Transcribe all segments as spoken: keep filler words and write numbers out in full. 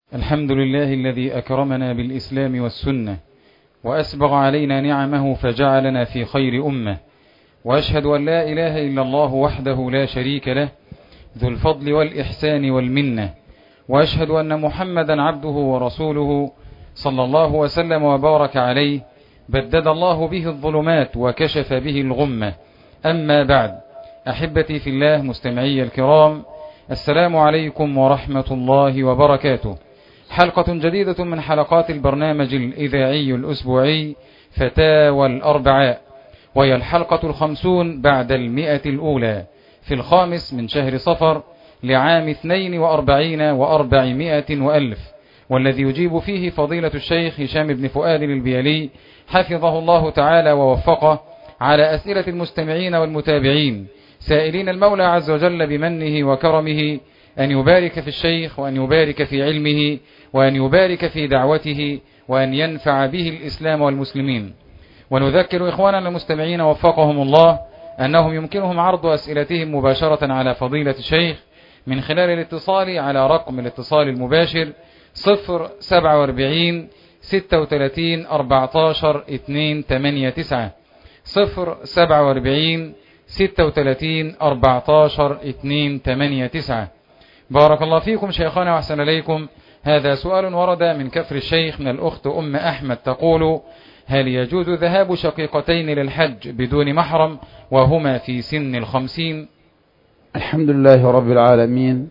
الحمد لله الذي أكرمنا بالإسلام والسنة وأسبغ علينا نعمه فجعلنا في خير أمة، وأشهد أن لا إله إلا الله وحده لا شريك له ذو الفضل والإحسان والمنة، وأشهد أن محمدا عبده ورسوله صلى الله وسلم وبارك عليه، بدد الله به الظلمات وكشف به الغمة. أما بعد، أحبتي في الله مستمعي الكرام، السلام عليكم ورحمة الله وبركاته. حلقة جديدة من حلقات البرنامج الإذاعي الأسبوعي فتاوى الأربعاء، وهي الحلقة الخمسون بعد المئة الأولى في الخامس من شهر صفر لعام اثنين وأربعين وأربعمائة وألف، والذي يجيب فيه فضيلة الشيخ هشام بن فؤاد البيلي حفظه الله تعالى ووفقه على أسئلة المستمعين والمتابعين، سائلين المولى عز وجل بمنه وكرمه أن يبارك في الشيخ وأن يبارك في علمه وأن يبارك في دعوته وأن ينفع به الإسلام والمسلمين. ونذكر إخواننا المستمعين وفقهم الله أنهم يمكنهم عرض أسئلتهم مباشرة على فضيلة الشيخ من خلال الاتصال على رقم الاتصال المباشر صفر سبعة وأربعين ستة وثلاثين أربعتاشر اثنين ثمانية تسعة صفر سبعة وأربعين ستة وثلاثين أربعتاشر اثنين ثمانية تسعة. بارك الله فيكم شيخنا وأحسن إليكم. هذا سؤال ورد من كفر الشيخ من الأخت أم أحمد تقول: هل يجوز ذهاب شقيقتين للحج بدون محرم وهما في سن الخمسين؟ الحمد لله رب العالمين،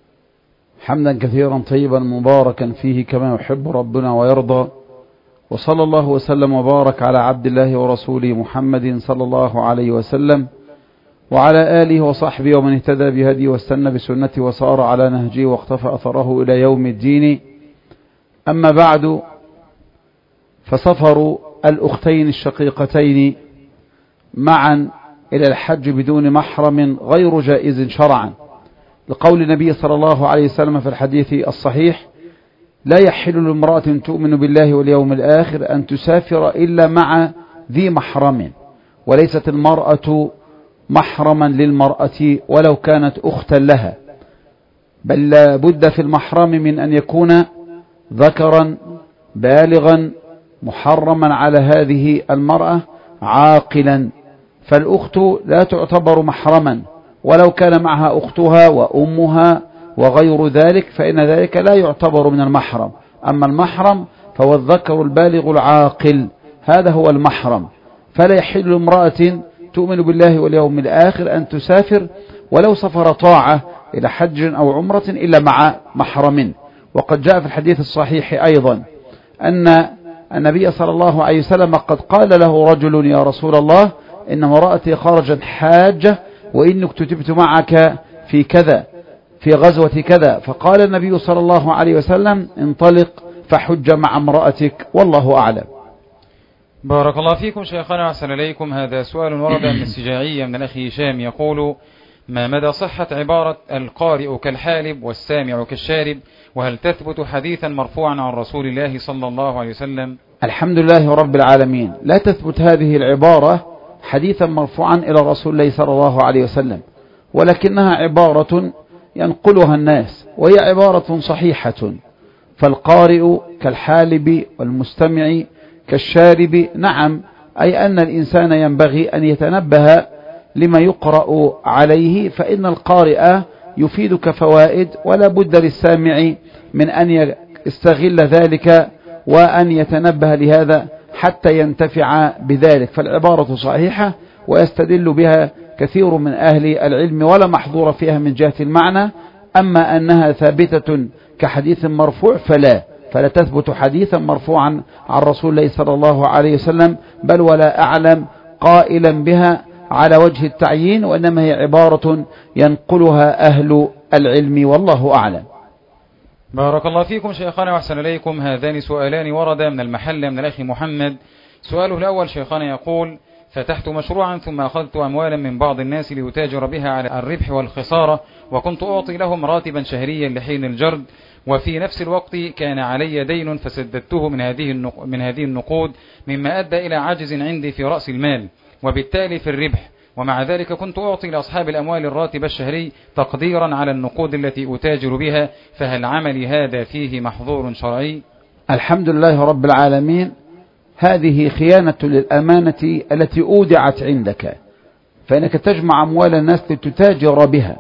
حمدا كثيرا طيبا مباركا فيه كما يحب ربنا ويرضى، وصلى الله وسلم وبارك على عبد الله ورسوله محمد صلى الله عليه وسلم وعلى آله وصحبه ومن اهتدى بهديه واستنى بسنته وصار على نهجه واقتفى أثره إلى يوم الدين. أما بعد، فسفر الأختين الشقيقتين معا إلى الحج بدون محرم غير جائز شرعا، لقول النبي صلى الله عليه وسلم في الحديث الصحيح: لا يحل لامرأة تؤمن بالله واليوم الآخر أن تسافر إلا مع ذي محرم، وليست المرأة محرما للمرأة ولو كانت أختا لها، بل لا بد في المحرم من أن يكون ذكرا بالغا محرما على هذه المرأة عاقلا، فالأخت لا تعتبر محرما ولو كان معها أختها وأمها وغير ذلك، فإن ذلك لا يعتبر من المحرم. أما المحرم فهو الذكر البالغ العاقل، هذا هو المحرم. فلا يحل لامرأة تؤمن بالله واليوم الآخر أن تسافر ولو سفر طاعة إلى حج أو عمرة إلا مع محرم. وقد جاء في الحديث الصحيح أيضا أن النبي صلى الله عليه وسلم قد قال له رجل: يا رسول الله، إن امرأتي خرجت حاجة وإني اكتتبت معك في كذا في غزوة كذا، فقال النبي صلى الله عليه وسلم: انطلق فحج مع امرأتك والله أعلم. بارك الله فيكم شيخنا وأحسن إليكم. هذا سؤال ورد من السجاعية من الأخ هشام يقول: ما مدى صحة عبارة القارئ كالحالب والسامع كالشارب، وهل تثبت حديثا مرفوعا عن رسول الله صلى الله عليه وسلم؟ الحمد لله رب العالمين، لا تثبت هذه العبارة حديثا مرفوعا إلى رسول الله صلى الله عليه وسلم، ولكنها عبارة ينقلها الناس وهي عبارة صحيحة. فالقارئ كالحالب والمستمع كالشارب، نعم، أي أن الإنسان ينبغي أن يتنبه لما يقرأ عليه، فإن القارئ يفيدك فوائد، ولا بد للسامع من أن يستغل ذلك وأن يتنبه لهذا حتى ينتفع بذلك. فالعبارة صحيحة ويستدل بها كثير من أهل العلم ولا محظور فيها من جهة المعنى. أما أنها ثابتة كحديث مرفوع فلا فلا تثبت حديثا مرفوعا عن رسول الله صلى الله عليه وسلم، بل ولا أعلم قائلا بها على وجه التعيين، وإنما هي عبارة ينقلها أهل العلم والله أعلم. بارك الله فيكم شيخنا وأحسن إليكم. هذان سؤالان ورد من المحل من الأخ محمد. سؤاله الأول شيخنا يقول: فتحت مشروعا ثم أخذت أموالا من بعض الناس ليتاجر بها على الربح والخسارة، وكنت أعطي لهم راتبا شهريا لحين الجرد، وفي نفس الوقت كان علي دين فسددته من هذه من هذه النقود، مما أدى إلى عجز عندي في رأس المال وبالتالي في الربح، ومع ذلك كنت أعطي لأصحاب الأموال الراتب الشهري تقديرا على النقود التي أتاجر بها، فهل عملي هذا فيه محظور شرعي؟ الحمد لله رب العالمين. هذه خيانة للأمانة التي أودعت عندك، فإنك تجمع أموال الناس لتتاجر بها،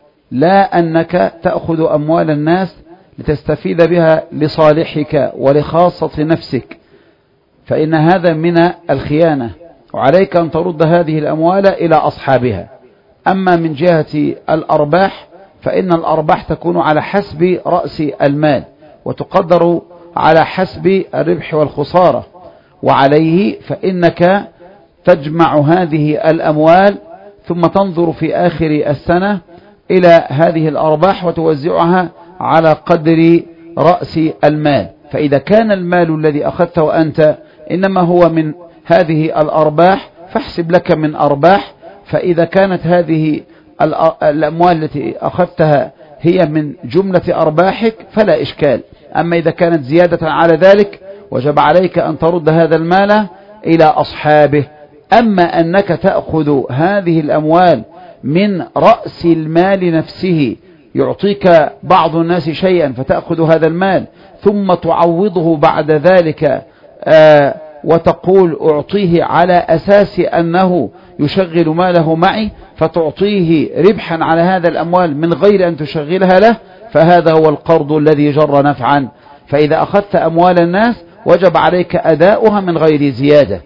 لا أنك تأخذ أموال الناس لتستفيد بها لصالحك ولخاصة نفسك، فإن هذا من الخيانة، وعليك أن ترد هذه الأموال إلى أصحابها. أما من جهة الأرباح فإن الأرباح تكون على حسب رأس المال، وتقدر على حسب الربح والخسارة، وعليه فإنك تجمع هذه الأموال ثم تنظر في آخر السنة إلى هذه الأرباح وتوزعها على قدر رأس المال. فإذا كان المال الذي أخذته أنت إنما هو من هذه الأرباح فاحسب لك من أرباح، فإذا كانت هذه الأموال التي أخذتها هي من جملة أرباحك فلا إشكال. أما إذا كانت زيادة على ذلك وجب عليك أن ترد هذا المال إلى أصحابه. أما أنك تأخذ هذه الأموال من رأس المال نفسه، يعطيك بعض الناس شيئا فتأخذ هذا المال ثم تعوضه بعد ذلك آه وتقول أعطيه على أساس أنه يشغل ماله معي، فتعطيه ربحا على هذا الأموال من غير أن تشغلها له، فهذا هو القرض الذي جر نفعا. فإذا أخذت أموال الناس وجب عليك أداؤها من غير زيادة.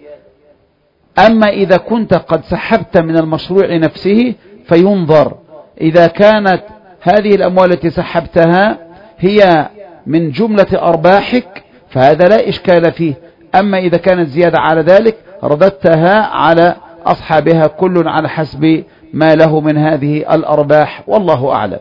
أما إذا كنت قد سحبت من المشروع نفسه فينظر، إذا كانت هذه الأموال التي سحبتها هي من جملة أرباحك فهذا لا إشكال فيه. أما إذا كانت زيادة على ذلك رددتها على أصحابها كل على حسب ما له من هذه الأرباح، والله أعلم.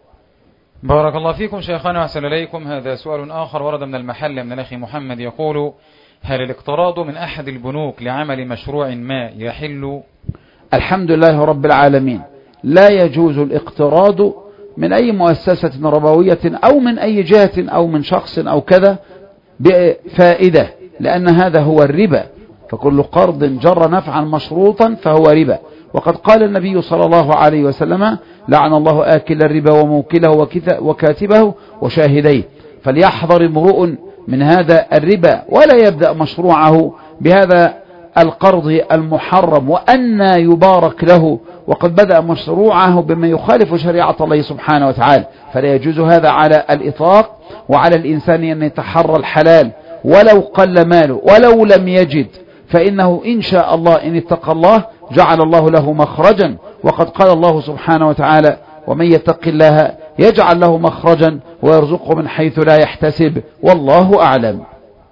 بارك الله فيكم شيخنا وأحسن إليكم. هذا سؤال آخر ورد من المحل من الأخ محمد يقول: هل الاقتراض من أحد البنوك لعمل مشروع ما يحل؟ الحمد لله رب العالمين. لا يجوز الاقتراض من أي مؤسسة ربوية أو من أي جهة أو من شخص أو كذا بفائدة، لأن هذا هو الربا، فكل قرض جر نفعا مشروطا فهو ربا. وقد قال النبي صلى الله عليه وسلم: لعن الله آكل الربا وموكله وكاتبه وشاهديه. فليحذر امرؤ من هذا الربا ولا يبدأ مشروعه بهذا القرض المحرم، وأن يبارك له وقد بدأ مشروعه بما يخالف شريعة الله سبحانه وتعالى. فلا يجوز هذا على الإطلاق، وعلى الإنسان أن يتحرى الحلال ولو قل ماله ولو لم يجد، فإنه إن شاء الله إن اتقى الله جعل الله له مخرجا. وقد قال الله سبحانه وتعالى: ومن يتق الله يجعل له مخرجا ويرزقه من حيث لا يحتسب، والله أعلم.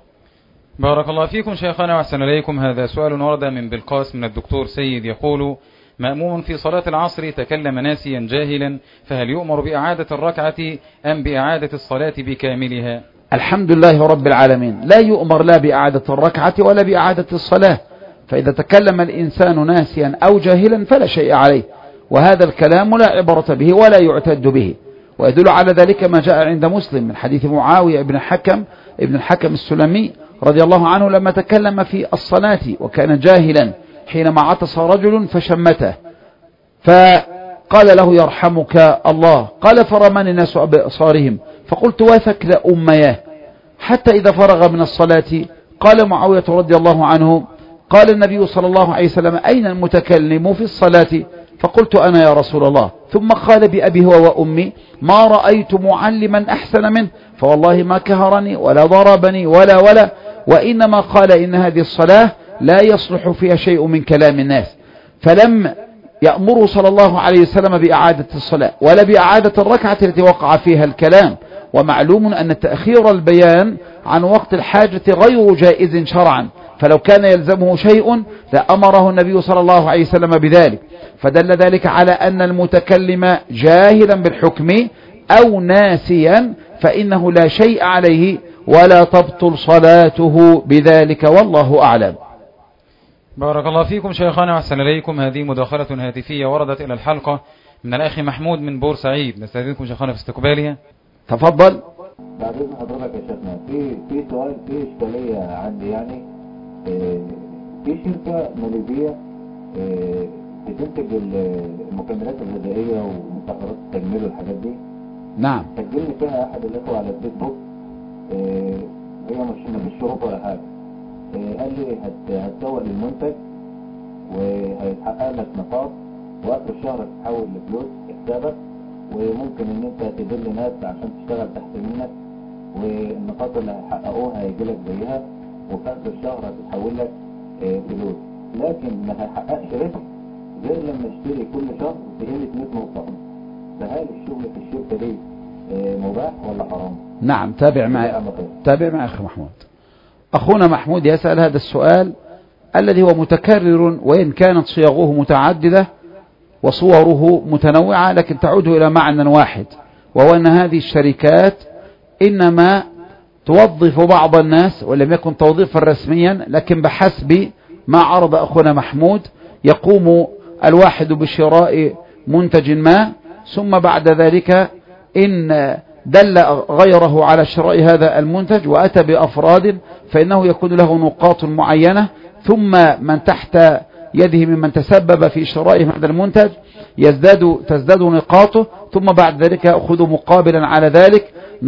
بارك الله فيكم شيخنا وأحسن إليكم. هذا سؤال ورد من بالقاس من الدكتور سيد يقول: مأموم في صلاة العصر تكلم ناسيا جاهلا، فهل يؤمر بإعادة الركعة أم بإعادة الصلاة بكاملها؟ الحمد لله رب العالمين. لا يؤمر لا بإعادة الركعة ولا بإعادة الصلاة، فإذا تكلم الإنسان ناسيا أو جاهلا فلا شيء عليه، وهذا الكلام لا عبرة به ولا يعتد به. ويدل على ذلك ما جاء عند مسلم من حديث معاوية ابن حكم ابن الحكم السلمي رضي الله عنه لما تكلم في الصلاة وكان جاهلا حينما عطس رجل فشمته، فقال له: يرحمك الله. قال: فرماني الناس بأبصارهم، فقلت: وثكل أمياه. حتى إذا فرغ من الصلاة قال معاوية رضي الله عنه: قال النبي صلى الله عليه وسلم: أين المتكلم في الصلاة؟ فقلت: أنا يا رسول الله. ثم قال بأبي هو وأمي: ما رأيت معلما أحسن منه، فوالله ما كهرني ولا ضربني ولا ولا وإنما قال إن هذه الصلاة لا يصلح فيها شيء من كلام الناس. فلم يأمر صلى الله عليه وسلم بإعادة الصلاة ولا بإعادة الركعة التي وقع فيها الكلام. ومعلوم أن تأخير البيان عن وقت الحاجة غير جائز شرعا، فلو كان يلزمه شيء لأمره النبي صلى الله عليه وسلم بذلك. فدل ذلك على أن المتكلم جاهلا بالحكم أو ناسيا فإنه لا شيء عليه ولا تبطل صلاته بذلك، والله أعلم. بارك الله فيكم شيخنا وأحسن إليكم. هذه مداخلة هاتفية وردت إلى الحلقة من الأخ محمود من بورسعيد، نستأذنكم شيخنا في استقبالها. تفضل. بعد إذن حضرتك يا شيخنا، في في سؤال، في إشكالية عندي يعني. إيه في شركة ماليزية إيه بتنتج المكملات الغذائية ومستحضرات التجميل والحاجات دي. نعم. سجلني فيها أحد الإخوة على الفيسبوك، آه هي مش مش شروط ولا حاجة. آه قال لي هت هتسوق للمنتج وهيتحقق لك نقاط، وآخر الشهر هتتحول لفلوس في حسابك، وممكن إن أنت تدل ناس عشان تشتغل تحت منك، والنقاط اللي هيحققوها هيجي لك زيها، وفي آخر الشهر هتتحول لك آه فلوس. لكن ما هيحققش ربح غير لما اشتري كل شهر بقيمة مية نقطة. فهل الشغل في الشركة دي مباح ولا حرام؟ نعم. تابع معي تابع معي أخي محمود. أخونا محمود يسأل هذا السؤال الذي هو متكرر، وإن كانت صيغه متعددة وصوره متنوعة، لكن تعود إلى معنى واحد، وهو أن هذه الشركات إنما توظف بعض الناس، ولم يكن توظيفا رسميا، لكن بحسب ما عرض أخونا محمود يقوم الواحد بشراء منتج ما، ثم بعد ذلك إن دل غيره على شراء هذا المنتج وأتى بأفراد، فإنه يكون له نقاط معينة، ثم من تحت يده ممن تسبب في شراء هذا المنتج يزداد تزداد نقاطه، ثم بعد ذلك يأخذ مقابلا على ذلك.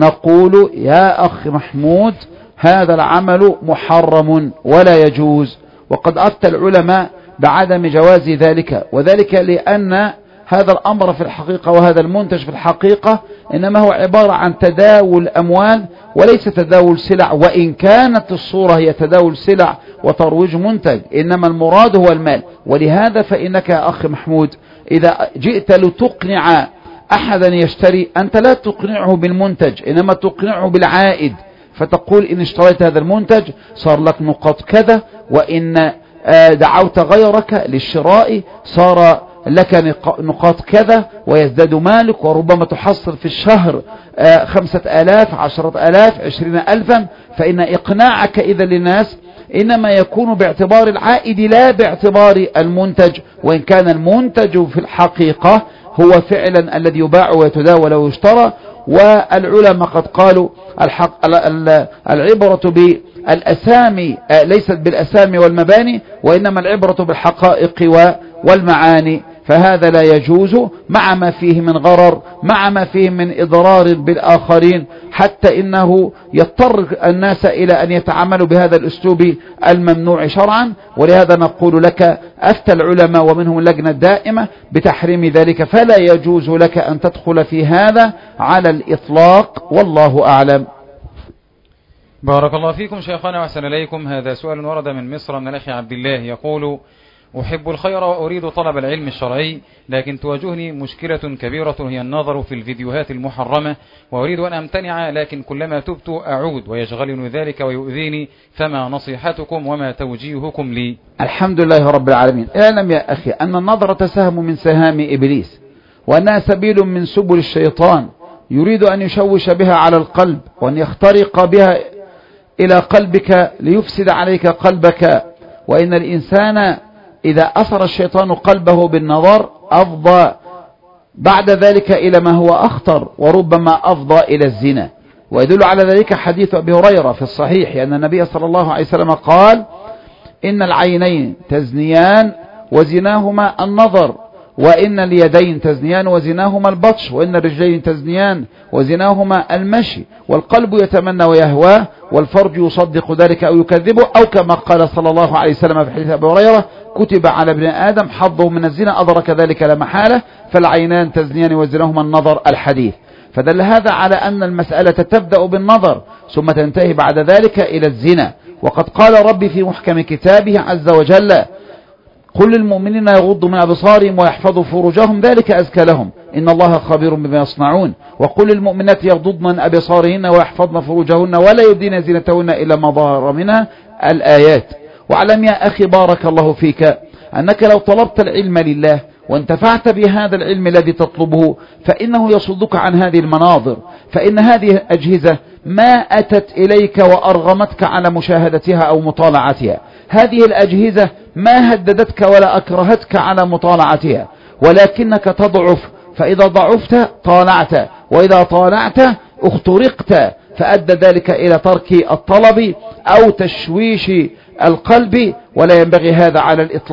نقول يا أخ محمود هذا العمل محرم ولا يجوز، وقد أفتى العلماء بعدم جواز ذلك، وذلك لأن هذا الأمر في الحقيقة وهذا المنتج في الحقيقة إنما هو عبارة عن تداول أموال وليس تداول سلع، وإن كانت الصورة هي تداول سلع وترويج منتج، إنما المراد هو المال. ولهذا فإنك يا أخي محمود إذا جئت لتقنع أحدا يشتري، أنت لا تقنعه بالمنتج، إنما تقنعه بالعائد، فتقول إن اشتريت هذا المنتج صار لك نقاط كذا، وإن دعوت غيرك للشراء صار لك نقاط كذا، ويزداد مالك، وربما تحصل في الشهر خمسة آلاف عشرة آلاف عشرين ألفا. فإن إقناعك إذا للناس إنما يكون باعتبار العائد لا باعتبار المنتج، وإن كان المنتج في الحقيقة هو فعلا الذي يباع ويتداول ويشترى. والعلماء قد قالوا الحق العبرة بالأسامي ليست بالأسامي والمباني، وإنما العبرة بالحقائق والمعاني، فهذا لا يجوز مع ما فيه من غرر، مع ما فيه من إضرار بالآخرين، حتى إنه يضطر الناس إلى أن يتعاملوا بهذا الأسلوب الممنوع شرعا. ولهذا نقول لك أفتى العلماء ومنهم اللجنة الدائمة بتحريم ذلك، فلا يجوز لك أن تدخل في هذا على الإطلاق، والله أعلم. بارك الله فيكم شيخنا وأحسن إليكم. هذا سؤال ورد من مصر من الأخ عبد الله يقول: أحب الخير وأريد طلب العلم الشرعي، لكن تواجهني مشكلة كبيرة هي النظر في الفيديوهات المحرمة، وأريد أن أمتنع، لكن كلما تبت أعود ويشغلني ذلك ويؤذيني، فما نصيحتكم وما توجيهكم لي؟ الحمد لله رب العالمين. اعلم يا أخي أن النظرة سهم من سهام إبليس، وأنها سبيل من سبل الشيطان يريد أن يشوش بها على القلب، وأن يخترق بها إلى قلبك ليفسد عليك قلبك. وإن الإنسان إذا أثر الشيطان قلبه بالنظر أفضى بعد ذلك إلى ما هو أخطر، وربما أفضى إلى الزنا. ويدل على ذلك حديث أبي هريرة في الصحيح أن النبي صلى الله عليه وسلم قال: إن العينين تزنيان وزناهما النظر، وإن اليدين تزنيان وزناهما البطش، وإن الرجلين تزنيان وزناهما المشي، والقلب يتمنى ويهواه، والفرج يصدق ذلك أو يكذبه، أو كما قال صلى الله عليه وسلم في حديث أبي هريرة: كتب على ابن آدم حظه من الزنا أدرك ذلك لا محالة، فالعينان تزنيان وزناهما النظر الحديث. فدل هذا على أن المسألة تبدأ بالنظر ثم تنتهي بعد ذلك إلى الزنا. وقد قال ربي في محكم كتابه عز وجل: قل للمؤمنين يغضوا من أبصارهم ويحفظوا فروجهم ذلك أزكى لهم إن الله خبير بما يصنعون. وقل للمؤمنات يغضضن من أبصارهن ويحفظن فروجهن ولا يبدين زينتهن إلا ما ظهر منها الآيات. واعلم يا أخي بارك الله فيك أنك لو طلبت العلم لله وانتفعت بهذا العلم الذي تطلبه فإنه يصدك عن هذه المناظر، فإن هذه الأجهزة ما أتت إليك وأرغمتك على مشاهدتها أو مطالعتها. هذه الأجهزة ما هددتك ولا أكرهتك على مطالعتها، ولكنك تضعف، فإذا ضعفت طالعت، وإذا طالعت اخترقت، فأدى ذلك إلى ترك الطلب أو تشويش القلب، ولا ينبغي هذا على الإطلاق.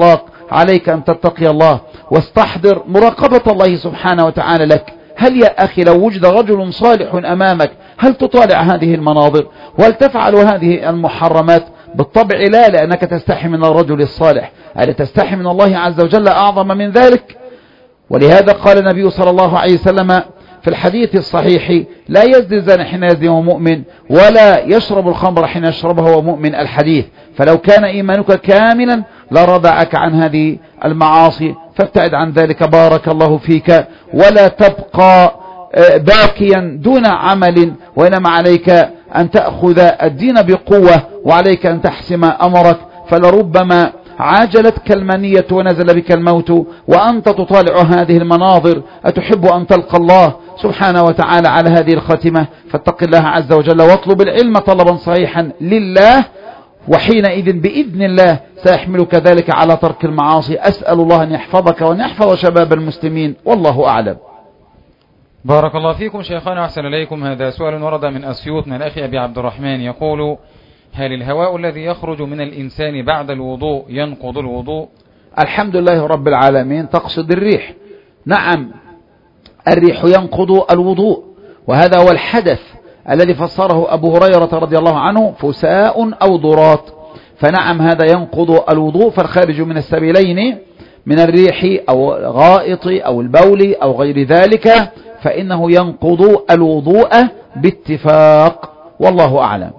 عليك أن تتقي الله واستحضر مراقبة الله سبحانه وتعالى لك. هل يا أخي لو وجد رجل صالح أمامك هل تطالع هذه المناظر وهل تفعل هذه المحرمات؟ بالطبع لا، لأنك تستحي من الرجل الصالح. هل تستحي من الله عز وجل أعظم من ذلك؟ ولهذا قال النبي صلى الله عليه وسلم في الحديث الصحيح: لا يزني الزاني حين يزني وهو مؤمن، ولا يشرب الخمر حين يشربه وهو مؤمن. الحديث. فلو كان إيمانك كاملا لردعك عن هذه المعاصي، فابتعد عن ذلك بارك الله فيك، ولا تبقى باكيا دون عمل، وإنما عليك أن تأخذ الدين بقوة، وعليك أن تحسم أمرك، فلربما عاجلتك المنية ونزل بك الموت وأنت تطالع هذه المناظر. أتحب أن تلقى الله سبحانه وتعالى على هذه الخاتمة؟ فاتق الله عز وجل واطلب العلم طلبا صحيحا لله، وحينئذ بإذن الله سيحملك ذلك على ترك المعاصي. أسأل الله أن يحفظك وأن يحفظ شباب المسلمين، والله أعلم. بارك الله فيكم شيخنا وأحسن إليكم. هذا سؤال ورد من أسيوط من الأخ أبي عبد الرحمن يقول: هل الهواء الذي يخرج من الإنسان بعد الوضوء ينقض الوضوء؟ الحمد لله رب العالمين. تقصد الريح؟ نعم، الريح ينقض الوضوء، وهذا هو الحدث الذي فسره أبو هريرة رضي الله عنه: فساء أو ضرات. فنعم هذا ينقض الوضوء، فالخارج من السبيلين من الريح أو غائط أو البول أو غير ذلك فإنه ينقض الوضوء باتفاق، والله أعلم.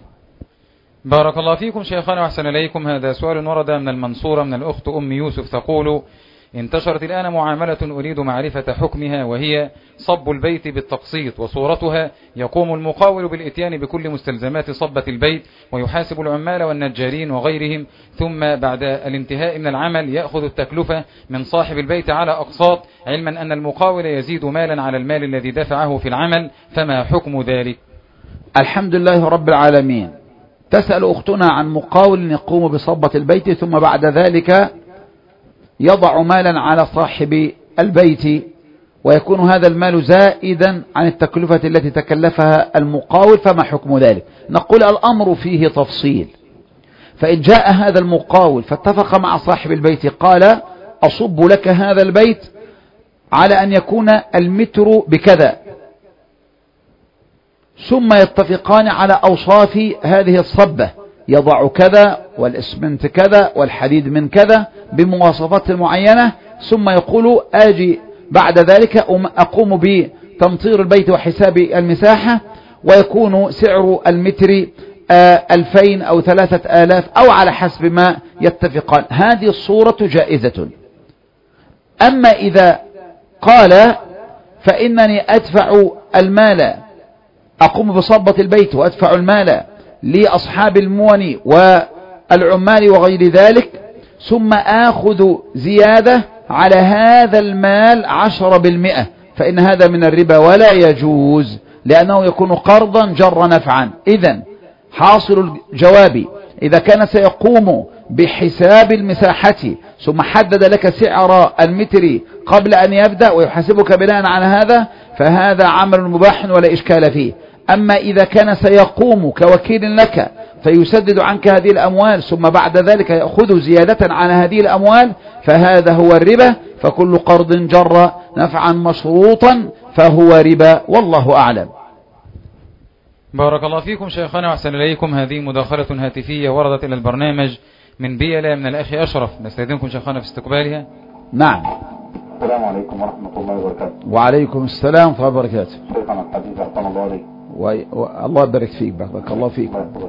بارك الله فيكم شيخنا وأحسن إليكم. هذا سؤال ورد من المنصورة من الأخت أم يوسف تقول: انتشرت الآن معاملة أريد معرفة حكمها، وهي صب البيت بالتقسيط، وصورتها: يقوم المقاول بالإتيان بكل مستلزمات صبة البيت ويحاسب العمال والنجارين وغيرهم، ثم بعد الانتهاء من العمل يأخذ التكلفة من صاحب البيت على أقساط، علما أن المقاول يزيد مالا على المال الذي دفعه في العمل، فما حكم ذلك؟ الحمد لله رب العالمين. تسأل أختنا عن مقاول يقوم بصبة البيت ثم بعد ذلك يضع مالا على صاحب البيت، ويكون هذا المال زائدا عن التكلفة التي تكلفها المقاول، فما حكم ذلك؟ نقول الأمر فيه تفصيل. فإن جاء هذا المقاول فاتفق مع صاحب البيت قال: أصب لك هذا البيت على أن يكون المتر بكذا، ثم يتفقان على أوصاف هذه الصبة، يضع كذا والإسمنت كذا والحديد من كذا بمواصفات معينة، ثم يقول: آجي بعد ذلك أقوم بتمطير البيت وحساب المساحة، ويكون سعر المتر ألفين أو ثلاثة آلاف أو على حسب ما يتفقان. هذه الصورة جائزة. أما إذا قال: فإنني أدفع المال، أقوم بصبة البيت وأدفع المال لأصحاب المون والعمال وغير ذلك، ثم آخذ زيادة على هذا المال عشرة بالمئة، فإن هذا من الربا ولا يجوز، لأنه يكون قرضا جر نفعا. إذن حاصل الجواب: إذا كان سيقوم بحساب المساحة ثم حدد لك سعر المتر قبل أن يبدأ ويحاسبك بناء على هذا، فهذا عمل مباح ولا إشكال فيه. أما إذا كان سيقوم كوكيل لك فيسدد عنك هذه الأموال ثم بعد ذلك يأخذ زيادة على هذه الأموال، فهذا هو الربا. فكل قرض جر نفعا مشروطا فهو ربا، والله أعلم. بارك الله فيكم شيخنا وأحسن إليكم. هذه مداخلة هاتفية وردت إلى البرنامج من بيلا من الأخ أشرف، نستأذنكم شيخنا في استقبالها. نعم. السلام عليكم ورحمة الله وبركاته. وعليكم السلام ورحمة الله وبركاته. شيخنا الحبيب أحسن الله عليك. والله يبارك فيك، بارك الله فيك.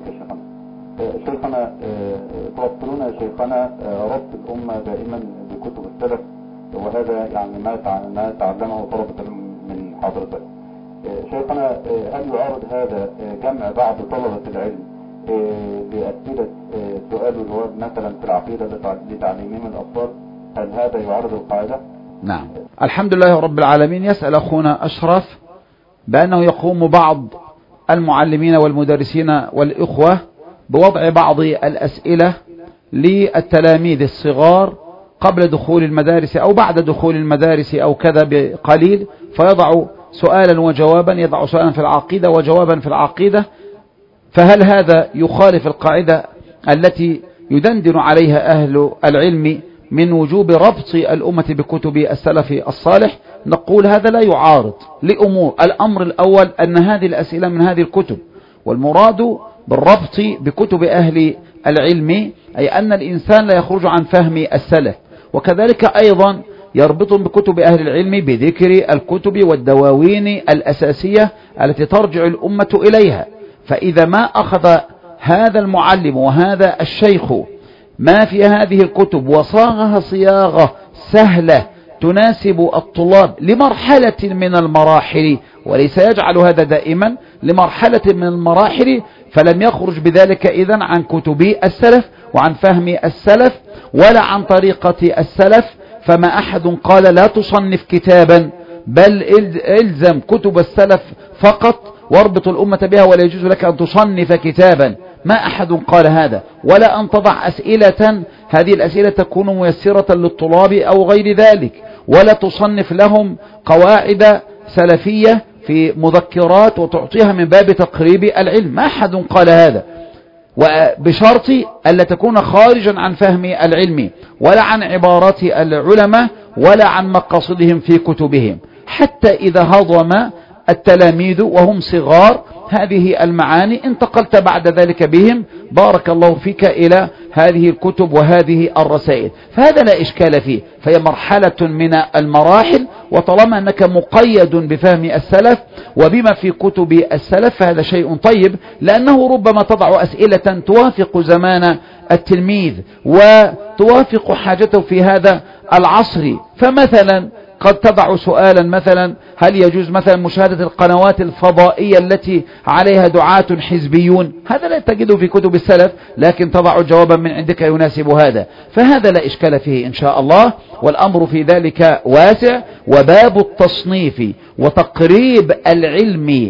شيخنا توصلون يا شيخنا ربط الأمة دائما بكتب السلف، وهذا يعني ما ما تعلمه طلبة من حضرتك. شيخنا هل يعارض هذا جمع بعض طلبة العلم بأسئلة سؤال وجواب مثلا في العقيدة لتعليمهم الأطفال؟ هل هذا يعارض القاعدة؟ نعم. الحمد لله رب العالمين. يسأل أخونا أشرف بأنه يقوم بعض المعلمين والمدرسين والإخوة بوضع بعض الأسئلة للتلاميذ الصغار قبل دخول المدارس أو بعد دخول المدارس أو كذا بقليل، فيضع سؤالا وجوابا، يضع سؤالا في العقيدة وجوابا في العقيدة. فهل هذا يخالف القاعدة التي يدندن عليها أهل العلم من وجوب ربط الأمة بكتب السلف الصالح، نقول هذا لا يعارض لأمور. الأمر الأول أن هذه الأسئلة من هذه الكتب، والمراد بالربط بكتب أهل العلم أي أن الإنسان لا يخرج عن فهم السلف، وكذلك أيضا يربط بكتب أهل العلم بذكر الكتب والدواوين الأساسية التي ترجع الأمة إليها. فإذا ما أخذ هذا المعلم وهذا الشيخ ما في هذه الكتب وصاغها صياغة سهلة تناسب الطلاب لمرحلة من المراحل، وليس يجعل هذا دائما، لمرحلة من المراحل، فلم يخرج بذلك إذن عن كتب السلف وعن فهم السلف ولا عن طريقة السلف. فما أحد قال لا تصنف كتابا، بل إلزم كتب السلف فقط واربط الأمة بها، ولا يجوز لك أن تصنف كتابا. ما أحد قال هذا، ولا أن تضع أسئلة هذه الأسئلة تكون ميسرة للطلاب أو غير ذلك، ولا تصنف لهم قواعد سلفية في مذكرات وتعطيها من باب تقريب العلم. ما أحد قال هذا، وبشرط ألا تكون خارجا عن فهم العلم ولا عن عبارات العلماء ولا عن مقاصدهم في كتبهم، حتى إذا هضم التلاميذ وهم صغار هذه المعاني انتقلت بعد ذلك بهم بارك الله فيك إلى هذه الكتب وهذه الرسائل، فهذا لا إشكال فيه، فهي مرحلة من المراحل. وطالما أنك مقيد بفهم السلف وبما في كتب السلف فهذا شيء طيب، لأنه ربما تضع أسئلة توافق زمان التلميذ وتوافق حاجته في هذا العصر. فمثلا قد تضع سؤالا مثلا هل يجوز مثلا مشاهدة القنوات الفضائية التي عليها دعاة حزبيون؟ هذا لا تجده في كتب السلف، لكن تضع جوابا من عندك يناسب هذا، فهذا لا إشكال فيه إن شاء الله، والأمر في ذلك واسع. وباب التصنيف وتقريب العلم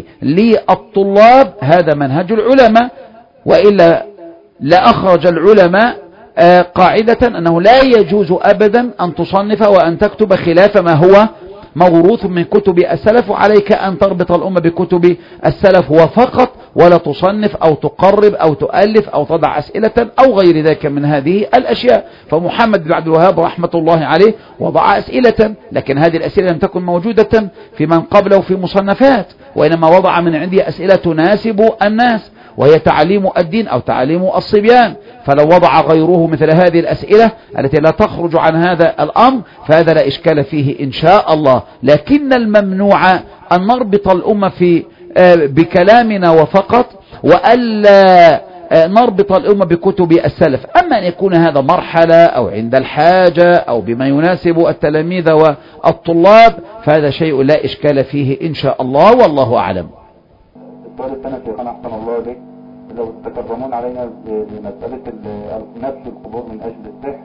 للطلاب هذا منهج العلماء، وإلا لأخرج العلماء قاعدة أنه لا يجوز أبدا أن تصنف وأن تكتب خلاف ما هو موروث من كتب السلف، وعليك أن تربط الأمة بكتب السلف وفقط، ولا تصنف أو تقرب أو تؤلف أو تضع أسئلة أو غير ذلك من هذه الأشياء. فمحمد بن عبد الوهاب رحمة الله عليه وضع أسئلة، لكن هذه الأسئلة لم تكن موجودة في من قبله في مصنفات، وإنما وضع من عنده أسئلة تناسب الناس، وهي تعليم الدين أو تعليم الصبيان. فلو وضع غيره مثل هذه الأسئلة التي لا تخرج عن هذا الأمر فهذا لا إشكال فيه إن شاء الله، لكن الممنوع أن نربط الأمة في بكلامنا وفقط، وألا نربط الأمة بكتب السلف. أما أن يكون هذا مرحلة أو عند الحاجة أو بما يناسب التلاميذ والطلاب فهذا شيء لا إشكال فيه إن شاء الله، والله أعلم. السؤال الثاني شيخنا أحسن الله إليك، لو تكرمون علينا بمسألة نفي القبور من أجل السحر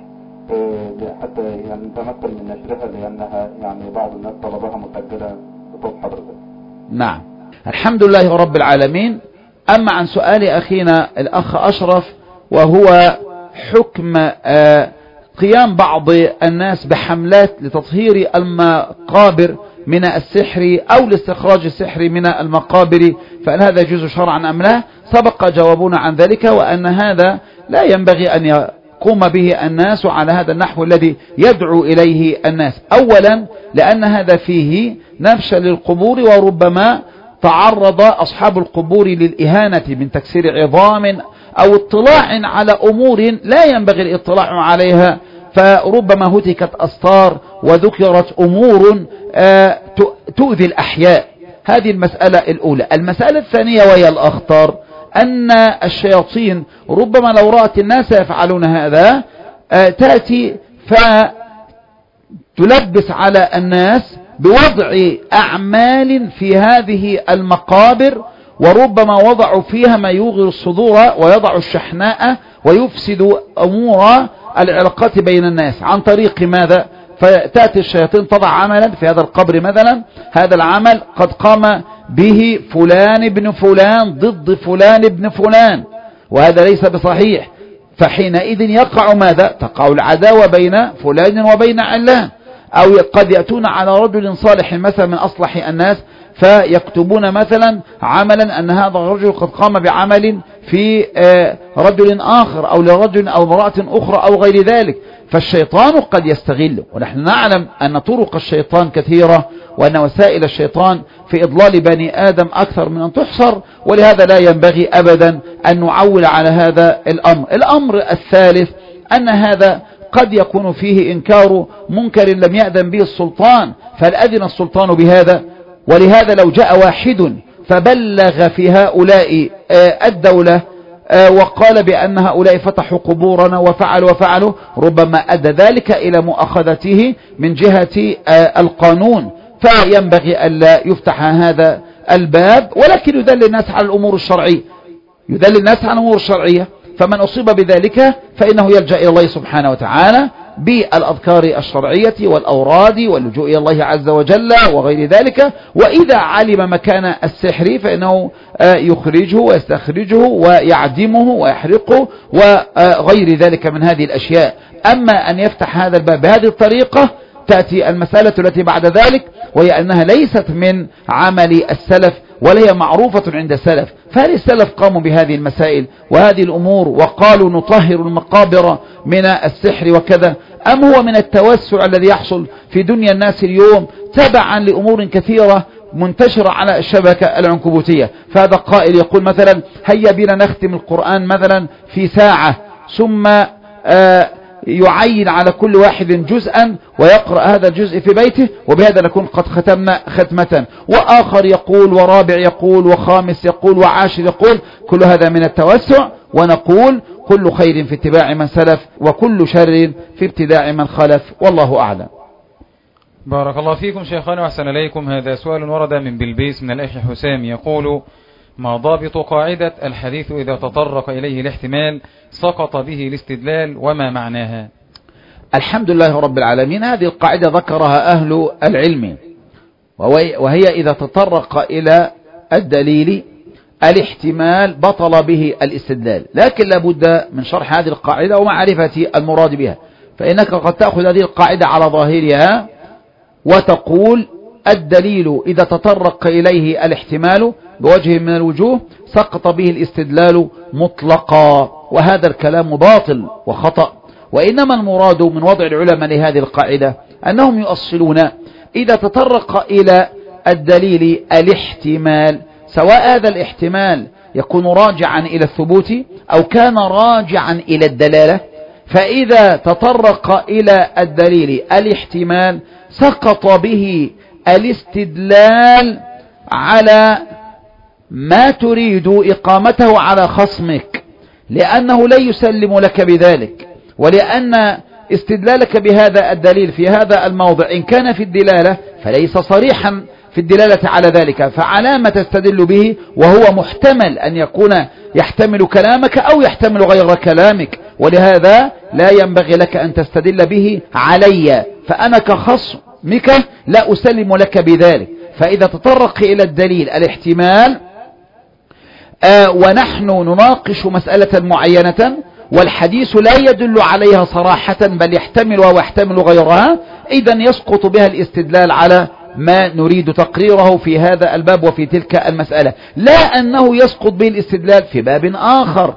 حتى يعني نتمكن من نشرها، لأنها يعني بعض الناس طلبها مسجلة بصوت حضرتك. نعم، الحمد لله رب العالمين. أما عن سؤال أخينا الأخ أشرف وهو حكم قيام بعض الناس بحملات لتطهير المقابر من السحر أو لاستخراج السحر من المقابر، فهل هذا يجوز شرعا أم لا؟ سبق جوابنا عن ذلك، وأن هذا لا ينبغي أن يقوم به الناس على هذا النحو الذي يدعو إليه الناس. أولا لأن هذا فيه نبش للقبور، وربما تعرض أصحاب القبور للإهانة من تكسير عظام أو اطلاع على أمور لا ينبغي الاطلاع عليها، فربما هتكت أستار وذكرت أمور تؤذي الأحياء. هذه المسألة الأولى. المسألة الثانية وهي الأخطر أن الشياطين ربما لو رأت الناس يفعلون هذا تأتي فتلبس على الناس بوضع أعمال في هذه المقابر، وربما وضعوا فيها ما يوغر الصدور ويضع الشحناء ويفسد أمور العلاقات بين الناس. عن طريق ماذا؟ فتأتي الشياطين تضع عملا في هذا القبر مثلا، هذا العمل قد قام به فلان ابن فلان ضد فلان ابن فلان، وهذا ليس بصحيح. فحينئذ يقع ماذا؟ تقع العداوة بين فلان وبين علان. أو قد يأتون على رجل صالح مثلا من أصلح الناس فيكتبون مثلا عملا أن هذا الرجل قد قام بعمل في رجل آخر أو لرجل أو امرأة أخرى أو غير ذلك، فالشيطان قد يستغله. ونحن نعلم أن طرق الشيطان كثيرة، وأن وسائل الشيطان في إضلال بني آدم أكثر من أن تحصر، ولهذا لا ينبغي أبدا أن نعول على هذا الأمر. الأمر الثالث أن هذا قد يكون فيه إنكار منكر لم يأذن به السلطان، فهل أذن السلطان بهذا؟ ولهذا لو جاء واحد فبلغ في هؤلاء الدولة وقال بأن هؤلاء فتحوا قبورنا وفعلوا وفعلوا، ربما أدى ذلك إلى مؤاخذته من جهة القانون، فينبغي ألا يفتح هذا الباب، ولكن يدل الناس على الأمور الشرعية، يدل الناس على الأمور الشرعية. فمن أصيب بذلك فإنه يلجأ إلى الله سبحانه وتعالى بالأذكار الشرعية والأوراد واللجوء إلى الله عز وجل وغير ذلك. وإذا علم مكان السحر فإنه يخرجه ويستخرجه ويعدمه ويحرقه وغير ذلك من هذه الأشياء. أما أن يفتح هذا الباب بهذه الطريقة تأتي المسألة التي بعد ذلك، وهي أنها ليست من عمل السلف ولا هي معروفة عند السلف. فهل السلف قاموا بهذه المسائل وهذه الأمور وقالوا نطهر المقابر من السحر وكذا، أم هو من التوسع الذي يحصل في دنيا الناس اليوم تبعا لأمور كثيرة منتشرة على الشبكة العنكبوتية؟ فهذا قائل يقول مثلا هيا بنا نختم القرآن مثلا في ساعة، ثم آه يعين على كل واحد جزءا ويقرأ هذا الجزء في بيته، وبهذا نكون قد ختمنا ختمة. وآخر يقول، ورابع يقول، وخامس يقول، وعاشر يقول. كل هذا من التوسع، ونقول كل خير في اتباع من سلف، وكل شر في ابتداع من خلف، والله أعلم. بارك الله فيكم شيخنا وأحسن إليكم. هذا سؤال ورد من بلبيس من الأخ حسام يقول: ما ضابط قاعدة الحديث إذا تطرق إليه الاحتمال سقط به الاستدلال، وما معناها؟ الحمد لله رب العالمين. هذه القاعدة ذكرها أهل العلم، وهي إذا تطرق إلى الدليل الاحتمال بطل به الاستدلال، لكن لابد من شرح هذه القاعدة ومعرفة المراد بها. فإنك قد تأخذ هذه القاعدة على ظاهرها وتقول الدليل إذا تطرق إليه الاحتمال بوجه من الوجوه سقط به الاستدلال مطلقا، وهذا الكلام باطل وخطأ. وإنما المراد من وضع العلماء لهذه القاعدة أنهم يؤصلون إذا تطرق إلى الدليل الاحتمال، سواء هذا الاحتمال يكون راجعا إلى الثبوت أو كان راجعا إلى الدلالة، فإذا تطرق إلى الدليل الاحتمال سقط به الاستدلال على ما تريد إقامته على خصمك، لأنه لا يسلم لك بذلك، ولأن استدلالك بهذا الدليل في هذا الموضع إن كان في الدلالة فليس صريحا في الدلالة على ذلك، فعلى ما تستدل به وهو محتمل أن يكون يحتمل كلامك أو يحتمل غير كلامك، ولهذا لا ينبغي لك أن تستدل به علي، فأنا كخصمك لا أسلم لك بذلك. فإذا تطرق إلى الدليل الاحتمال آه ونحن نناقش مسألة معينة والحديث لا يدل عليها صراحة بل يحتمل ويحتمل غيرها، إذن يسقط بها الاستدلال على ما نريد تقريره في هذا الباب وفي تلك المسألة، لا أنه يسقط به الاستدلال في باب آخر،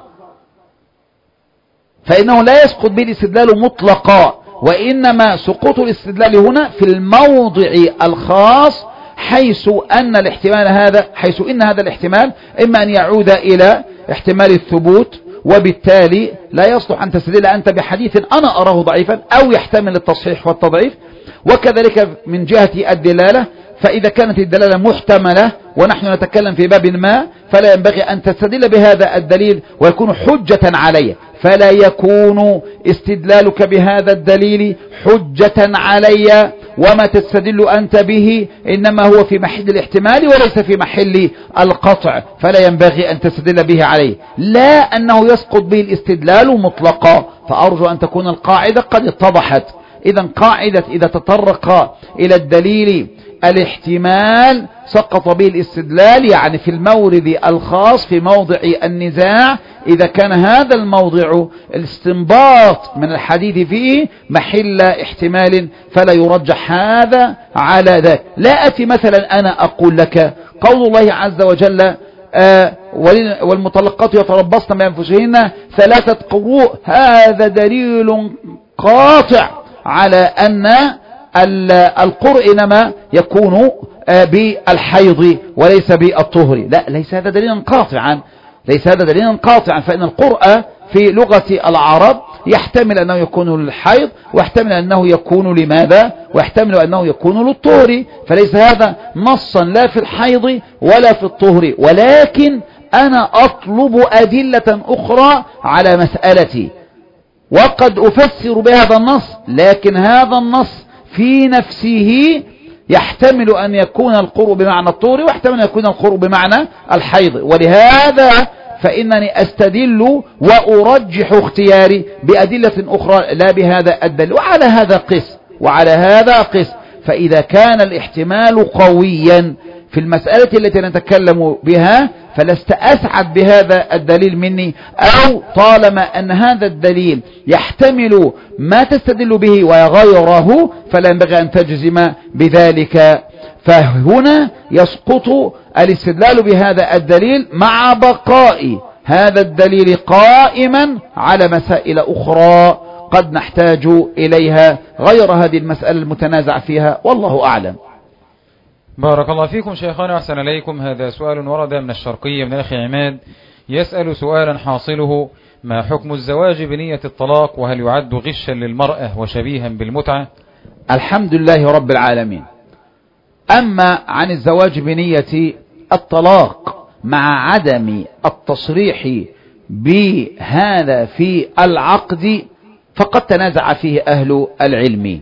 فإنه لا يسقط به الاستدلال مطلقا، وإنما سقوط الاستدلال هنا في الموضع الخاص، حيث أن الاحتمال هذا حيث إن هذا الاحتمال إما أن يعود إلى احتمال الثبوت، وبالتالي لا يصلح أن تستدل أنت بحديث أنا أراه ضعيفا أو يحتمل التصحيح والتضعيف. وكذلك من جهة الدلالة، فإذا كانت الدلالة محتملة ونحن نتكلم في باب ما فلا ينبغي أن تستدل بهذا الدليل ويكون حجة علي، فلا يكون استدلالك بهذا الدليل حجة علي، وما تستدل أنت به إنما هو في محل الاحتمال وليس في محل القطع، فلا ينبغي أن تستدل به عليه، لا أنه يسقط به الاستدلال مطلقا. فأرجو أن تكون القاعدة قد اتضحت. إذن قاعدة إذا تطرق إلى الدليل الاحتمال سقط به الاستدلال، يعني في المورد الخاص في موضع النزاع، إذا كان هذا الموضع الاستنباط من الحديث فيه محل احتمال فلا يرجح هذا على ذاك. لا أتي مثلا أنا أقول لك قول الله عز وجل آه والمطلقات يتربصن بأنفسهن ثلاثة قروء، هذا دليل قاطع على أن القرء إنما يكون بالحيض وليس بالطهر. لا، ليس هذا دليلا قاطعا، ليس هذا دليلا قاطعا، فإن القرء في لغة العرب يحتمل أنه يكون للحيض، ويحتمل أنه يكون لماذا، ويحتمل أنه يكون للطهر، فليس هذا نصا لا في الحيض ولا في الطهر. ولكن أنا أطلب أدلة أخرى على مسألتي، وقد أفسر بهذا النص، لكن هذا النص في نفسه يحتمل أن يكون القرء بمعنى الطهر، ويحتمل أن يكون القرء بمعنى الحيض. ولهذا فإنني أستدل وأرجح اختياري بأدلة أخرى لا بهذا الدليل. وعلى هذا قس وعلى هذا قس فإذا كان الاحتمال قويا في المسألة التي نتكلم بها فلست أسعد بهذا الدليل مني، أو طالما أن هذا الدليل يحتمل ما تستدل به وغيره فلا ينبغي أن تجزم بذلك. فهنا يسقط الاستدلال بهذا الدليل مع بقاء هذا الدليل قائما على مسائل أخرى قد نحتاج إليها غير هذه المسألة المتنازع فيها، والله أعلم. بارك الله فيكم شيخنا وأحسن إليكم. هذا سؤال ورد من الشرقية من الأخ عماد، يسأل سؤالا حاصله: ما حكم الزواج بنية الطلاق، وهل يعد غشا للمرأة وشبيها بالمتعة؟ الحمد لله رب العالمين. أما عن الزواج بنية الطلاق مع عدم التصريح بهذا في العقد فقد تنازع فيه أهل العلم،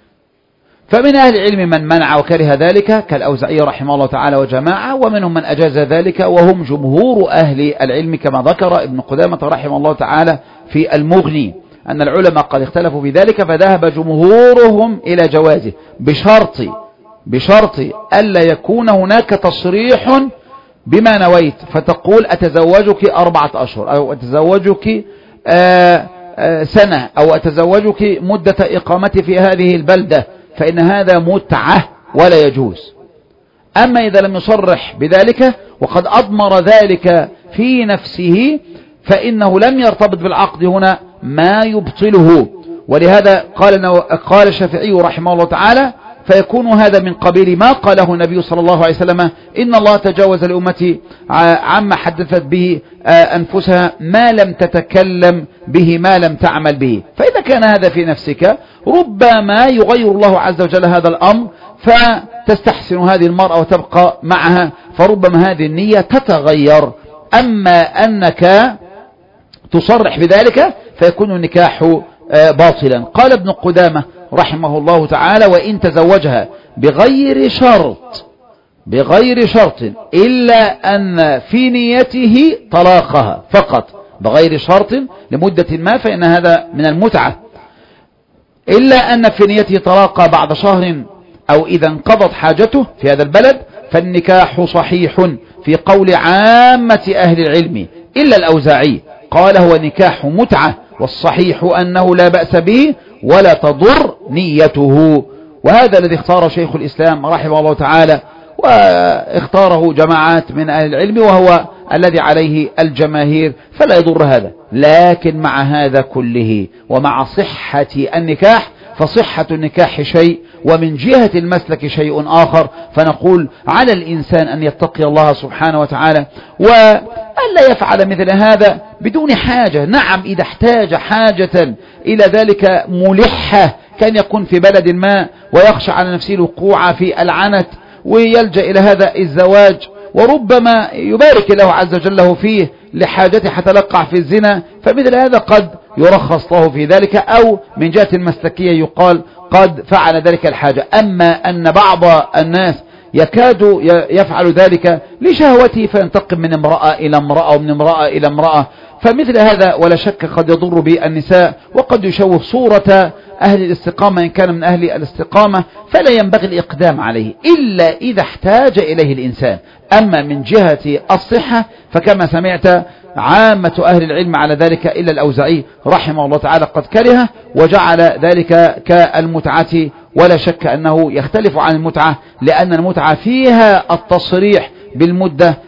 فمن أهل العلم من منع وكره ذلك كالأوزاعي رحمه الله تعالى وجماعة، ومنهم من أجاز ذلك وهم جمهور أهل العلم، كما ذكر ابن قدامة رحمه الله تعالى في المغني أن العلماء قد اختلفوا في ذلك، فذهب جمهورهم إلى جوازه بشرط بشرط ألا يكون هناك تصريح بما نويت، فتقول أتزوجك أربعة أشهر، أو أتزوجك آآ آآ سنة، أو أتزوجك مدة إقامتي في هذه البلدة، فإن هذا متعة ولا يجوز. أما إذا لم يصرح بذلك وقد أضمر ذلك في نفسه فإنه لم يرتبط بالعقد هنا ما يبطله. ولهذا قال قال الشافعي رحمه الله تعالى: فيكون هذا من قبيل ما قاله النبي صلى الله عليه وسلم: إن الله تجاوز لأمتي عما حدثت به أنفسها ما لم تتكلم به ما لم تعمل به. فإذا كان هذا في نفسك ربما يغير الله عز وجل هذا الأمر فتستحسن هذه المرأة وتبقى معها، فربما هذه النية تتغير. أما أنك تصرح بذلك فيكون النكاح باطلا. قال ابن قدامة رحمه الله تعالى: وإن تزوجها بغير شرط بغير شرط إلا أن في نيته طلاقها فقط، بغير شرط لمدة ما، فإن هذا من المتعة، إلا أن في نيته طلاقها بعد شهر أو إذا انقضت حاجته في هذا البلد فالنكاح صحيح في قول عامة أهل العلم إلا الأوزاعي، قال هو نكاح متعة، والصحيح أنه لا بأس به ولا تضر نيته. وهذا الذي اختاره شيخ الإسلام رحمه الله تعالى، واختاره جماعات من أهل العلم، وهو الذي عليه الجماهير، فلا يضر هذا. لكن مع هذا كله ومع صحة النكاح، فصحة النكاح شيء ومن جهة المسلك شيء آخر، فنقول على الإنسان أن يتقي الله سبحانه وتعالى وألا يفعل مثل هذا بدون حاجة. نعم إذا احتاج حاجة إلى ذلك ملحة، كان يكون في بلد ما ويخشى على نفسه الوقوع في العنت ويلجأ إلى هذا الزواج، وربما يبارك الله عز وجل له فيه لحاجته حتى يقع في الزنا، فمثل هذا قد يرخص له في ذلك، أو من جهة المسلكية يقال قد فعل ذلك الحاجة. أما أن بعض الناس يكاد يفعل ذلك لشهوته فينتقل من امرأة إلى امرأة ومن امرأة إلى امرأة، فمثل هذا ولا شك قد يضر بالنساء وقد يشوه صورة أهل الاستقامة إن كان من أهل الاستقامة، فلا ينبغي الإقدام عليه إلا إذا احتاج إليه الإنسان. أما من جهة الصحة فكما سمعت عامة أهل العلم على ذلك إلا الأوزاعي رحمه الله تعالى قد كره وجعل ذلك كالمتعة، ولا شك أنه يختلف عن المتعة، لأن المتعة فيها التصريح بالمدة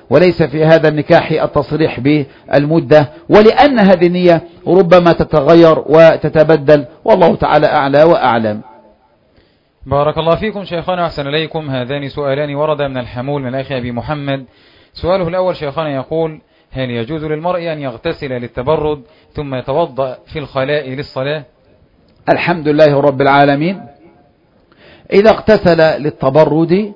وليس في هذا النكاح التصريح بالمدة، ولأن هذه النية ربما تتغير وتتبدل، والله تعالى أعلى وأعلم. بارك الله فيكم شيخنا وأحسن إليكم. هذان سؤالان ورد من الحمول من الأخ أبي محمد. سؤاله الأول شيخنا يقول: هل يجوز للمرء أن يغتسل للتبرد ثم يتوضأ في الخلاء للصلاة؟ الحمد لله رب العالمين. إذا اغتسل للتبرد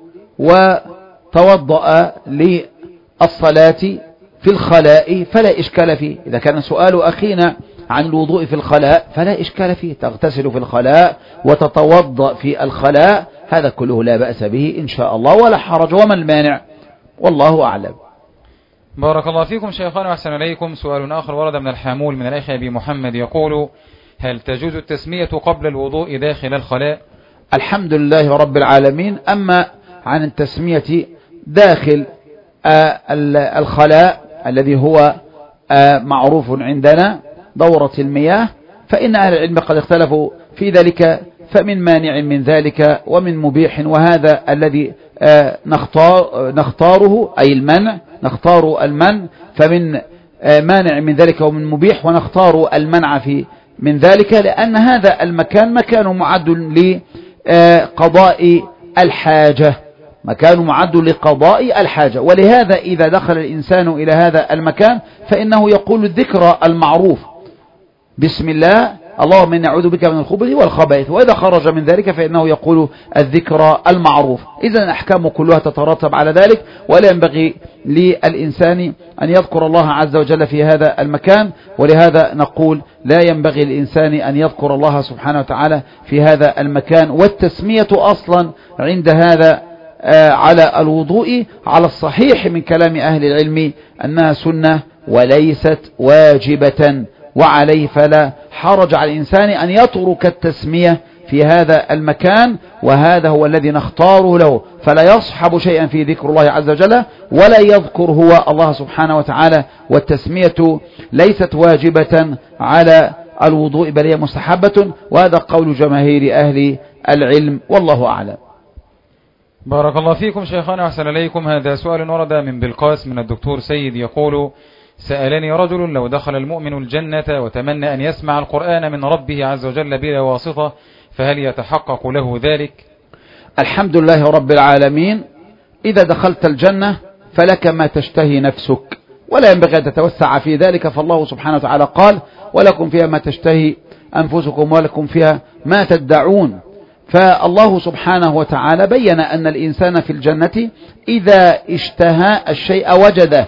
وتوضأ للصلاة في الخلاء فلا إشكال فيه. إذا كان سؤال أخينا عن الوضوء في الخلاء فلا إشكال فيه، تغتسل في الخلاء وتتوضأ في الخلاء، هذا كله لا بأس به إن شاء الله ولا حرج، وما المانع؟ والله أعلم. بارك الله فيكم شيخنا وأحسن إليكم. سؤال آخر ورد من الحامول من الأخ أبي محمد يقول: هل تجوز التسمية قبل الوضوء داخل الخلاء؟ الحمد لله رب العالمين. أما عن التسمية داخل الخلاء الذي هو معروف عندنا دورة المياه، فإن أهل العلم قد اختلفوا في ذلك، فمن مانع من ذلك ومن مبيح، وهذا الذي نختار نختاره أي المنع، نختار المنع، فمن مانع من ذلك ومن مبيح، ونختار المنع في من ذلك، لأن هذا المكان مكان معد لقضاء الحاجة، مكان معد لقضاء الحاجة. ولهذا إذا دخل الإنسان إلى هذا المكان فإنه يقول الذكر المعروف: بسم الله اللهم إني أعوذ بك من الخبث والخبائث، وإذا خرج من ذلك فإنه يقول الذكر المعروف. إذن الأحكام كلها تترتب على ذلك، ولا ينبغي للإنسان أن يذكر الله عز وجل في هذا المكان، ولهذا نقول لا ينبغي للإنسان أن يذكر الله سبحانه وتعالى في هذا المكان. والتسمية أصلا عند هذا على الوضوء على الصحيح من كلام أهل العلم أنها سنة وليست واجبة، وعليه فلا حرج على الإنسان أن يترك التسمية في هذا المكان، وهذا هو الذي نختاره له، فلا يصحب شيئا في ذكر الله عز وجل ولا يذكر هو الله سبحانه وتعالى. والتسمية ليست واجبة على الوضوء بل هي مستحبة، وهذا قول جماهير أهل العلم، والله أعلم. بارك الله فيكم شيخنا وأحسن إليكم. هذا سؤال ورد من بلقاس من الدكتور سيد يقول: سألني رجل: لو دخل المؤمن الجنة وتمنى أن يسمع القرآن من ربه عز وجل بلا واسطة فهل يتحقق له ذلك؟ الحمد لله رب العالمين. إذا دخلت الجنة فلك ما تشتهي نفسك، ولا ينبغي أن تتوسع في ذلك، فالله سبحانه وتعالى قال: ولكم فيها ما تشتهي أنفسكم ولكم فيها ما تدعون. فالله سبحانه وتعالى بين أن الإنسان في الجنة إذا اشتهى الشيء وجده،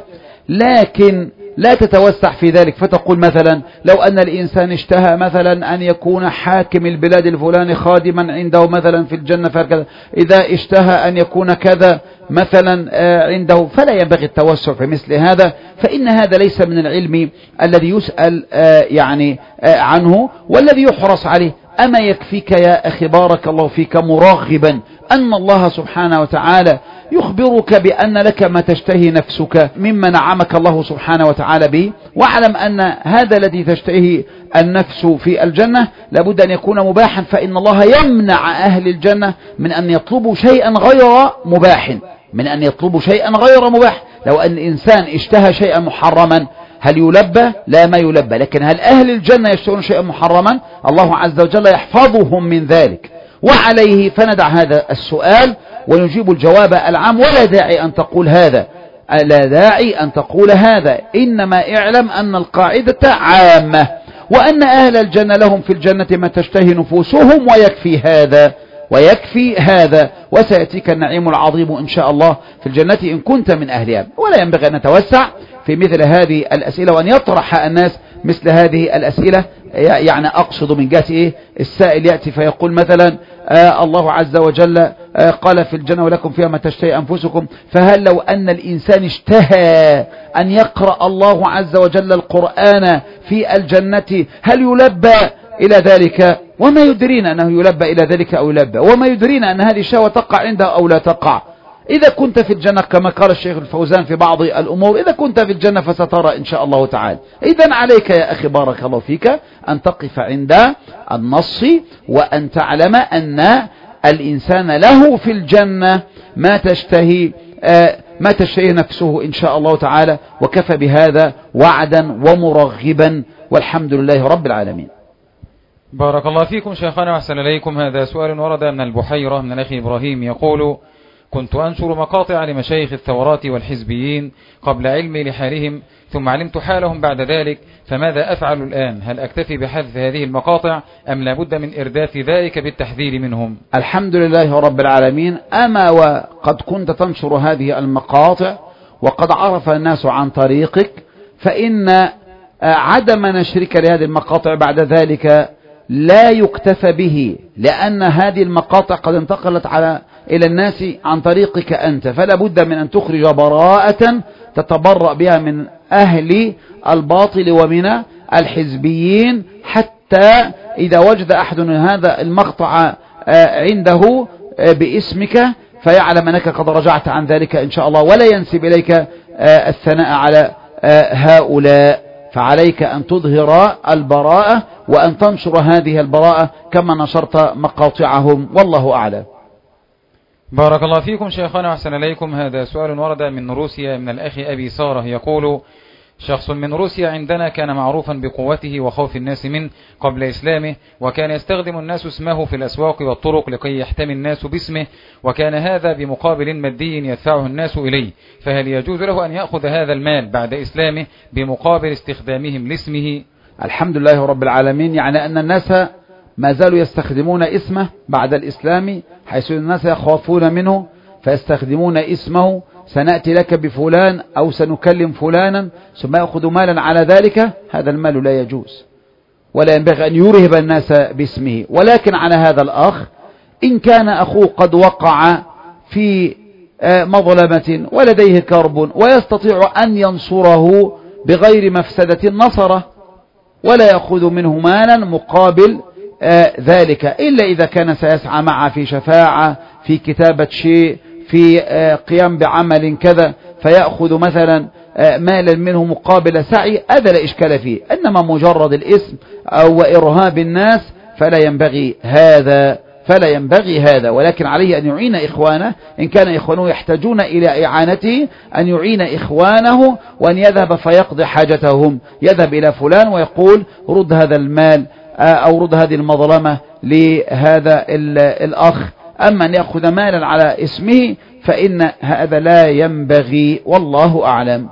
لكن لا تتوسع في ذلك فتقول مثلا لو أن الإنسان اشتهى مثلا أن يكون حاكم البلاد الفلاني خادما عنده مثلا في الجنة فكذا، إذا اشتهى أن يكون كذا مثلا عنده، فلا ينبغي التوسع في مثل هذا، فإن هذا ليس من العلم الذي يسأل يعني عنه والذي يحرص عليه. أما يكفيك يا أخي بارك الله فيك مراغبا أن الله سبحانه وتعالى يخبرك بأن لك ما تشتهي نفسك مما نعمك الله سبحانه وتعالى به، واعلم أن هذا الذي تشتهيه النفس في الجنة لابد أن يكون مباحا، فإن الله يمنع أهل الجنة من أن يطلبوا شيئا غير مباح، من أن يطلبوا شيئا غير مباح. لو أن الإنسان اشتهى شيئا محرما هل يلبى؟ لا، ما يلبى. لكن هل أهل الجنة يشتهون شيئا محرما؟ الله عز وجل يحفظهم من ذلك، وعليه فندع هذا السؤال ونجيب الجواب العام، ولا داعي أن تقول هذا، لا داعي أن تقول هذا، إنما اعلم أن القاعدة عامة، وأن أهل الجنة لهم في الجنة ما تشتهي نفوسهم، ويكفي هذا ويكفي هذا، وسيأتيك النعيم العظيم إن شاء الله في الجنة إن كنت من أهلها. ولا ينبغي أن نتوسع في مثل هذه الأسئلة وأن يطرح الناس مثل هذه الأسئلة، يعني أقصد من جهة إيه؟ السائل يأتي فيقول مثلا آه الله عز وجل آه قال في الجنة ولكم فيها ما تشتهي أنفسكم، فهل لو أن الإنسان اشتهى أن يقرأ الله عز وجل القرآن في الجنة هل يلبى إلى ذلك؟ وما يدرين أنه يلبى إلى ذلك أو يلبى، وما يدرين أن هذه الشهوة تقع عنده أو لا تقع. إذا كنت في الجنة كما قال الشيخ الفوزان في بعض الأمور، إذا كنت في الجنة فسترى إن شاء الله تعالى. إذن عليك يا أخي بارك الله فيك أن تقف عند النص، وأن تعلم أن الإنسان له في الجنة ما تشتهي ما تشتهي نفسه إن شاء الله تعالى، وكفى بهذا وعدا ومرغبا، والحمد لله رب العالمين. بارك الله فيكم شيخنا وأحسن إليكم. هذا سؤال ورد من البحيرة من الأخ إبراهيم يقول: كنت أنشر مقاطع لمشايخ الثورات والحزبيين قبل علمي لحالهم، ثم علمت حالهم بعد ذلك، فماذا أفعل الآن؟ هل أكتفي بحذف هذه المقاطع أم لابد من إرداف ذلك بالتحذير منهم؟ الحمد لله رب العالمين. أما وقد كنت تنشر هذه المقاطع وقد عرف الناس عن طريقك، فإن عدم نشرك لهذه المقاطع بعد ذلك لا يكتفى به، لأن هذه المقاطع قد انتقلت على إلى الناس عن طريقك أنت، فلا بد من أن تخرج براءة تتبرأ بها من أهل الباطل ومن الحزبيين، حتى إذا وجد أحد من هذا المقطع عنده باسمك فيعلم أنك قد رجعت عن ذلك إن شاء الله، ولا ينسب إليك الثناء على هؤلاء. فعليك أن تظهر البراءة وأن تنشر هذه البراءة كما نشرت مقاطعهم، والله أعلم. بارك الله فيكم شيخنا وأحسن إليكم. هذا سؤال ورد من روسيا من الأخ أبي سارة يقول: شخص من روسيا عندنا كان معروفا بقوته وخوف الناس منه قبل إسلامه، وكان يستخدم الناس اسمه في الأسواق والطرق لكي يحتمي الناس باسمه، وكان هذا بمقابل مادي يدفعه الناس إليه، فهل يجوز له أن يأخذ هذا المال بعد إسلامه بمقابل استخدامهم لاسمه؟ الحمد لله رب العالمين. يعني أن الناس ما زالوا يستخدمون اسمه بعد الإسلام، حيث الناس يخافون منه فيستخدمون اسمه، سنأتي لك بفلان أو سنكلم فلانا، ثم يأخذ مالا على ذلك. هذا المال لا يجوز ولا ينبغي أن يرهب الناس باسمه. ولكن على هذا الأخ، إن كان أخوه قد وقع في مظلمة ولديه كرب ويستطيع أن ينصره بغير مفسدة نصره، ولا يأخذ منه مالا مقابل ذلك، إلا إذا كان سيسعى معه في شفاعة، في كتابة شيء، في قيام بعمل كذا، فيأخذ مثلا مالا منه مقابل سعي، هذا لا إشكال فيه. إنما مجرد الاسم أو إرهاب الناس فلا ينبغي هذا فلا ينبغي هذا ولكن عليه أن يعين إخوانه، إن كان إخوانه يحتاجون إلى إعانته أن يعين إخوانه، وأن يذهب فيقضي حاجتهم، يذهب إلى فلان ويقول: رد هذا المال أو رد هذه المظلمة لهذا الأخ. أما أن يأخذ مالا على اسمه فإن هذا لا ينبغي، والله أعلم.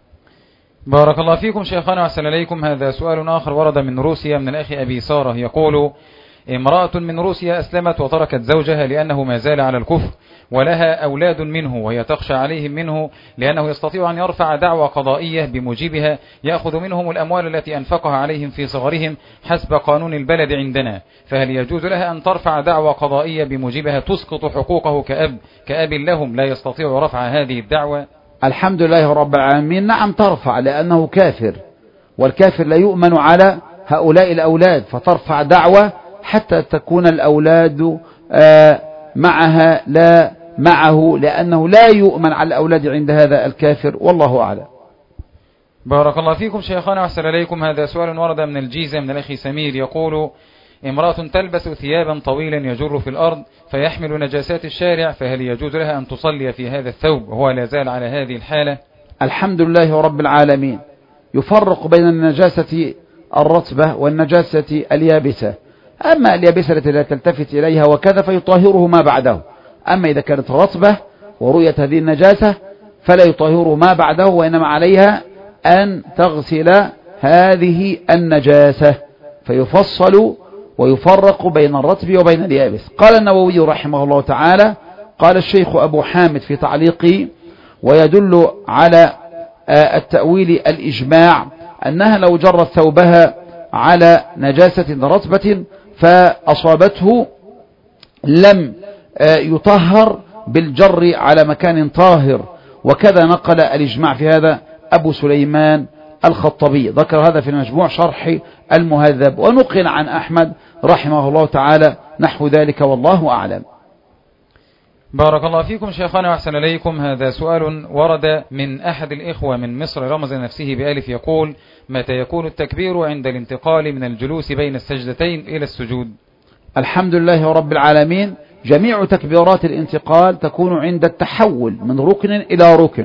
بارك الله فيكم شيخنا وأحسن إليكم. هذا سؤال آخر ورد من روسيا من الأخ أبي سارة يقول: امرأة من روسيا أسلمت وتركت زوجها لأنه ما زال على الكفر، ولها أولاد منه، وهي تخشى عليهم منه لأنه يستطيع أن يرفع دعوى قضائية بموجبها يأخذ منهم الأموال التي أنفقها عليهم في صغرهم حسب قانون البلد عندنا، فهل يجوز لها أن ترفع دعوى قضائية بموجبها تسقط حقوقه كأب كأب لهم لا يستطيع رفع هذه الدعوى؟ الحمد لله رب العالمين. نعم ترفع، لأنه كافر، والكافر لا يؤمن على هؤلاء الأولاد، فترفع دعوة حتى تكون الأولاد معها لا معه، لأنه لا يؤمن على الأولاد عند هذا الكافر، والله أعلم. بارك الله فيكم شيخنا وأحسن إليكم. هذا سؤال ورد من الجيزة من الأخ سمير يقول: امرأة تلبس ثيابا طويلا يجر في الأرض فيحمل نجاسات الشارع، فهل يجوز لها أن تصلي في هذا الثوب وهو لا زال على هذه الحالة؟ الحمد لله رب العالمين. يفرق بين النجاسة الرطبة والنجاسة اليابسة. أما اليابسة التي لا تلتفت إليها وكذا فيطهره ما بعده، أما إذا كانت رطبة ورؤية هذه النجاسة فلا يطهره ما بعده، وإنما عليها أن تغسل هذه النجاسة، فيفصل ويفرق بين الرطب وبين اليابس. قال النووي رحمه الله تعالى: قال الشيخ أبو حامد في تعليقه: ويدل على التأويل الإجماع أنها لو جرت ثوبها على نجاسة رطبة فأصابته لم يطهر بالجر على مكان طاهر، وكذا نقل الإجماع في هذا أبو سليمان الخطبي، ذكر هذا في المجموع شرح المهذب، ونقل عن أحمد رحمه الله تعالى نحو ذلك، والله أعلم. بارك الله فيكم شيخنا وأحسن إليكم. هذا سؤال ورد من أحد الإخوة من مصر رمز نفسه بألف يقول: متى يكون التكبير عند الانتقال من الجلوس بين السجدتين إلى السجود؟ الحمد لله رب العالمين. جميع تكبيرات الانتقال تكون عند التحول من ركن إلى ركن،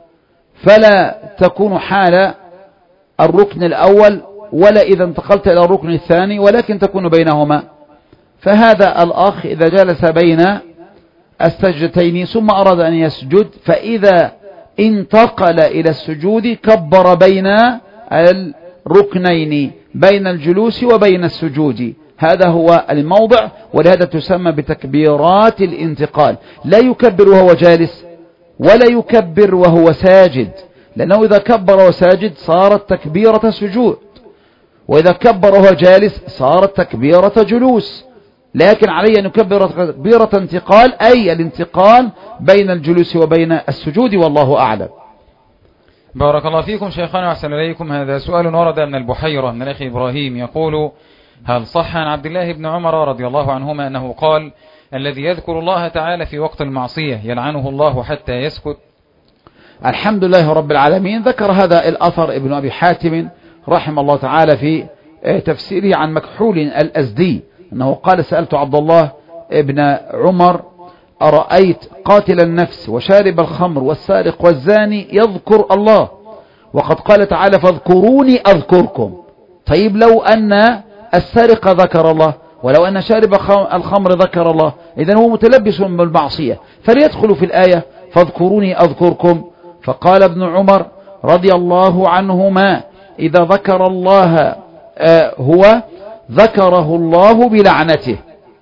فلا تكون حال الركن الأول ولا إذا انتقلت إلى الركن الثاني، ولكن تكون بينهما. فهذا الأخ إذا جلس بين السجدتين ثم أراد أن يسجد، فإذا انتقل إلى السجود كبر بين الركنين، بين الجلوس وبين السجود. هذا هو الموضع، ولهذا تسمى بتكبيرات الانتقال. لا يكبر وهو جالس ولا يكبر وهو ساجد، لأنه إذا كبر وساجد صارت تكبيرة سجود، وإذا كبر وهو جالس صارت تكبيرة جلوس. لكن عليه أن يكبر تكبيرة انتقال، أي الانتقال بين الجلوس وبين السجود، والله أعلم. بارك الله فيكم شيخنا وأحسن إليكم. هذا سؤال ورد من البحيرة من الأخ إبراهيم، يقول: هل صح عن عبد الله بن عمر رضي الله عنهما أنه قال: الذي يذكر الله تعالى في وقت المعصية يلعنه الله حتى يسكت؟ الحمد لله رب العالمين. ذكر هذا الأثر ابن أبي حاتم رحمه الله تعالى في تفسيره عن مكحول الأزدي أنه قال: سألت عبد الله ابن عمر: أرأيت قاتل النفس وشارب الخمر والسارق والزاني يذكر الله، وقد قال تعالى: فاذكروني أذكركم. طيب لو أن السارق ذكر الله ولو أن شارب الخمر ذكر الله، إذن هو متلبس بالمعصية، فليدخل في الآية فاذكروني أذكركم. فقال ابن عمر رضي الله عنهما: إذا ذكر الله آه هو ذكره الله بلعنته.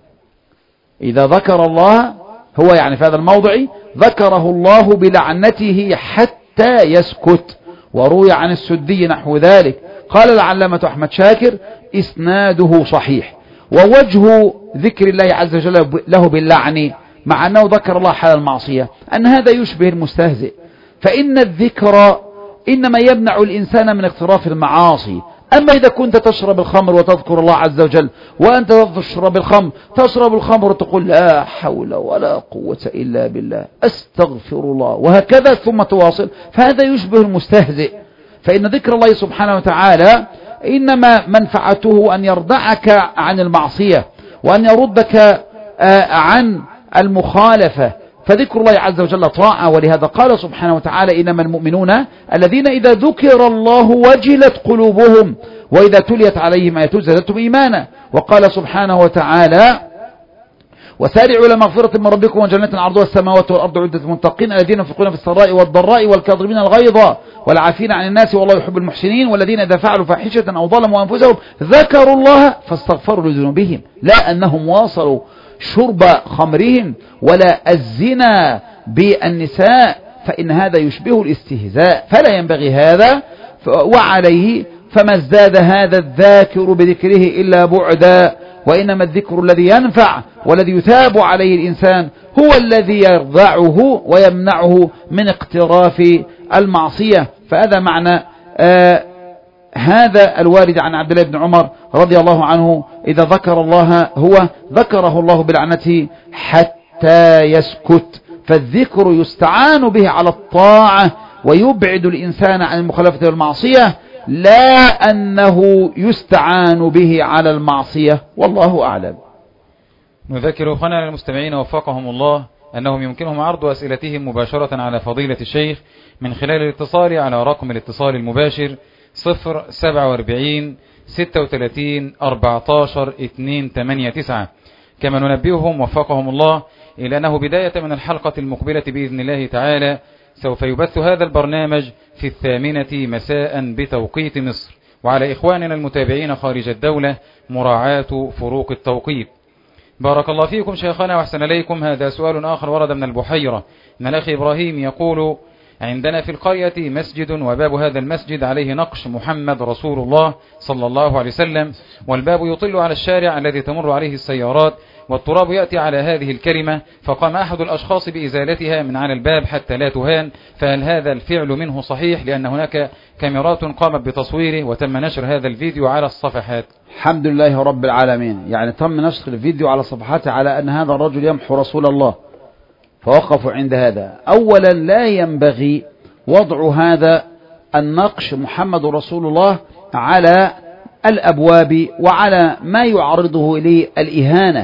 إذا ذكر الله هو يعني في هذا الموضع ذكره الله بلعنته حتى يسكت. وروي عن السدي نحو ذلك. قال العلامة أحمد شاكر: إسناده صحيح. ووجه ذكر الله عز وجل له باللعن مع أنه ذكر الله حال المعصية أن هذا يشبه المستهزئ، فإن الذكر إنما يمنع الإنسان من اقتراف المعاصي. أما إذا كنت تشرب الخمر وتذكر الله عز وجل، وأنت تشرب الخمر تشرب الخمر وتقول: لا حول ولا قوة إلا بالله، أستغفر الله، وهكذا ثم تواصل، فهذا يشبه المستهزئ. فإن ذكر الله سبحانه وتعالى إنما منفعته أن يردعك عن المعصية وأن يردك عن المخالفة، فذكر الله عز وجل طاعة. ولهذا قال سبحانه وتعالى: إنما المؤمنون الذين إذا ذكر الله وجلت قلوبهم وإذا تليت عليهم آياته زادتهم إيمانا. وقال سبحانه وتعالى: وسارعوا إلى مغفرة من ربكم وجنة عرضها السماوات والأرض عدة المتقين الذين ينفقون في السراء والضراء والكاظمين الغيظ والعافين عن الناس والله يحب المحسنين والذين إذا فعلوا فاحشة أو ظلموا أنفسهم ذكروا الله فاستغفروا لذنوبهم، لا أنهم واصلوا شرب خمرهم ولا الزنا بالنساء، فإن هذا يشبه الاستهزاء، فلا ينبغي هذا. وعليه فما ازداد هذا الذاكر بذكره إلا بعدا، وإنما الذكر الذي ينفع والذي يثاب عليه الإنسان هو الذي يرضعه ويمنعه من اقتراف المعصية. فهذا معنى آه هذا الوارد عن عبد الله بن عمر رضي الله عنه: إذا ذكر الله هو ذكره الله بلعنته حتى يسكت. فالذكر يستعان به على الطاعة ويبعد الإنسان عن المخالفة والمعصية، لا أنه يستعان به على المعصية، والله أعلم. نذكر أخوانا المستمعين وفقهم الله أنهم يمكنهم عرض أسئلتهم مباشرة على فضيلة الشيخ من خلال الاتصال على رقم الاتصال المباشر صفر سبعة وأربعين ستة وثلاثين أربعتاشر اتنين ثمانية تسعة. كما ننبههم وفقهم الله إلى أنه بداية من الحلقة المقبلة بإذن الله تعالى سوف يبث هذا البرنامج في الثامنة مساء بتوقيت مصر، وعلى إخواننا المتابعين خارج الدولة مراعاة فروق التوقيت. بارك الله فيكم شيخنا وأحسن إليكم. هذا سؤال آخر ورد من البحيرة من الأخ إبراهيم، يقول: عندنا في القرية مسجد وباب هذا المسجد عليه نقش محمد رسول الله صلى الله عليه وسلم، والباب يطل على الشارع الذي تمر عليه السيارات، والتراب يأتي على هذه الكلمة، فقام أحد الأشخاص بإزالتها من على الباب حتى لا تهان، فهل هذا الفعل منه صحيح؟ لأن هناك كاميرات قامت بتصويره وتم نشر هذا الفيديو على الصفحات. الحمد لله رب العالمين. يعني تم نشر الفيديو على صفحاته على أن هذا الرجل يمحو رسول الله، فوقفوا عند هذا. أولا لا ينبغي وضع هذا النقش محمد رسول الله على الأبواب وعلى ما يعرضه إليه الإهانة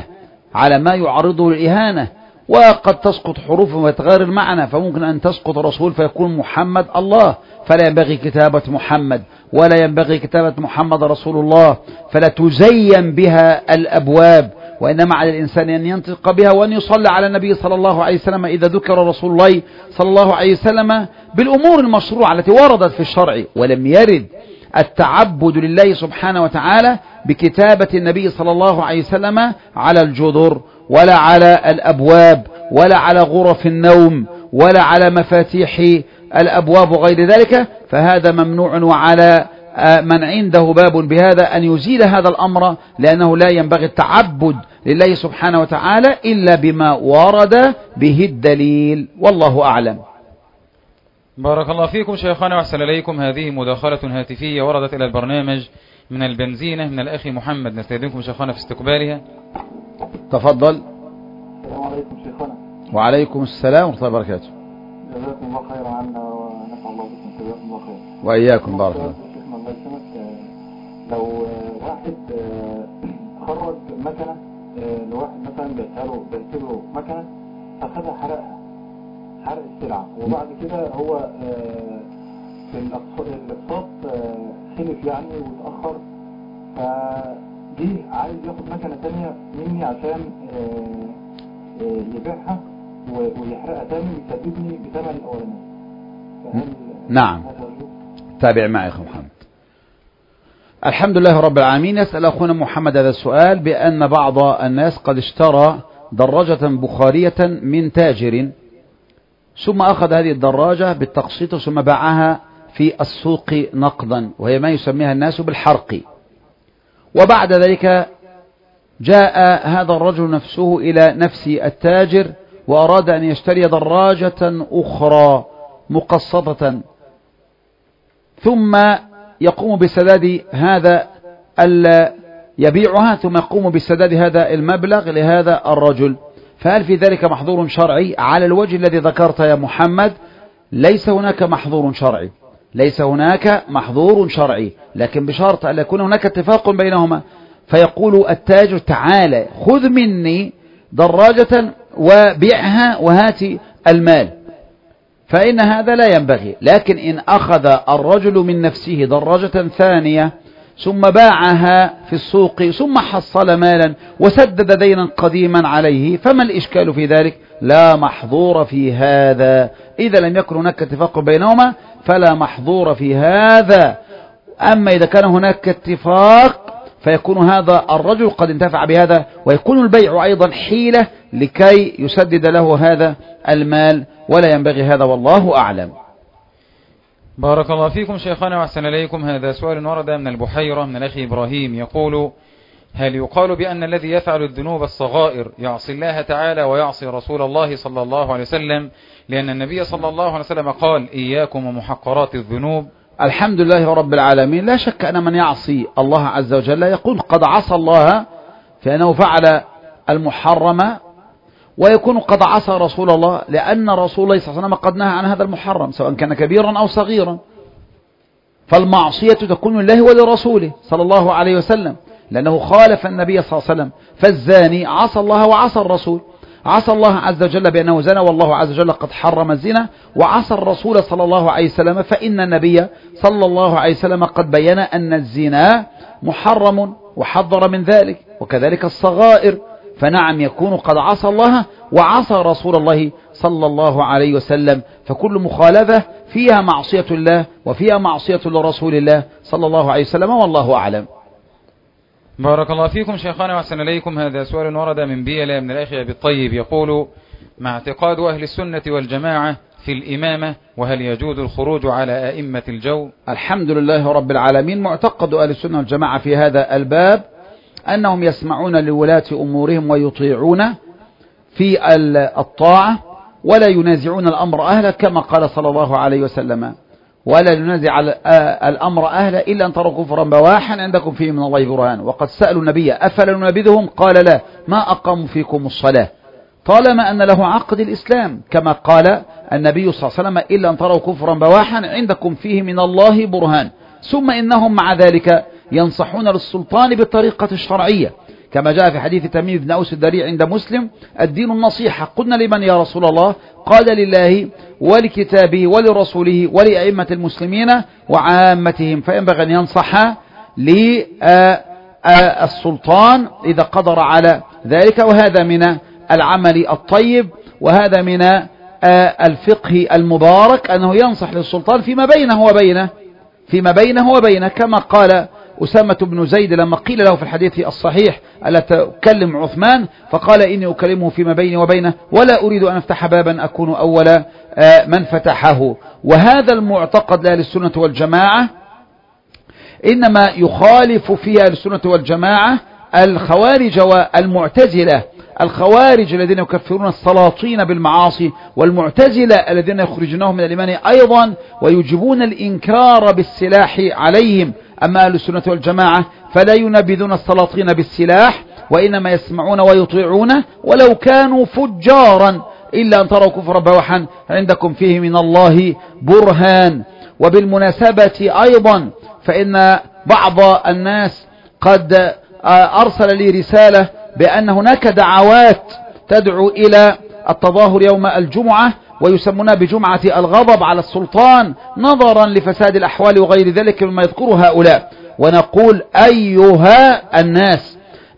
على ما يعرضه للإهانة، وقد تسقط حروف ويتغير المعنى، فممكن أن تسقط رسول فيكون محمد الله، فلا ينبغي كتابة محمد، ولا ينبغي كتابة محمد رسول الله، فلا تزين بها الأبواب، وإنما على الإنسان أن ينطق بها وأن يصلي على النبي صلى الله عليه وسلم إذا ذكر رسول الله صلى الله عليه وسلم بالأمور المشروعة التي وردت في الشرع. ولم يرد التعبد لله سبحانه وتعالى بكتابة النبي صلى الله عليه وسلم على الجدر، ولا على الأبواب، ولا على غرف النوم، ولا على مفاتيح الأبواب وغير ذلك، فهذا ممنوع، وعلى من عنده باب بهذا أن يزيل هذا الأمر، لأنه لا ينبغي التعبد لله سبحانه وتعالى إلا بما ورد به الدليل، والله أعلم. بارك الله فيكم شيخنا وأحسن إليكم. هذه مداخلة هاتفية وردت إلى البرنامج من البنزينة من الأخ محمد، نستأذنكم شيخنا في استقبالها. تفضل. السلام عليكم شيخنا. وعليكم السلام ورحمة الله وبركاته. جزاكم الله خيرا عنا ونفع الله بكم. جزاكم الله خيرا. وإياكم بارك الله. شيخنا الله يسلمك، لو واحد خرج مكنة لواحد مثلا بعتها له بعت له مكنة فخدها حرقها حرق السلعة، وبعد كده هو في الاقساط خلف يعني وتأخر، فجي عايز ياخد مكنة تانية مني عشان يبيعها ويحرقها تاني ويسددني بثمن الأولاني. نعم. تابع معي أخي محمد. الحمد لله رب العالمين. يسأل أخونا محمد هذا السؤال بأن بعض الناس قد اشترى دراجة بخارية من تاجر، ثم أخذ هذه الدراجة بالتقسيط ثم باعها في السوق نقدا، وهي ما يسميها الناس بالحرق. وبعد ذلك جاء هذا الرجل نفسه إلى نفس التاجر وأراد أن يشتري دراجة أخرى مقسطة، ثم يقوم بسداد هذا يبيعها، ثم يقوم بسداد هذا المبلغ لهذا الرجل، فهل في ذلك محظور شرعي؟ على الوجه الذي ذكرت يا محمد ليس هناك محظور شرعي، ليس هناك محظور شرعي، لكن بشرط أن يكون هناك اتفاق بينهما، فيقول التاجر تعالى خذ مني دراجة وبيعها وهاتي المال، فإن هذا لا ينبغي. لكن إن أخذ الرجل من نفسه دراجة ثانية ثم باعها في السوق ثم حصل مالا وسدد دينا قديما عليه، فما الإشكال في ذلك؟ لا محظور في هذا. إذا لم يكن هناك اتفاق بينهما فلا محظور في هذا. أما إذا كان هناك اتفاق فيكون هذا الرجل قد انتفع بهذا، ويكون البيع أيضا حيلة لكي يسدد له هذا المال، ولا ينبغي هذا، والله أعلم. بارك الله فيكم شيخنا وأحسن إليكم. هذا سؤال ورد من البحيرة من الأخ إبراهيم، يقول: هل يقال بأن الذي يفعل الذنوب الصغائر يعصي الله تعالى ويعصي رسول الله صلى الله عليه وسلم، لأن النبي صلى الله عليه وسلم قال: إياكم ومحقرات الذنوب؟ الحمد لله رب العالمين. لا شك أن من يعصي الله عز وجل يقول قد عصى الله فإنه فعل المحرم، ويكون قد عصى رسول الله لأن رسول الله صلى الله عليه وسلم قد نهى عن هذا المحرم سواء كان كبيرا أو صغيرا. فالمعصية تكون لله ولرسوله صلى الله عليه وسلم، لأنه خالف النبي صلى الله عليه وسلم. فالزاني عصى الله وعصى الرسول، عصى الله عز وجل بأنه زنى والله عز وجل قد حرم الزنا، وعصى الرسول صلى الله عليه وسلم فإن النبي صلى الله عليه وسلم قد بين أن الزنا محرم وحذر من ذلك، وكذلك الصغائر. فنعم يكون قد عصى الله وعصى رسول الله صلى الله عليه وسلم، فكل مخالفة فيها معصية الله وفيها معصية لرسول الله صلى الله عليه وسلم، والله أعلم. بارك الله فيكم شيخنا وأحسن إليكم. هذا سؤال ورد من بيلة من الأخ أبي الطيب، يقول: مع اعتقاد أهل السنة والجماعة في الإمامة، وهل يجوز الخروج على أئمة الجو؟ الحمد لله رب العالمين. معتقد أهل السنة والجماعة في هذا الباب أنهم يسمعون لولاة أمورهم ويطيعون في الطاعة ولا ينازعون الأمر أهله، كما قال صلى الله عليه وسلم: ولا ينازع الأمر أهله إلا أن تروا كفرا بواحا عندكم فيه من الله برهان. وقد سألوا النبي: أفلا ننبذهم؟ قال: لا، ما أقاموا فيكم الصلاة طالما أن له عقد الإسلام، كما قال النبي صلى الله عليه وسلم: إلا أن تروا كفرا بواحا عندكم فيه من الله برهان. ثم إنهم مع ذلك ينصحون للسلطان بالطريقة الشرعية، كما جاء في حديث تميم بن أوس الدري عند مسلم: الدين النصيحة. قلنا: لمن يا رسول الله؟ قال: لله ولكتابه ولرسوله ولأئمة المسلمين وعامتهم. فينبغي أن ينصح للسلطان إذا قدر على ذلك، وهذا من العمل الطيب، وهذا من الفقه المبارك، أنه ينصح للسلطان فيما بينه وبينه فيما بينه وبينه كما قال أسامة بن زيد لما قيل له في الحديث الصحيح: ألا تكلم عثمان؟ فقال: إني أكلمه فيما بيني وبينه ولا أريد أن أفتح بابا أكون أول من فتحه. وهذا المعتقد لأهل السنة والجماعة إنما يخالف فيها أهل السنة والجماعة الخوارج والمعتزلة. الخوارج الذين يكفرون السلاطين بالمعاصي، والمعتزلة الذين يخرجونهم من الإيمان أيضا ويجبون الإنكار بالسلاح عليهم. أما أهل السنة والجماعة فلا ينبذون السلاطين بالسلاح، وإنما يسمعون ويطيعون ولو كانوا فجارا، إلا أن تروا كفرا بواحا عندكم فيه من الله برهان. وبالمناسبة أيضا فإن بعض الناس قد أرسل لي رسالة بأن هناك دعوات تدعو إلى التظاهر يوم الجمعة، ويسمونها بجمعة الغضب على السلطان نظرا لفساد الأحوال وغير ذلك مما يذكر هؤلاء. ونقول: أيها الناس،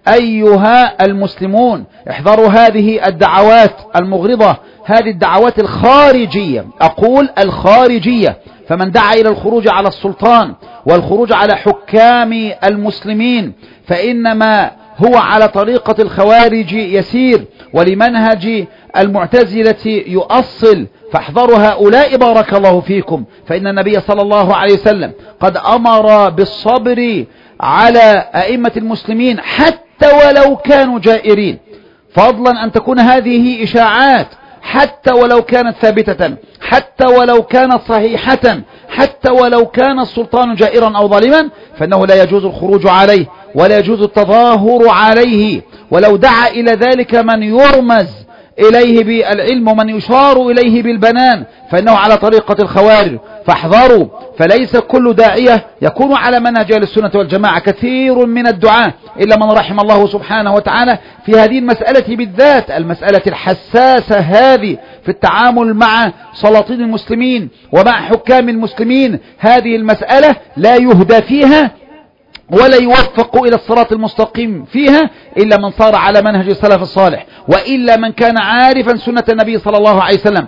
أيها المسلمون، احذروا هذه الدعوات المغرضة، هذه الدعوات الخارجية، أقول الخارجية. فمن دعا إلى الخروج على السلطان والخروج على حكام المسلمين فإنما هو على طريقة الخوارج يسير، ولمنهج المعتزلة يؤصل. فاحذروا هؤلاء بارك الله فيكم، فإن النبي صلى الله عليه وسلم قد أمر بالصبر على أئمة المسلمين حتى ولو كانوا جائرين، فضلا أن تكون هذه إشاعات، حتى ولو كانت ثابتة، حتى ولو كانت صحيحة، حتى ولو كان السلطان جائرا أو ظالما، فإنه لا يجوز الخروج عليه ولا يجوز التظاهر عليه. ولو دعا إلى ذلك من يرمز إليه بالعلم ومن يشار إليه بالبنان فإنه على طريقة الخوارج. فاحذروا، فليس كل داعية يكون على منهج أهل السنة والجماعة. كثير من الدعاة إلا من رحم الله سبحانه وتعالى في هذه المسألة بالذات، المسألة الحساسة هذه في التعامل مع سلاطين المسلمين ومع حكام المسلمين، هذه المسألة لا يهدى فيها ولا يوفق إلى الصراط المستقيم فيها إلا من صار على منهج السلف الصالح، وإلا من كان عارفا سنة النبي صلى الله عليه وسلم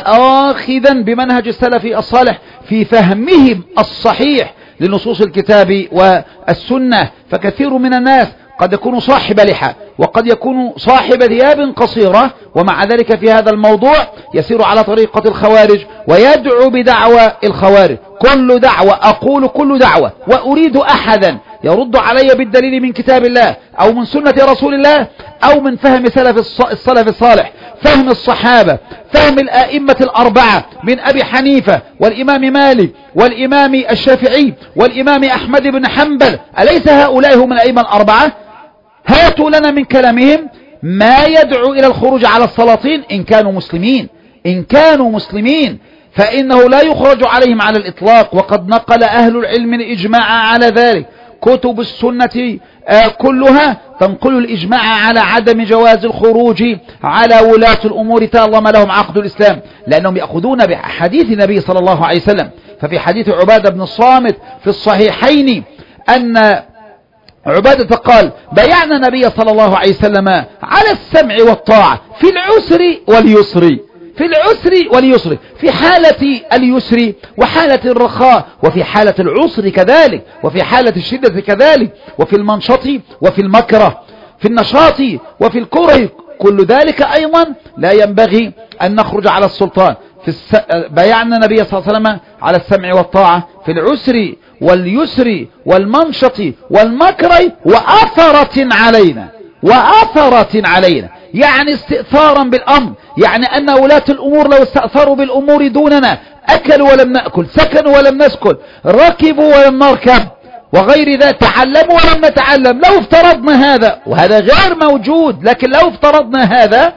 وآخذا بمنهج السلف الصالح في فهمهم الصحيح لنصوص الكتاب والسنة. فكثير من الناس قد يكون صاحب لحى وقد يكون صاحب ثياب قصيرة، ومع ذلك في هذا الموضوع يسير على طريقة الخوارج ويدعو بدعوى الخوارج. كل دعوة، أقول كل دعوة، وأريد أحدا يرد علي بالدليل من كتاب الله أو من سنة رسول الله أو من فهم سلف السلف الصالح، فهم الصحابة، فهم الآئمة الأربعة من أبي حنيفة والإمام مالك والإمام الشافعي والإمام أحمد بن حنبل. أليس هؤلاء هم الأئمة الأربعة؟ هاتوا لنا من كلامهم ما يدعو إلى الخروج على السلاطين إن كانوا مسلمين. إن كانوا مسلمين فإنه لا يخرج عليهم على الإطلاق، وقد نقل أهل العلم الإجماع على ذلك. كتب السنة كلها تنقل الإجماع على عدم جواز الخروج على ولاة الأمور تعظم لهم عقد الإسلام، لأنهم يأخذون بحديث النبي صلى الله عليه وسلم. ففي حديث عبادة بن الصامت في الصحيحين أن عبادة قال: بايعنا النبي صلى الله عليه وسلم على السمع والطاعة في العسر واليسر، في العسر واليسر، في حالة اليسر وحالة الرخاء، وفي حالة العسر كذلك، وفي حالة الشدة كذلك، وفي المنشط وفي المكره، في النشاط وفي الكره، كل ذلك أيضا لا ينبغي أن نخرج على السلطان. في الس... بايعنا النبي صلى الله عليه وسلم على السمع والطاعة في العسر واليسر والمنشط والمكره وأثرة علينا، وأثرة علينا، يعني استئثارا بالأمر، يعني أن ولاة الأمور لو استأثروا بالأمور دوننا أكلوا ولم نأكل، سكنوا ولم نسكن، ركبوا ولم نركب، وغير ذلك، تعلموا ولم نتعلم. لو افترضنا هذا، وهذا غير موجود، لكن لو افترضنا هذا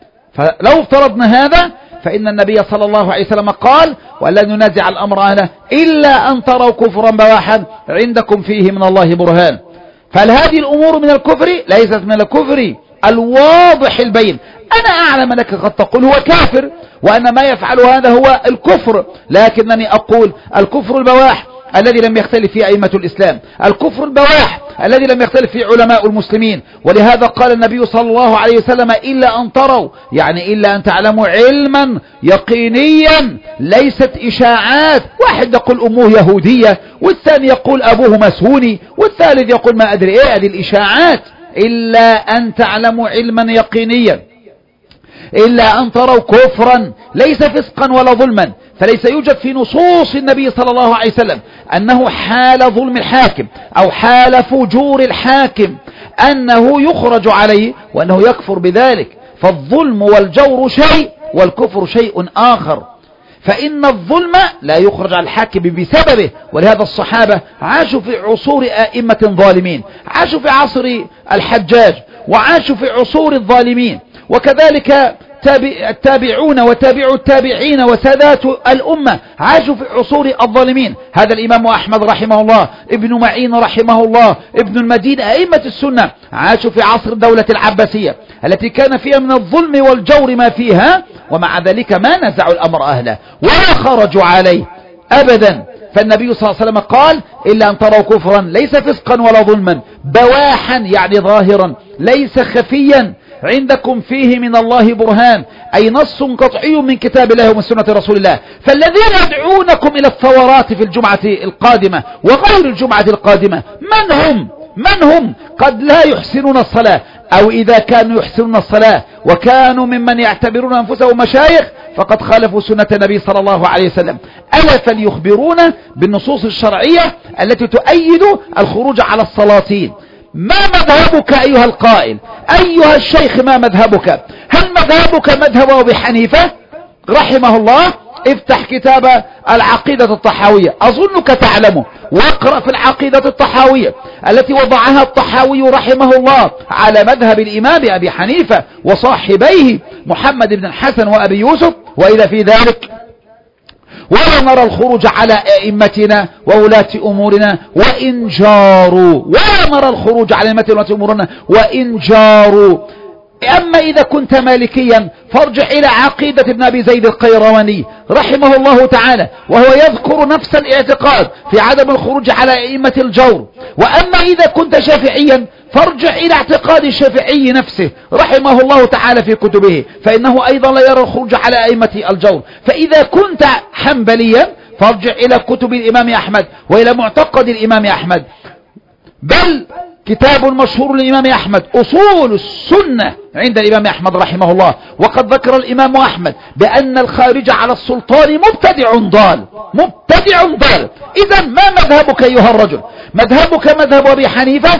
فلو افترضنا هذا فإن النبي صلى الله عليه وسلم قال: ولن ننازع الأمر أهله إلا أن تروا كفرا بواحا عندكم فيه من الله برهان. فهل هذه الأمور من الكفر؟ ليست من الكفر الواضح البين. أنا أعلم أنك قد تقول هو كافر وأن ما يفعل هذا هو الكفر، لكنني أقول الكفر البواح الذي لم يختلف فيه أئمة الإسلام، الكفر البواح الذي لم يختلف فيه علماء المسلمين. ولهذا قال النبي صلى الله عليه وسلم إلا أن تروا، يعني إلا أن تعلموا علما يقينيا ليست إشاعات. واحد يقول أمه يهودية، والثاني يقول أبوه مسهوني، والثالث يقول ما أدري إيه، هذه الإشاعات. إلا أن تعلموا علما يقينيا، إلا أن تروا كفرا ليس فسقا ولا ظلما. فليس يوجد في نصوص النبي صلى الله عليه وسلم أنه حال ظلم الحاكم أو حال فجور الحاكم أنه يخرج عليه وأنه يكفر بذلك. فالظلم والجور شيء والكفر شيء آخر. فإن الظلم لا يخرج على الحاكم بسببه، ولهذا الصحابة عاشوا في عصور آئمة ظالمين، عاشوا في عصر الحجاج، وعاشوا في عصور الظالمين، وكذلك التابعون وتابعوا التابعين وسادات الأمة عاشوا في عصور الظالمين. هذا الإمام أحمد رحمه الله، ابن معين رحمه الله، ابن المدينة، أئمة السنة عاشوا في عصر الدولة العباسية التي كان فيها من الظلم والجور ما فيها، ومع ذلك ما نزعوا الأمر أهله ولا خرجوا عليه أبدا. فالنبي صلى الله عليه وسلم قال إلا أن تروا كفرا ليس فسقا ولا ظلما بواحا، يعني ظاهرا ليس خفيا عندكم فيه من الله برهان، أي نص قطعي من كتاب الله ومن سنة رسول الله. فالذين يدعونكم إلى الثورات في الجمعة القادمة وغير الجمعة القادمة من هم؟ من هم؟ قد لا يحسنون الصلاة، أو إذا كانوا يحسنون الصلاة وكانوا ممن يعتبرون أنفسهم مشايخ فقد خالفوا سنة النبي صلى الله عليه وسلم. ألا فليخبرونا بالنصوص الشرعية التي تؤيد الخروج على السلاطين. ما مذهبك أيها القائل؟ أيها الشيخ ما مذهبك؟ هل مذهبك مذهب أبي حنيفة رحمه الله؟ افتح كتاب العقيدة الطحاوية، أظنك تعلمه، واقرأ في العقيدة الطحاوية التي وضعها الطحاوي رحمه الله على مذهب الإمام أبي حنيفة وصاحبيه محمد بن الحسن وأبي يوسف. وإذا في ذلك ولا نرى الخروج على أئمتنا وولاة أمورنا وإن جاروا، ولا نرى الخروج على أئمتنا وولاة أمورنا وإن جاروا. أما إذا كنت مالكيا فارجع إلى عقيدة ابن أبي زيد القيرواني رحمه الله تعالى، وهو يذكر نفس الاعتقاد في عدم الخروج على أئمة الجور. وأما إذا كنت شافعيا فارجع إلى اعتقاد الشافعي نفسه رحمه الله تعالى في كتبه، فإنه أيضا لا يرى الخروج على أئمة الجور. فإذا كنت حنبليا فارجع إلى كتب الإمام أحمد وإلى معتقد الإمام أحمد، بل كتاب مشهور للإمام أحمد أصول السنة عند الإمام أحمد رحمه الله. وقد ذكر الإمام أحمد بأن الخارج على السلطان مبتدع ضال، مبتدع ضال. إذا ما مذهبك أيها الرجل؟ مذهبك مذهب أبي حنيفة؟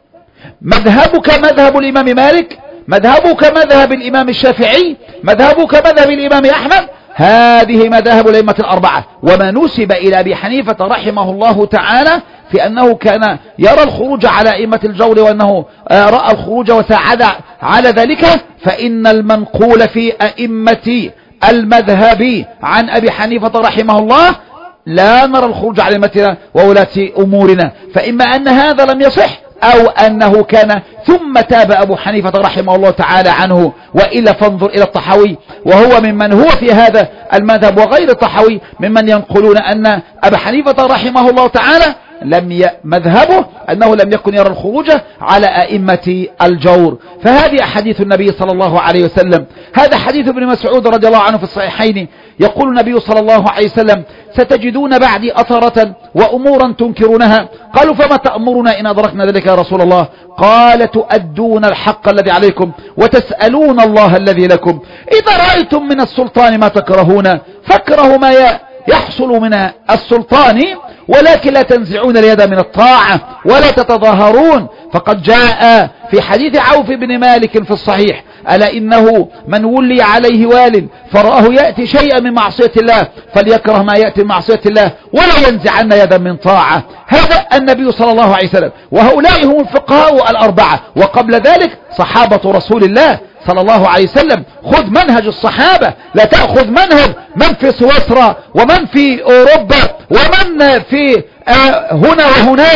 مذهبك مذهب الإمام مالك؟ مذهبك مذهب الإمام الشافعي؟ مذهبك مذهب الإمام أحمد؟ هذه مذاهب الأئمة الأربعة. وما نسب إلى أبي حنيفة رحمه الله تعالى في أنه كان يرى الخروج على أئمة الجور وأنه رأى الخروج وساعد على ذلك، فإن المنقول في أئمة المذهب عن أبي حنيفة رحمه الله لا نرى الخروج على أئمتنا وولاة أمورنا. فإما أن هذا لم يصح أو أنه كان ثم تاب أبو حنيفة رحمه الله تعالى عنه. وإلا فانظر إلى الطحاوي، وهو ممن هو في هذا المذهب وغير الطحاوي ممن ينقلون أن أبا حنيفة رحمه الله تعالى لم ي... مذهبه أنه لم يكن يرى الخروج على أئمة الجور. فهذه حديث النبي صلى الله عليه وسلم. هذا حديث ابن مسعود رضي الله عنه في الصحيحين، يقول النبي صلى الله عليه وسلم ستجدون بعدي أثرة وأمورا تنكرونها. قالوا فما تأمرنا إن أدركنا ذلك يا رسول الله؟ قال تؤدون الحق الذي عليكم وتسألون الله الذي لكم. إذا رأيتم من السلطان ما تكرهون فاكرهوا ما يحصل من السلطان، ولكن لا تنزعون اليد من الطاعة ولا تتظاهرون. فقد جاء في حديث عوف بن مالك في الصحيح ألا إنه من ولي عليه وال فرآه يأتي شيئا من معصية الله فليكره ما يأتي من معصية الله ولا ينزعن يدا من طاعة. هذا النبي صلى الله عليه وسلم، وهؤلاء هم الفقهاء الأربعة، وقبل ذلك صحابة رسول الله صلى الله عليه وسلم. خذ منهج الصحابة، لا تأخذ منهج من في سويسرا ومن في أوروبا ومن في هنا وهناك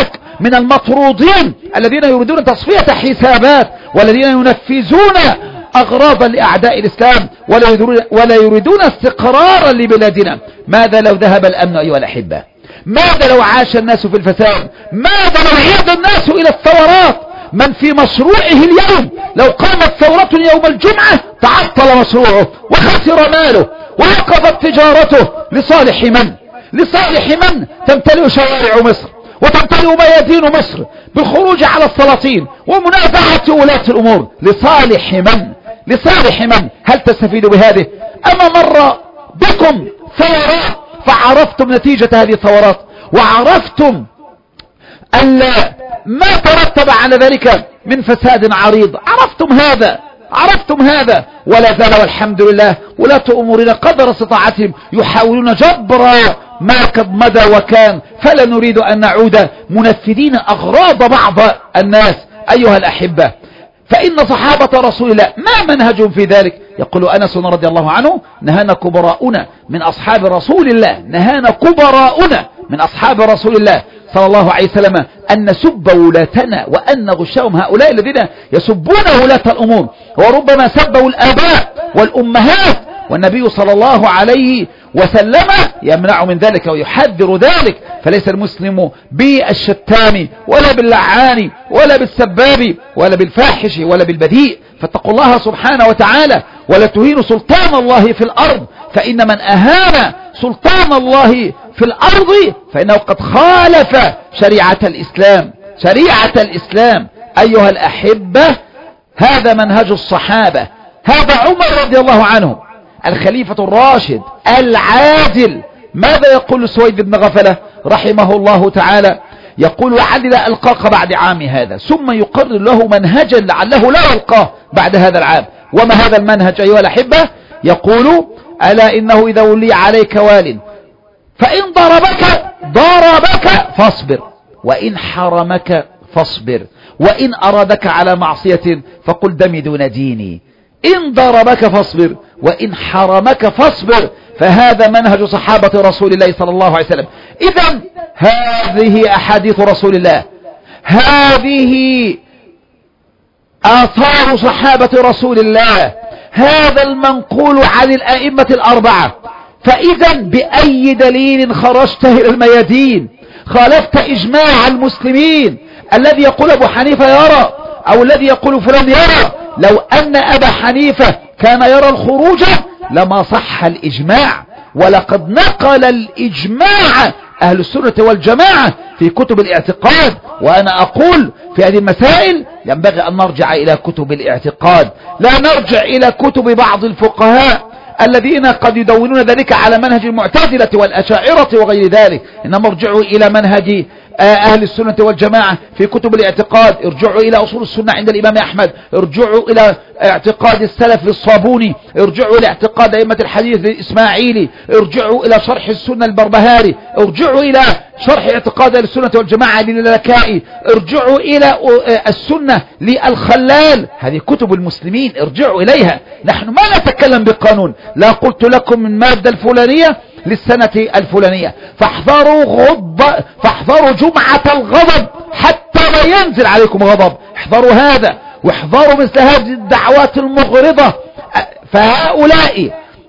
من المطرودين الذين يريدون تصفية حسابات والذين ينفذون أغراضا لأعداء الإسلام ولا يريدون, ولا يريدون استقرارا لبلادنا. ماذا لو ذهب الأمن أيها الأحبة؟ ماذا لو عاش الناس في الفساد؟ ماذا لو عاد الناس إلى الثورات؟ من في مشروعه اليوم لو قامت ثورة يوم الجمعة تعطل مشروعه وخسر ماله ووقفت تجارته لصالح من؟ لصالح من؟ تمتلئ شوارع مصر وتمتلئ ميادين مصر بالخروج على السلاطين ومنازعة ولاة الأمور. لصالح من؟ لصالح من؟ هل تستفيد بهذه؟ أما مر بكم ثورات فعرفتم نتيجة هذه الثورات وعرفتم أن ما ترتب على ذلك من فساد عريض. عرفتم هذا عرفتم هذا ولا زال والحمد لله ولاة أمورنا قدر استطاعتهم يحاولون جبر ما قد مدى وكان، فلا نريد أن نعود منفذين أغراض بعض الناس. أيها الأحبة، فإن صحابة رسول الله ما منهجهم في ذلك؟ يقول أنس رضي الله عنه: نهانا كبراؤنا من أصحاب رسول الله نهانا كبراؤنا من أصحاب رسول الله صلى الله عليه وسلم أن نسب ولاتنا وأن نغشهم هؤلاء الذين يسبون ولاة الأمور، وربما سبوا الآباء والأمهات، والنبي صلى الله عليه وسلم يمنع من ذلك ويحذر ذلك. فليس المسلم بالشتام ولا باللعان ولا بالسباب ولا بالفاحش ولا بالبذيء. فاتقوا الله سبحانه وتعالى ولا تهينوا سلطان الله في الأرض، فإن من أهان سلطان الله في الأرض فإنه قد خالف شريعة الإسلام شريعة الإسلام. أيها الأحبة، هذا منهج الصحابة. هذا عمر رضي الله عنه الخليفة الراشد العادل. ماذا يقول سويد بن غفلة رحمه الله تعالى؟ يقول: لعلي لا ألقاك بعد عام هذا، ثم يقرر له منهجا لعله لا يلقاه بعد هذا العام. وما هذا المنهج أيها الأحبة؟ يقول: ألا إنه إذا ولي عليك وال فإن ضربك ضربك فاصبر، وإن حرمك فاصبر، وإن أرادك على معصية فقل دمي دون ديني. إن ضربك فاصبر وإن حرمك فاصبر. فهذا منهج صحابة رسول الله صلى الله عليه وسلم. إذن هذه أحاديث رسول الله، هذه آثار صحابة رسول الله، هذا المنقول عن الأئمة الأربعة. فإذا بأي دليل خرجت إلى الميادين؟ خالفت إجماع المسلمين. الذي يقول أبو حنيفة يرى أو الذي يقول فلان يرى، لو أن أبا حنيفة كان يرى الخروج لما صح الإجماع. ولقد نقل الإجماع أهل السنة والجماعة في كتب الاعتقاد. وأنا أقول في هذه المسائل ينبغي أن نرجع إلى كتب الاعتقاد، لا نرجع إلى كتب بعض الفقهاء الذين قد يدونون ذلك على منهج المعتزلة والأشاعرة وغير ذلك. إنما ارجعوا إلى منهج أهل السنة والجماعة في كتب الاعتقاد. ارجعوا إلى أصول السنة عند الإمام أحمد، ارجعوا إلى اعتقاد السلف للصابوني، ارجعوا إلى اعتقاد أئمة الحديث للإسماعيلي، ارجعوا إلى شرح السنة البربهاري، ارجعوا إلى شرح اعتقاد أهل السنة والجماعة للالكائي، ارجعوا إلى السنة للخلال. هذه كتب المسلمين، ارجعوا إليها. نحن ما نتكلم بقانون، لا قلت لكم من مادة الفلانية للسنة الفلانية، فاحذروا غض فاحذروا جمعة الغضب حتى ما ينزل عليكم غضب. احذروا هذا، واحذروا مثل هذه الدعوات المغرضة. فهؤلاء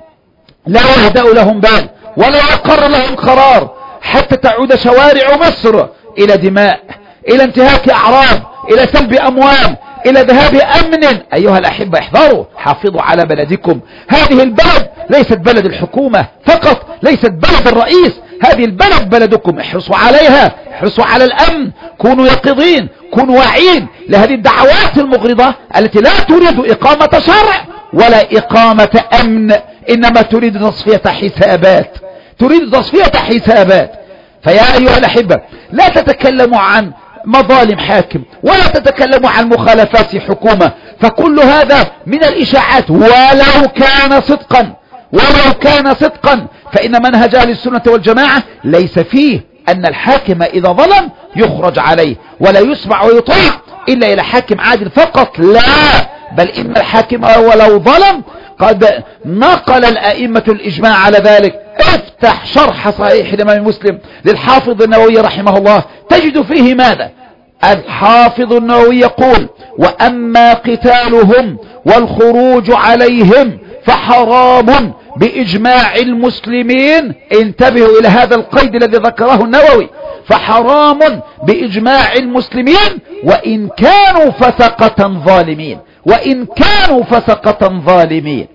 لا يهدأ لهم بال ولا يقر لهم قرار حتى تعود شوارع مصر إلى دماء، إلى انتهاك أعراض، إلى سلب أموال، إلى ذهاب أمن. أيها الأحبة، احذروا، حافظوا على بلدكم. هذه البلد ليست بلد الحكومة فقط، ليست بلد الرئيس، هذه البلد بلدكم. احرصوا عليها، احرصوا على الأمن، كونوا يقظين، كونوا واعيين لهذه الدعوات المغرضة التي لا تريد إقامة شرع ولا إقامة أمن، إنما تريد تصفية حسابات، تريد تصفية حسابات. فيا أيها الأحبة، لا تتكلموا عن مظالم حاكم ولا تتكلموا عن مخالفات حكومة، فكل هذا من الإشاعات. ولو كان صدقا ولو كان صدقا فإن منهج أهل السنة والجماعة ليس فيه أن الحاكم إذا ظلم يخرج عليه ولا يسمع ويطيع إلا إلى حاكم عادل فقط. لا، بل إن الحاكم ولو ظلم قد نقل الأئمة الإجماع على ذلك. افتح شرح صحيح الإمام مسلم للحافظ النووي رحمه الله، تجد فيه ماذا؟ الحافظ النووي يقول: وأما قتالهم والخروج عليهم فحرام بإجماع المسلمين. انتبهوا إلى هذا القيد الذي ذكره النووي: فحرام بإجماع المسلمين وإن كانوا فسقة ظالمين، وإن كانوا فسقة ظالمين.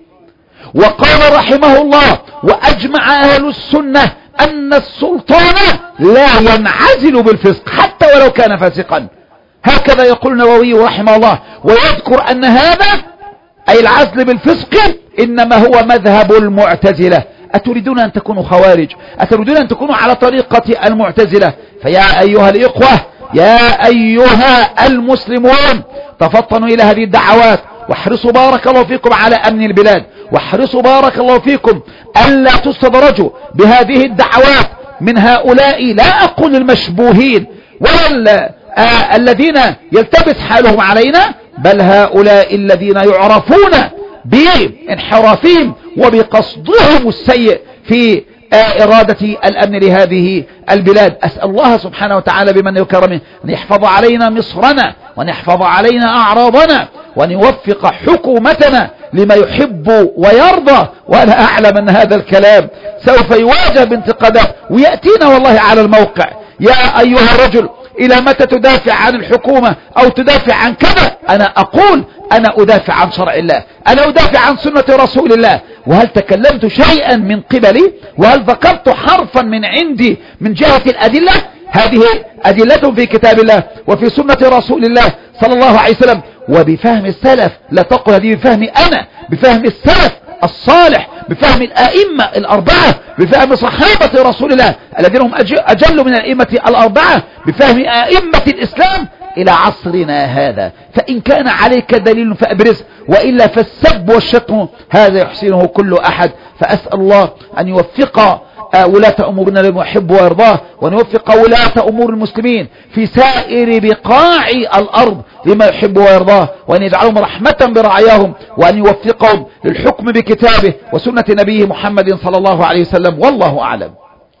وقال رحمه الله: وأجمع أهل السنة أن السلطان لا ينعزل بالفسق حتى ولو كان فاسقا. هكذا يقول النووي رحمه الله، ويذكر أن هذا أي العزل بالفسق إنما هو مذهب المعتزلة. أتريدون أن تكونوا خوارج؟ أتريدون أن تكونوا على طريقة المعتزلة؟ فيا أيها الإخوة، يا أيها المسلمون، تفطنوا إلى هذه الدعوات، واحرصوا بارك الله فيكم على أمن البلاد، واحرصوا بارك الله فيكم ألا تستدرجوا بهذه الدعوات من هؤلاء، لا أقول المشبوهين ولا آه الذين يلتبس حالهم علينا، بل هؤلاء الذين يعرفون بانحرافهم وبقصدهم السيء في آه إرادة الأمن لهذه البلاد. أسأل الله سبحانه وتعالى بمن وكرمه أن يحفظ علينا مصرنا، وأن يحفظ علينا أعراضنا، وأن يوفق حكومتنا لما يحب ويرضى. وأنا أعلم أن هذا الكلام سوف يواجه بانتقادات، ويأتينا والله على الموقع: يا أيها الرجل، إلى متى تدافع عن الحكومة أو تدافع عن كذا؟ أنا أقول: أنا أدافع عن شرع الله، أنا أدافع عن سنة رسول الله. وهل تكلمت شيئا من قبلي؟ وهل ذكرت حرفا من عندي من جهة الأدلة؟ هذه أدلة في كتاب الله وفي سنة رسول الله صلى الله عليه وسلم وبفهم السلف. لا تقل هذه بفهمي أنا، بفهم السلف الصالح، بفهم الآئمة الأربعة، بفهم صحابة رسول الله الذين هم أجل من الأئمة الأربعة، بفهم آئمة الإسلام إلى عصرنا هذا. فإن كان عليك دليل فأبرز، وإلا فالسب والشتم هذا يحسنه كل أحد. فأسأل الله أن يوفق ولاة أمورنا لما يحب ويرضاه، وأن يوفق ولاة أمور المسلمين في سائر بقاع الأرض لما يحب ويرضاه، وأن يجعلهم رحمة برعاياهم، وأن يوفقهم للحكم بكتابه وسنة نبيه محمد صلى الله عليه وسلم. والله أعلم.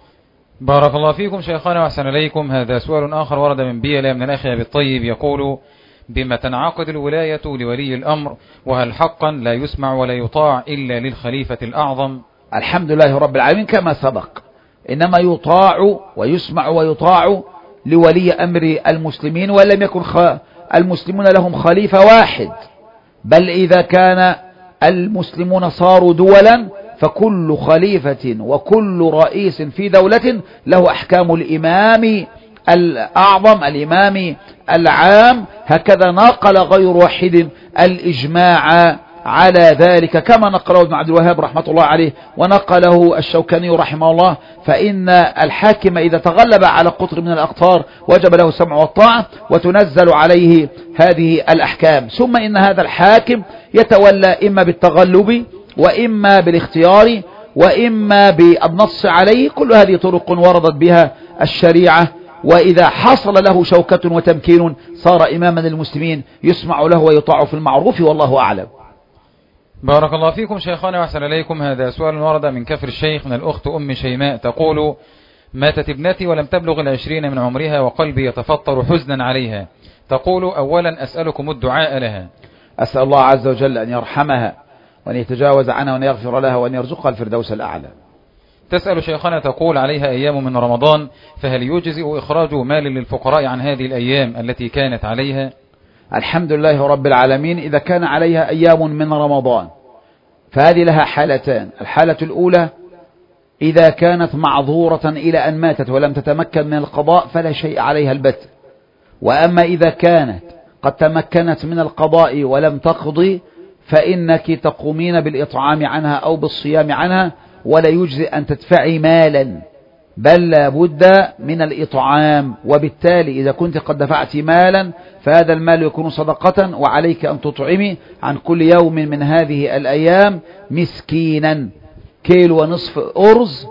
بارك الله فيكم شيخنا وأحسن إليكم. هذا سؤال آخر ورد من بيلا من الأخ أبي الطيب، يقول: بما تنعقد الولاية لولي الأمر، وهل حقا لا يسمع ولا يطاع إلا للخليفة الأعظم؟ الحمد لله رب العالمين كما سبق، إنما يطاع ويسمع ويطاع لولي أمر المسلمين، ولم يكن المسلمون لهم خليفة واحد، بل إذا كان المسلمون صاروا دولا فكل خليفة وكل رئيس في دولة له أحكام الإمام الأعظم، الإمام العام. هكذا نقل غير واحد الإجماع على ذلك، كما نقله ابن عبد الوهاب رحمة الله عليه، ونقله الشوكاني رحمه الله. فإن الحاكم إذا تغلب على قطر من الأقطار وجب له السمع والطاعة، وتنزل عليه هذه الأحكام. ثم إن هذا الحاكم يتولى إما بالتغلب، وإما بالاختيار، وإما بالنص عليه. كل هذه طرق وردت بها الشريعة. وإذا حصل له شوكة وتمكين صار إماما للمسلمين، يسمع له ويطاع في المعروف. والله أعلم. بارك الله فيكم شيخنا وأحسن إليكم. هذا سؤال ورد من كفر الشيخ من الأخت أم شيماء، تقول: ماتت ابنتي ولم تبلغ العشرين من عمرها، وقلبي يتفطر حزنا عليها. تقول: أولا أسألكم الدعاء لها. أسأل الله عز وجل أن يرحمها، وأن يتجاوز عنها، وأن يغفر لها، وأن يرزقها الفردوس الأعلى. تسأل شيخنا، تقول: عليها أيام من رمضان، فهل يجزئ إخراج مال للفقراء عن هذه الأيام التي كانت عليها؟ الحمد لله رب العالمين. إذا كان عليها أيام من رمضان فهذه لها حالتان. الحالة الأولى إذا كانت معذورة إلى أن ماتت ولم تتمكن من القضاء فلا شيء عليها البت. وأما إذا كانت قد تمكنت من القضاء ولم تقضي فإنك تقومين بالإطعام عنها أو بالصيام عنها، ولا يجزئ أن تدفعي مالا، بل لابد من الإطعام. وبالتالي إذا كنت قد دفعت مالا فهذا المال يكون صدقة، وعليك أن تطعمي عن كل يوم من هذه الأيام مسكينا، كيلو ونصف أرز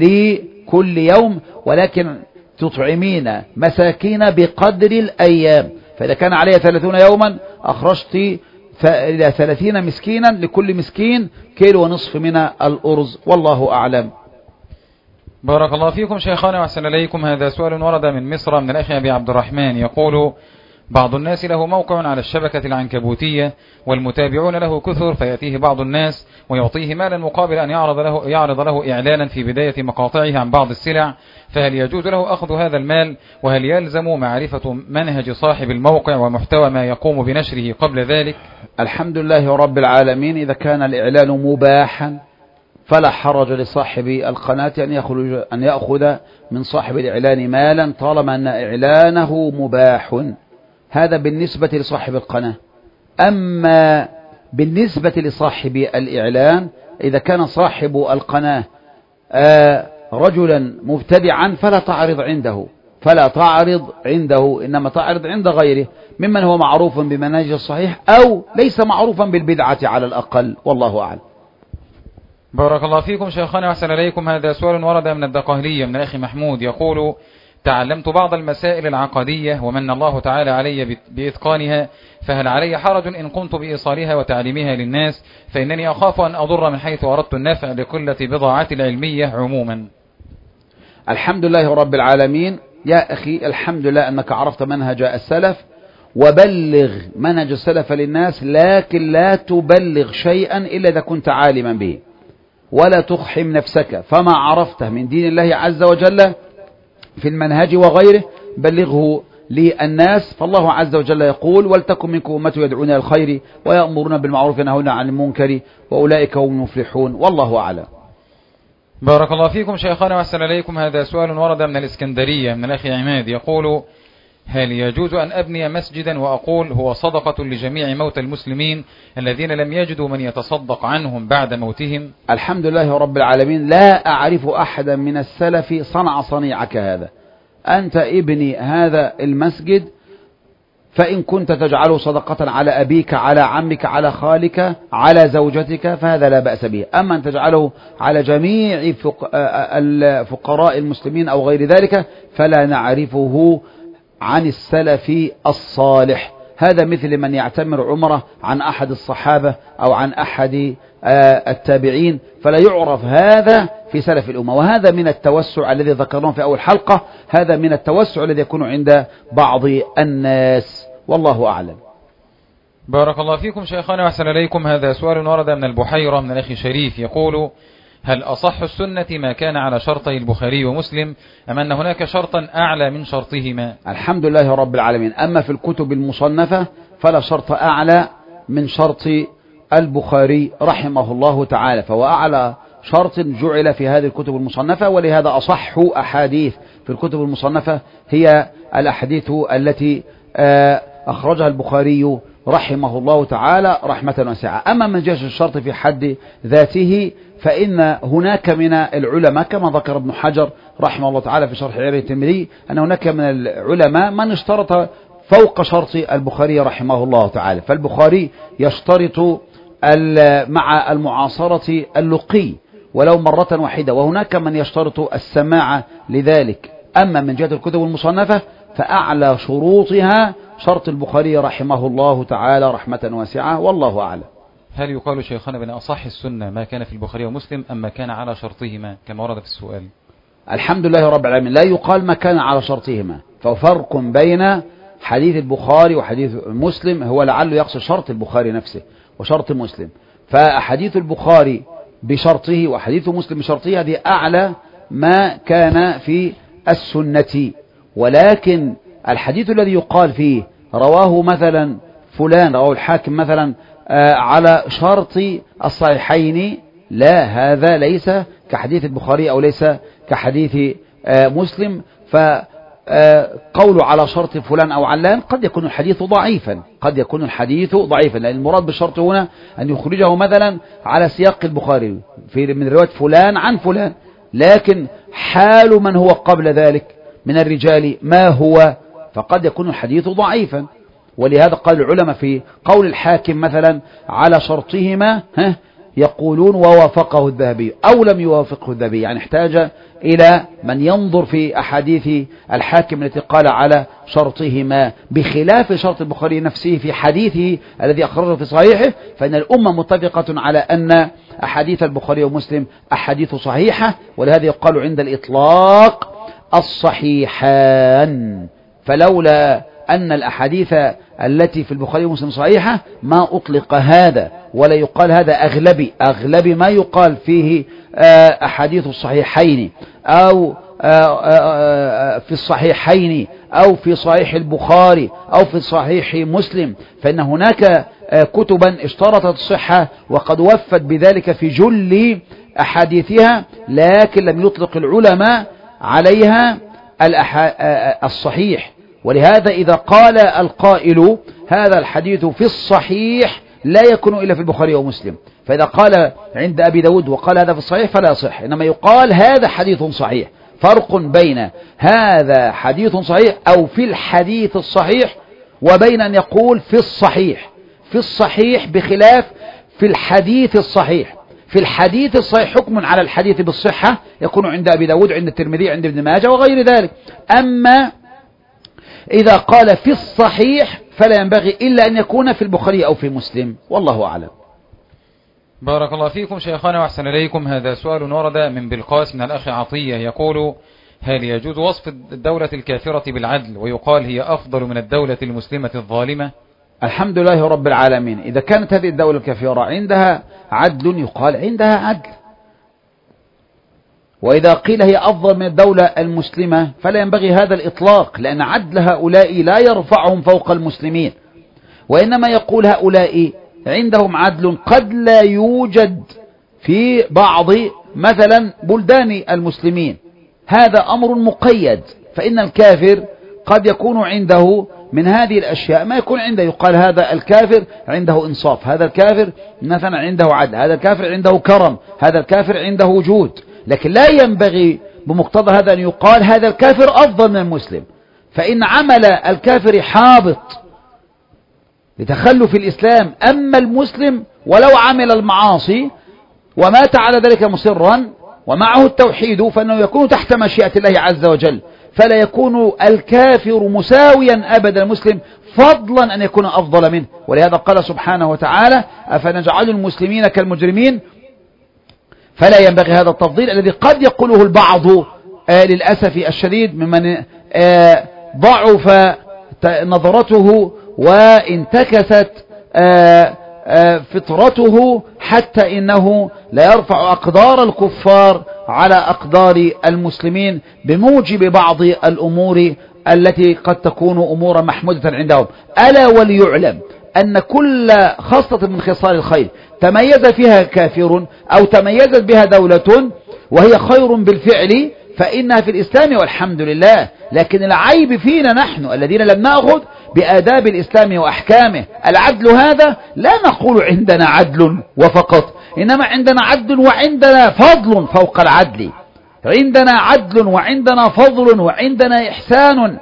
لكل يوم، ولكن تطعمين مساكين بقدر الأيام. فإذا كان عليها ثلاثون يوما أخرجت إلى ثلاثين مسكينا، لكل مسكين كيلو ونصف من الأرز. والله أعلم. بارك الله فيكم شيخنا وأحسن إليكم. هذا سؤال ورد من مصر من الأخ أبي عبد الرحمن يقول: بعض الناس له موقع على الشبكة العنكبوتية والمتابعون له كثر، فيأتيه بعض الناس ويعطيه مالا مقابل أن يعرض له, يعرض له إعلانا في بداية مقاطعه عن بعض السلع، فهل يجوز له أخذ هذا المال؟ وهل يلزم معرفة منهج صاحب الموقع ومحتوى ما يقوم بنشره قبل ذلك؟ الحمد لله رب العالمين. إذا كان الإعلان مباحا فلا حرج لصاحب القناة أن يأخذ, أن يأخذ من صاحب الإعلان مالا طالما أن إعلانه مباح. هذا بالنسبة لصاحب القناة. أما بالنسبة لصاحب الإعلان، إذا كان صاحب القناة رجلا مبتدعا فلا تعرض عنده فلا تعرض عنده إنما تعرض عند غيره ممن هو معروف بمنهج الصحيح أو ليس معروفا بالبدعة على الأقل، والله أعلم. بارك الله فيكم شيخنا وأحسن إليكم. هذا سؤال ورد من الدقهلية من الأخ محمود يقول: تعلمت بعض المسائل العقدية ومن الله تعالى علي بإتقانها، فهل علي حرج إن قمت بإيصالها وتعليمها للناس؟ فإنني أخاف أن أضر من حيث أردت النفع لقلة بضاعتي العلمية عموما. الحمد لله رب العالمين. يا أخي الحمد لله أنك عرفت منهج السلف، وبلغ منهج السلف للناس، لكن لا تبلغ شيئا إلا إذا كنت عالما به، ولا تخحم نفسك، فما عرفته من دين الله عز وجل في المنهج وغيره بلغه للناس. فالله عز وجل يقول: ولتكن منكم أمة يدعون إلى الخير ويأمرون بالمعروف وينهون عن المنكر وأولئك هم المفلحون، والله أعلم. بارك الله فيكم شيخنا وأحسن إليكم. هذا سؤال ورد من الإسكندرية من الأخ عماد يقول: هل يجوز أن أبني مسجدا وأقول هو صدقة لجميع موتى المسلمين الذين لم يجدوا من يتصدق عنهم بعد موتهم؟ الحمد لله رب العالمين. لا أعرف أحدا من السلف صنع صنيعك هذا. أنت ابني هذا المسجد، فإن كنت تجعله صدقة على أبيك على عمك على خالك على زوجتك فهذا لا بأس به. أما أن تجعله على جميع الفقراء المسلمين أو غير ذلك فلا نعرفه عن السلف الصالح. هذا مثل من يعتمر عمره عن أحد الصحابة أو عن أحد التابعين، فلا يعرف هذا في سلف الأمة. وهذا من التوسع الذي ذكرناه في أول حلقة، هذا من التوسع الذي يكون عند بعض الناس، والله أعلم. بارك الله فيكم شيخنا وأحسن إليكم. هذا سؤال ورد من البحيرة من الأخ شريف يقول: هل أصح السنة ما كان على شرطي البخاري ومسلم أم أن هناك شرطا أعلى من شرطهما؟ الحمد لله رب العالمين. أما في الكتب المصنفة فلا شرط أعلى من شرط البخاري رحمه الله تعالى، فهو أعلى شرط جعل في هذه الكتب المصنفة، ولهذا أصح أحاديث في الكتب المصنفة هي الأحاديث التي أخرجها البخاري رحمه الله تعالى رحمة واسعة. أما من جاء الشرط في حد ذاته فإن هناك من العلماء كما ذكر ابن حجر رحمه الله تعالى في شرح علية الترمذي أن هناك من العلماء من اشترط فوق شرط البخاري رحمه الله تعالى. فالبخاري يشترط مع المعاصرة اللقي ولو مرة واحدة، وهناك من يشترط السماع لذلك. أما من جهة الكتب المصنفة فأعلى شروطها شرط البخاري رحمه الله تعالى رحمة واسعة، والله أعلم. هل يقال شيخنا بأن أصح السنة ما كان في البخاري ومسلم أم ما كان على شرطهما كما ورد في السؤال؟ الحمد لله رب العالمين. لا يقال ما كان على شرطهما، ففرق بين حديث البخاري وحديث مسلم. هو لعله يقصد شرط البخاري نفسه وشرط مسلم، فحديث البخاري بشرطه وحديث مسلم بشرطه هذه أعلى ما كان في السنة. ولكن الحديث الذي يقال فيه رواه مثلا فلان، رواه الحاكم مثلا على شرط الصحيحين، لا، هذا ليس كحديث البخاري أو ليس كحديث مسلم. فقول على شرط فلان أو علان قد يكون الحديث ضعيفا، قد يكون الحديث ضعيفا، لأن المراد بالشرط هنا أن يخرجه مثلا على سياق البخاري في من رواية فلان عن فلان، لكن حال من هو قبل ذلك من الرجال ما هو، فقد يكون الحديث ضعيفا. ولهذا قال العلماء في قول الحاكم مثلا على شرطهما يقولون ووافقه الذهبي أو لم يوافقه الذهبي، يعني احتاج إلى من ينظر في أحاديث الحاكم التي قال على شرطهما بخلاف شرط البخاري نفسه في حديثه الذي أخرجه في صحيحه، فإن الأمة متفقة على أن أحاديث البخاري ومسلم أحاديث صحيحة، ولهذا يقال عند الإطلاق الصحيحان. فلولا أن الأحاديث التي في البخاري ومسلم صحيحة ما أطلق هذا، ولا يقال هذا أغلبي أغلبي ما يقال فيه أحاديث الصحيحين أو في الصحيحين أو في صحيح البخاري أو في صحيح مسلم، فإن هناك كتبا اشترطت الصحة وقد وفت بذلك في جل أحاديثها، لكن لم يطلق العلماء عليها الصحيح. ولهذا إذا قال القائل هذا الحديث في الصحيح لا يكون إلا في البخاري ومسلم، فإذا قال عند أبي داود وقال هذا في الصحيح فلا صح، إنما يقال هذا حديث صحيح. فرق بين هذا حديث صحيح أو في الحديث الصحيح وبين أن يقول في الصحيح. في الصحيح بخلاف في الحديث الصحيح. في الحديث الصحيح حكم على الحديث بالصحة يكون عند أبي داود عند الترمذي عند ابن ماجه وغير ذلك. أما إذا قال في الصحيح فلا ينبغي إلا أن يكون في البخاري أو في مسلم، والله أعلم. بارك الله فيكم شيخنا وأحسن إليكم. هذا سؤال ورد من بلقاس من الأخ عطية يقول: هل يجوز وصف الدولة الكافرة بالعدل ويقال هي أفضل من الدولة المسلمة الظالمة؟ الحمد لله رب العالمين. إذا كانت هذه الدولة الكافرة عندها عدل يقال عندها عدل، وإذا قيل هي أفضل من الدولة المسلمة فلا ينبغي هذا الإطلاق، لأن عدل هؤلاء لا يرفعهم فوق المسلمين، وإنما يقول هؤلاء عندهم عدل قد لا يوجد في بعض مثلا بلدان المسلمين. هذا أمر مقيد، فإن الكافر قد يكون عنده من هذه الأشياء ما يكون عنده، يقال هذا الكافر عنده إنصاف، هذا الكافر مثلا عنده عدل، هذا الكافر عنده كرم، هذا الكافر عنده وجود. لكن لا ينبغي بمقتضى هذا أن يقال هذا الكافر أفضل من المسلم، فإن عمل الكافر حابط لتخلف الإسلام. أما المسلم ولو عمل المعاصي ومات على ذلك مصرا ومعه التوحيد فإنه يكون تحت مشيئة الله عز وجل، فلا يكون الكافر مساويا أبدا المسلم، فضلا أن يكون أفضل منه. ولهذا قال سبحانه وتعالى: أفنجعل المسلمين كالمجرمين. فلا ينبغي هذا التفضيل الذي قد يقوله البعض آه للأسف الشديد ممن آه ضعف نظرته وانتكست آه آه فطرته، حتى إنه لا يرفع أقدار الكفار على أقدار المسلمين بموجب بعض الأمور التي قد تكون أمورا محمودة عندهم. ألا وليعلم أن كل خاصة من خصال الخير تميز فيها كافر أو تميزت بها دولة وهي خير بالفعل فإنها في الإسلام والحمد لله، لكن العيب فينا نحن الذين لم نأخذ بآداب الإسلام وأحكامه. العدل هذا لا نقول عندنا عدل وفقط، إنما عندنا عدل وعندنا فضل فوق العدل، عندنا عدل وعندنا فضل وعندنا إحسان،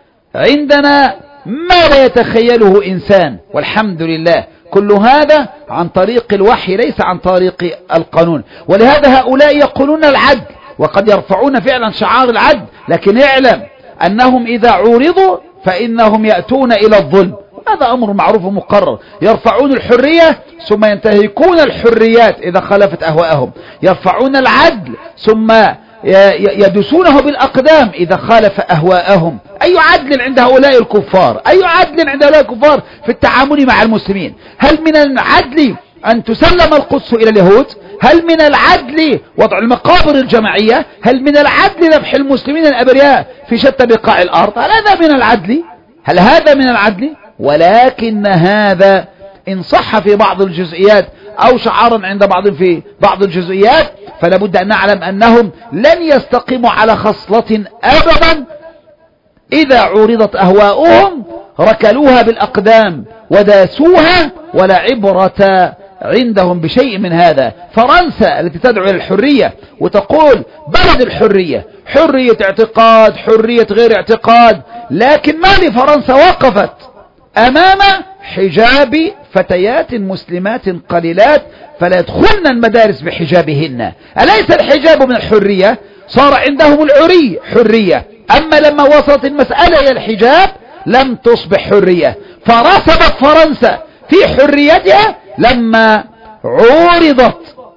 عندنا ما لا يتخيله إنسان، والحمد لله. كل هذا عن طريق الوحي ليس عن طريق القانون. ولهذا هؤلاء يقولون العدل وقد يرفعون فعلا شعار العدل، لكن اعلم أنهم إذا عورضوا فإنهم يأتون إلى الظلم، هذا أمر معروف ومقرر. يرفعون الحرية ثم ينتهكون الحريات إذا خالفت أهواءهم، يرفعون العدل ثم يدسونه بالأقدام إذا خالف أهواءهم. أي عدل عند هؤلاء الكفار؟ أي عدل عند هؤلاء الكفار في التعامل مع المسلمين؟ هل من العدل أن تسلم القدس إلى اليهود؟ هل من العدل وضع المقابر الجماعية؟ هل من العدل ذبح المسلمين الأبرياء في شتى بقاع الأرض؟ هل هذا من العدل؟ هل هذا من العدل؟ ولكن هذا إن صح في بعض الجزئيات أو شعارا عند بعض في بعض الجزئيات، فلا بد أن نعلم أنهم لن يستقيموا على خصلة أبدا. إذا عرضت أهواؤهم ركلوها بالأقدام وداسوها، ولا عبرة عندهم بشيء من هذا. فرنسا التي تدعو إلى الحرية وتقول بلد الحرية، حرية اعتقاد، حرية غير اعتقاد، لكن ما لفرنسا وقفت أمام حجاب فتيات مسلمات قليلات فلا يدخلن المدارس بحجابهن. أليس الحجاب من الحرية؟ صار عندهم العري حرية، أما لما وصلت المسألة إلى الحجاب لم تصبح حرية. فرسبت فرنسا في حريتها لما عورضت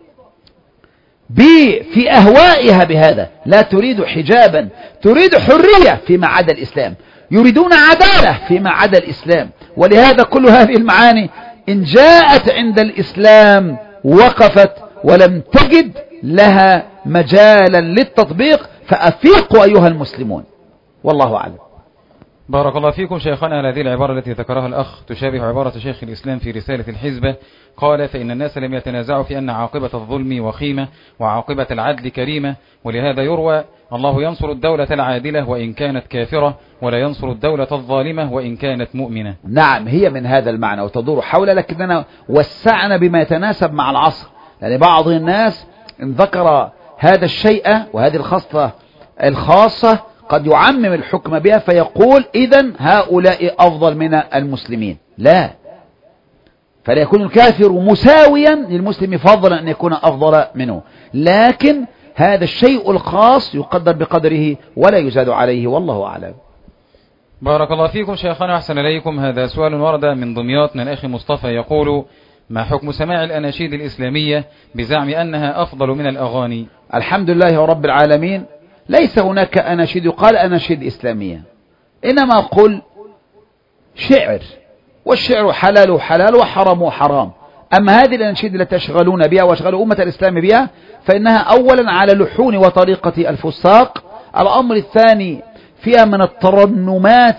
في أهوائها بهذا. لا تريد حجابا، تريد حرية فيما عدا الإسلام، يريدون عدالة فيما عدا الإسلام. ولهذا كل هذه المعاني إن جاءت عند الإسلام وقفت ولم تجد لها مجالا للتطبيق. فأفيقوا أيها المسلمون، والله أعلم. بارك الله فيكم شيخنا. هذه العبارة التي ذكرها الأخ تشابه عبارة شيخ الإسلام في رسالة الحزبة. قال: فإن الناس لم يتنازعوا في أن عاقبة الظلم وخيمة وعاقبة العدل كريمة، ولهذا يروى: الله ينصر الدولة العادلة وإن كانت كافرة، ولا ينصر الدولة الظالمة وإن كانت مؤمنة. نعم، هي من هذا المعنى وتدور حول، لكننا وسعنا بما يتناسب مع العصر، لأن يعني بعض الناس إن ذكر هذا الشيء وهذه الخاصة الخاصة قد يعمم الحكم بها فيقول إذن هؤلاء أفضل من المسلمين. لا، فلا يكون الكافر مساويا للمسلم فضلا أن يكون أفضل منه، لكن هذا الشيء الخاص يقدر بقدره ولا يزاد عليه، والله أعلم. بارك الله فيكم شيخنا، أحسن إليكم. هذا سؤال ورد من دمياط من الأخ مصطفى يقول: ما حكم سماع الأناشيد الإسلامية بزعم أنها أفضل من الأغاني؟ الحمد لله رب العالمين، ليس هناك أناشيد يقال أناشيد إسلامية، إنما قل شعر، والشعر حلال حلال وحرام حرام. أما هذه الأناشيد التي تشغلون بها واشغلوا أمة الإسلام بها فإنها أولا على لحون وطريقة الفساق. الأمر الثاني فيها من الترنمات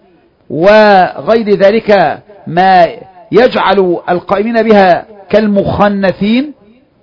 وغير ذلك ما يجعل القائمين بها كالمخنثين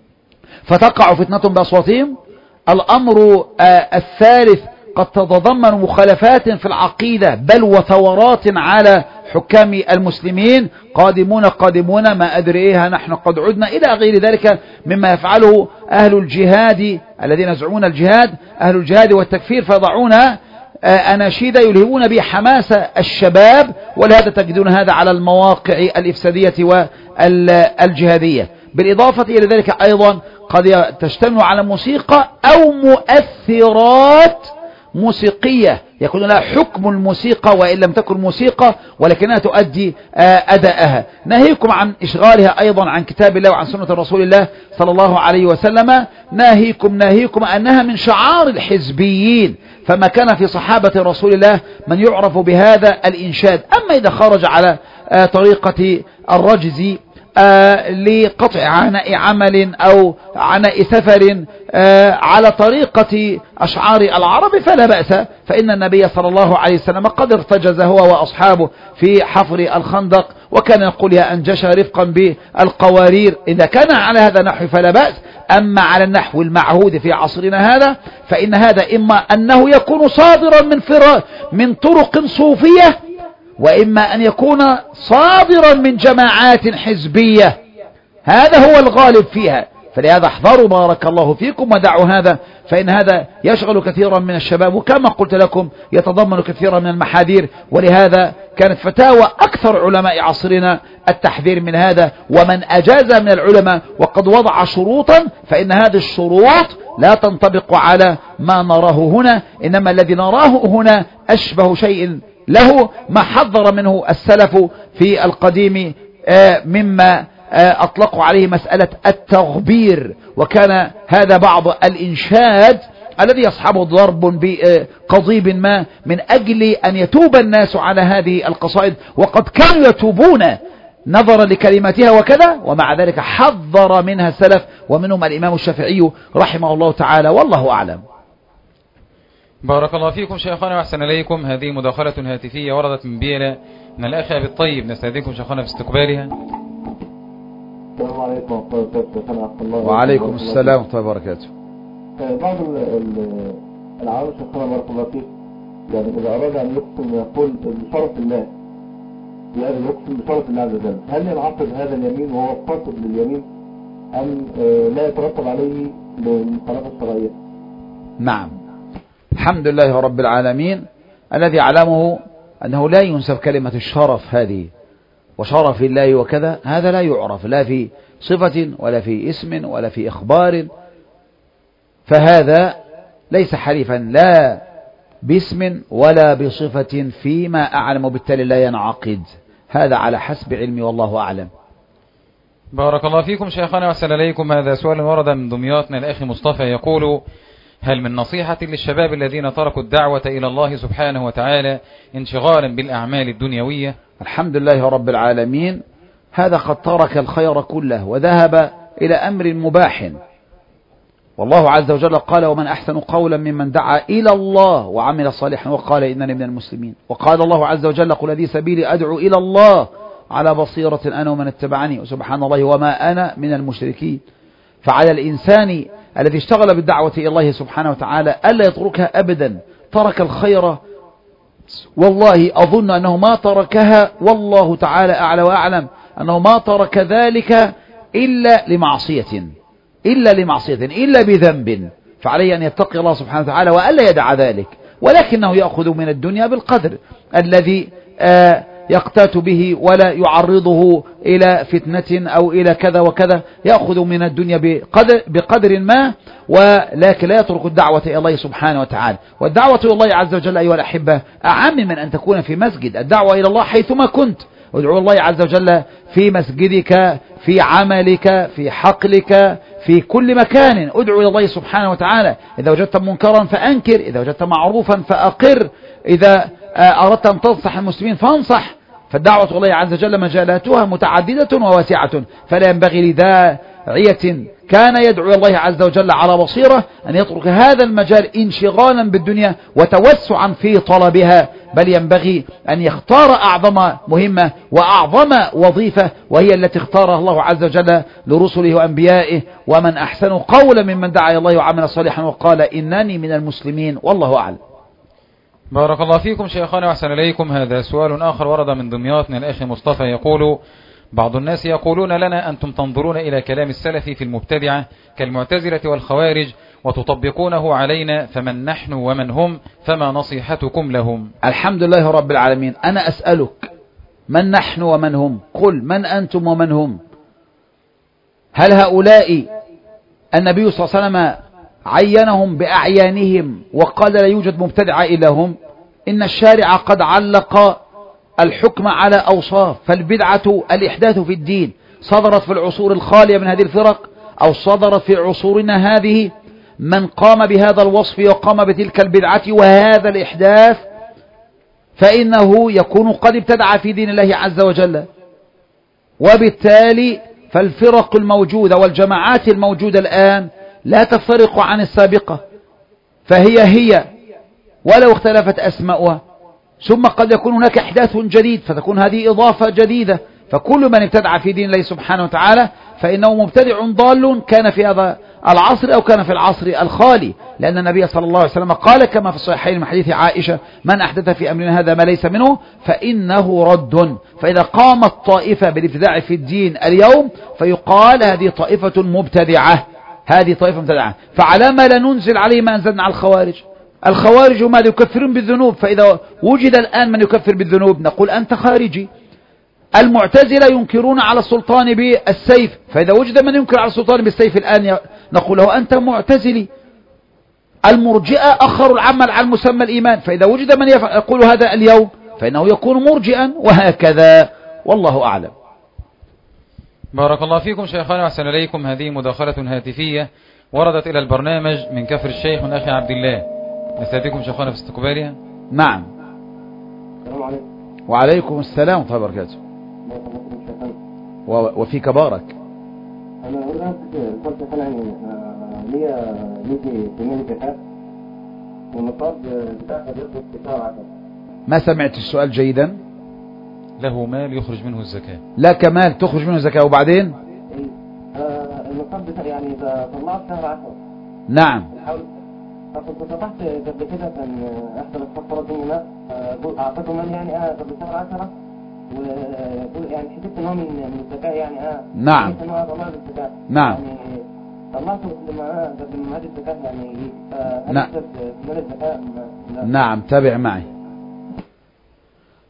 فتقع فتنة بأصواتهم. الأمر الثالث قد تتضمن مخالفات في العقيدة بل وثورات على حكام المسلمين، قادمون قادمون ما أدري إيه نحن قد عدنا إلى غير ذلك مما يفعله أهل الجهاد الذين يزعمون الجهاد، أهل الجهاد والتكفير، فيضعون أناشيد يلهبون به حماس الشباب، ولهذا تجدون هذا على المواقع الإفسادية والجهادية. بالإضافة إلى ذلك أيضا قد تشتمل على موسيقى أو مؤثرات موسيقية يكون لها حكم الموسيقى وإن لم تكن موسيقى ولكنها تؤدي أداءها. ناهيكم عن إشغالها أيضا عن كتاب الله وعن سنة رسول الله صلى الله عليه وسلم. ناهيكم ناهيكم أنها من شعار الحزبيين، فما كان في صحابة رسول الله من يعرف بهذا الإنشاد. أما إذا خرج على طريقة الرجز آه لقطع عناء عمل أو عناء سفر آه على طريقة أشعار العرب فلا بأس، فإن النبي صلى الله عليه وسلم قد ارتجز هو وأصحابه في حفر الخندق وكان يقول: يا أنجش رفقا بالقوارير. إذا كان على هذا النحو فلا بأس. أما على النحو المعهود في عصرنا هذا فإن هذا إما أنه يكون صادرا من فرق من طرق صوفية، وإما أن يكون صادرا من جماعات حزبية، هذا هو الغالب فيها. فلهذا احذروا بارك الله فيكم ودعوا هذا، فإن هذا يشغل كثيرا من الشباب، وكما قلت لكم يتضمن كثيرا من المحاذير. ولهذا كانت فتاوى أكثر علماء عصرنا التحذير من هذا، ومن أجاز من العلماء وقد وضع شروطا فإن هذه الشروط لا تنطبق على ما نراه هنا، إنما الذي نراه هنا أشبه شيء له ما حذر منه السلف في القديم مما أطلقوا عليه مسألة التغبير، وكان هذا بعض الإنشاد الذي يصحبه ضرب بقضيب ما من أجل أن يتوب الناس على هذه القصائد، وقد كانوا يتوبون نظرا لكلماتها وكذا، ومع ذلك حذر منها السلف ومنهم الإمام الشافعي رحمه الله تعالى، والله أعلم. بارك الله فيكم شيخنا وأحسن إليكم. هذه مداخلة هاتفية وردت من بيلا من الأخ أبي الطيب، نستأذنكم شيخنا في استقبالها. السلام عليكم ورحمة الله. وعليكم السلام ورحمة الله وبركاته. بعض العوام شيخنا بارك الله فيك، يعني إذا أراد أن يقسم يقول بشرف الله، يعني يقسم بشرف الله عز وجل، هل ينعقد هذا اليمين وهو قاصد لليمين أم لا يترتب عليه للمخالفة الشرعية؟ نعم، الحمد لله رب العالمين الذي علمه أنه لا ينسب كلمة الشرف هذه، وشرف الله وكذا، هذا لا يعرف لا في صفة ولا في اسم ولا في إخبار، فهذا ليس حليفا لا باسم ولا بصفة فيما أعلم، وبالتالي لا ينعقد. هذا على حسب علمي والله أعلم. بارك الله فيكم شيخنا وأحسن إليكم. هذا سؤال ورد من دمياط من الأخ مصطفى يقول: هل من نصيحة للشباب الذين تركوا الدعوة إلى الله سبحانه وتعالى انشغالا بالأعمال الدنيوية؟ الحمد لله رب العالمين، هذا قد ترك الخير كله وذهب إلى أمر مباح، والله عز وجل قال: ومن أحسن قولا ممن دعا إلى الله وعمل صالحا وقال إنني من المسلمين. وقال الله عز وجل: قل هذه سبيلي أدعو إلى الله على بصيرة أنا ومن اتبعني وسبحان الله وما أنا من المشركين. فعلى الإنسان الذي اشتغل بالدعوة إلى الله سبحانه وتعالى ألا يتركها أبدا. ترك الخير، والله أظن أنه ما تركها، والله تعالى أعلى وأعلم، أنه ما ترك ذلك إلا لمعصية إلا لمعصية إلا بذنب، فعليه أن يتقي الله سبحانه وتعالى وألا يدع ذلك، ولكنه يأخذ من الدنيا بالقدر الذي آه يقتات به، ولا يعرضه إلى فتنة أو إلى كذا وكذا، يأخذ من الدنيا بقدر, بقدر ما، ولكن لا يترك الدعوة إلى الله سبحانه وتعالى. والدعوة إلى الله عز وجل أيها الأحبة أعم من أن تكون في مسجد. الدعوة إلى الله حيثما كنت، ادعو الله عز وجل في مسجدك، في عملك، في حقلك، في كل مكان ادعو إلى الله سبحانه وتعالى. إذا وجدت منكرا فأنكر، إذا وجدت معروفا فأقر، إذا أردت أن تنصح المسلمين فانصح. فالدعوة الله عز وجل مجالاتها متعددة وواسعة، فلا ينبغي لداعية كان يدعو الله عز وجل على بصيرة أن يترك هذا المجال انشغالا بالدنيا وتوسعا في طلبها، بل ينبغي أن يختار أعظم مهمة وأعظم وظيفة، وهي التي اختارها الله عز وجل لرسله وأنبيائه: ومن أحسن قولا ممن دعا إلى الله وعمل صالحا وقال إنني من المسلمين، والله أعلم. بارك الله فيكم شيخنا وأحسن إليكم. هذا سؤال آخر ورد من دمياط من الأخ مصطفى يقول: بعض الناس يقولون لنا أنتم تنظرون إلى كلام السلف في المبتدعة كالمعتزلة والخوارج وتطبقونه علينا، فمن نحن ومن هم، فما نصيحتكم لهم؟ الحمد لله رب العالمين. أنا أسألك: من نحن ومن هم؟ قل من أنتم ومن هم؟ هل هؤلاء النبي صلى الله عليه وسلم عينهم بأعيانهم وقال لا يوجد مبتدع إلا هم؟ إن الشارع قد علق الحكم على أوصاف، فالبدعة الإحداث في الدين صدرت في العصور الخالية من هذه الفرق أو صدرت في عصورنا هذه. من قام بهذا الوصف وقام بتلك البدعة وهذا الإحداث فإنه يكون قد ابتدع في دين الله عز وجل. وبالتالي فالفرق الموجودة والجماعات الموجودة الآن لا تفرق عن السابقة، فهي هي ولو اختلفت أسماؤها. ثم قد يكون هناك إحداث جديد فتكون هذه إضافة جديدة. فكل من ابتدع في دين الله سبحانه وتعالى فإنه مبتدع ضال، كان في هذا العصر أو كان في العصر الخالي، لأن النبي صلى الله عليه وسلم قال كما في الصحيحين من حديث عائشة: من أحدث في أمرنا هذا ما ليس منه فإنه رد. فإذا قامت طائفة بالابتداع في الدين اليوم فيقال هذه طائفة مبتدعة، هذه طائفة مبتدعة. فعلى ما لا ننزل عليه ما أنزلنا على الخوارج. الخوارج ما يكفرون بالذنوب، فإذا وجد الآن من يكفر بالذنوب نقول أنت خارجي. المعتزلة ينكرون على السلطان بالسيف، فإذا وجد من ينكر على السلطان بالسيف الآن نقول له أنت معتزلي. المرجئة أخروا العمل على المسمى الإيمان، فإذا وجد من يقول هذا اليوم فإنه يكون مرجئا، وهكذا، والله أعلم. بارك الله فيكم شيخنا وأحسن إليكم. هذه مداخلة هاتفية وردت إلى البرنامج من كفر الشيخ من أخي عبد الله، نستأذنكم شيخنا في استقبالها. نعم. السلام عليكم. وعليكم السلام ورحمة الله وبركاته. وفيك بارك. أنا أريد قلت يعني لي نيجي في ميل الزكاة والنصاب بتاعها بيخرج في شهر عشرة. ما سمعت السؤال جيدا. له مال يخرج منه الزكاة. لا كمال تخرج منه الزكاة وبعدين النصاب بتاع يعني إذا طلعت شهر عشرة. نعم. فكنت فتحت قبل كده كان أحد الأصحاب فرض مني أعطيته مال يعني اه قبل شهر عشرة، ويقول يعني حسبت إن هو من من الزكاة يعني اه نعم. إن هو طلع الزكاة. نعم. يعني طلعته لما اه قبل ما هذه الزكاة يعني نعم. مال الزكاة. نعم تابع معي.